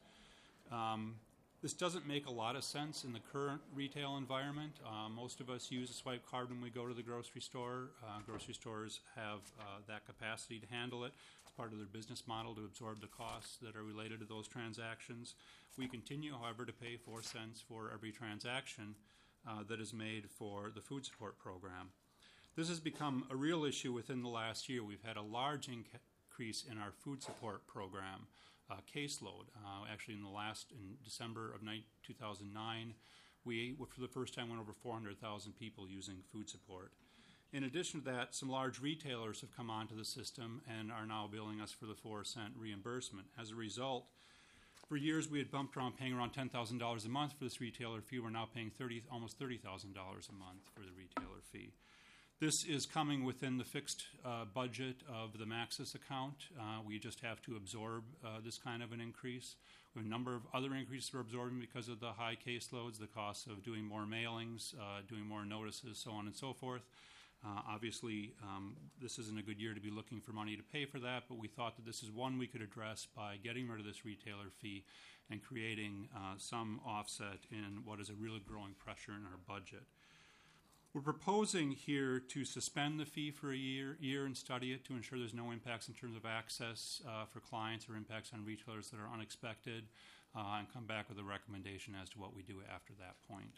Um, This doesn't make a lot of sense in the current retail environment. Uh, most of us use a swipe card when we go to the grocery store. Uh, grocery stores have uh, that capacity to handle it. It's part of their business model to absorb the costs that are related to those transactions. We continue, however, to pay four cents for every transaction uh, that is made for the food support program. This has become a real issue within the last year. We've had a large increase in our food support program Uh, caseload. Uh, actually, in the last, in December of two thousand nine, we, for the first time, went over four hundred thousand people using food support. In addition to that, some large retailers have come onto the system and are now billing us for the four cent reimbursement. As a result, for years we had bumped around paying around ten thousand dollars a month for this retailer fee. We're now paying thirty, almost thirty thousand dollars a month for the retailer fee. This is coming within the fixed uh, budget of the Maxis account. Uh, we just have to absorb uh, this kind of an increase. We have a number of other increases we're absorbing because of the high caseloads, the costs of doing more mailings, uh, doing more notices, so on and so forth. Uh, obviously, um, this isn't a good year to be looking for money to pay for that, but we thought that this is one we could address by getting rid of this retailer fee and creating uh, some offset in what is a really growing pressure in our budget. We're proposing here to suspend the fee for a year, year and study it to ensure there's no impacts in terms of access uh, for clients or impacts on retailers that are unexpected, uh, and come back with a recommendation as to what we do after that point.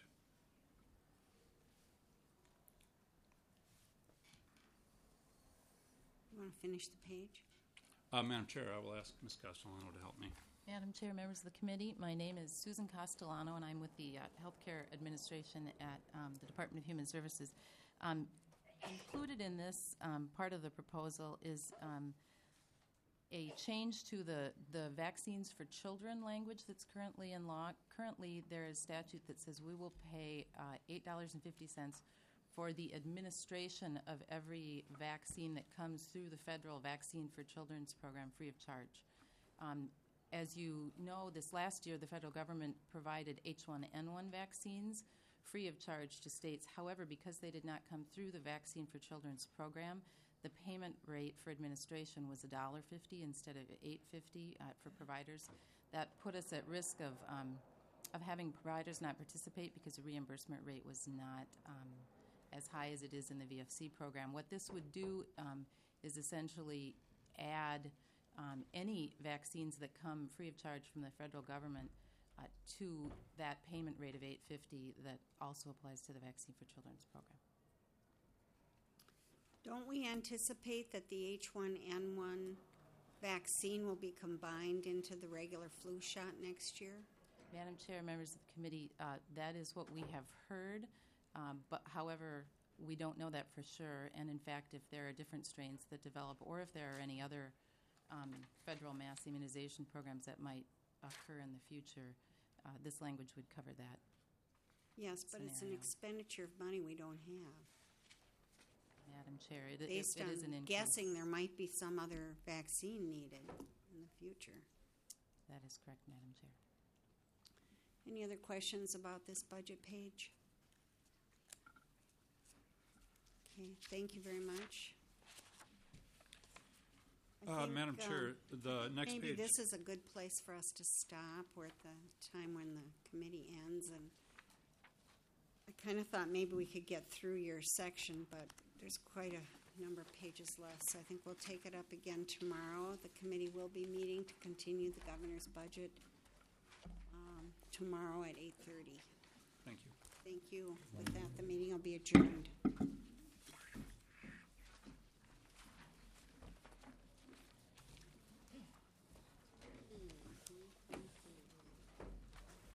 You want to finish the page? Uh, Madam Chair, I will ask Miz Castellano to help me. Madam Chair, members of the committee, my name is Susan Castellano, and I'm with the uh, Healthcare Administration at um, the Department of Human Services. Um, included in this um, part of the proposal is um, a change to the, the vaccines for children language that's currently in law. Currently, there is statute that says we will pay uh, eight dollars and fifty cents for the administration of every vaccine that comes through the federal Vaccine for Children's program free of charge. Um, as you know, this last year, the federal government provided H one N one vaccines free of charge to states. However, because they did not come through the Vaccine for Children's program, the payment rate for administration was one dollar fifty instead of eight fifty uh, for providers. That put us at risk of um, of having providers not participate because the reimbursement rate was not um, as high as it is in the V F C program. What this would do um, is essentially add um, any vaccines that come free of charge from the federal government uh, to that payment rate of eight fifty that also applies to the Vaccine for Children's program. Don't we anticipate that the H one N one vaccine will be combined into the regular flu shot next year? Madam Chair, members of the committee, uh, that is what we have heard, um, but however, we don't know that for sure. And in fact, if there are different strains that develop or if there are any other um, federal mass immunization programs that might occur in the future, uh, this language would cover that. Yes, but it's an scenario. expenditure of money we don't have. Madam Chair, it, it, Based it on is an increase. guessing there might be some other vaccine needed in the future. That is correct, Madam Chair. Any other questions about this budget page? Okay, thank you very much. I Uh, think, Madam um, Chair, the next maybe page. this is a good place for us to stop. We're at the time when the committee ends, and I kind of thought maybe we could get through your section, but there's quite a number of pages left, so I think we'll take it up again tomorrow. The committee will be meeting to continue the governor's budget um, tomorrow at eight thirty. Thank you. Thank you. With that, the meeting will be adjourned.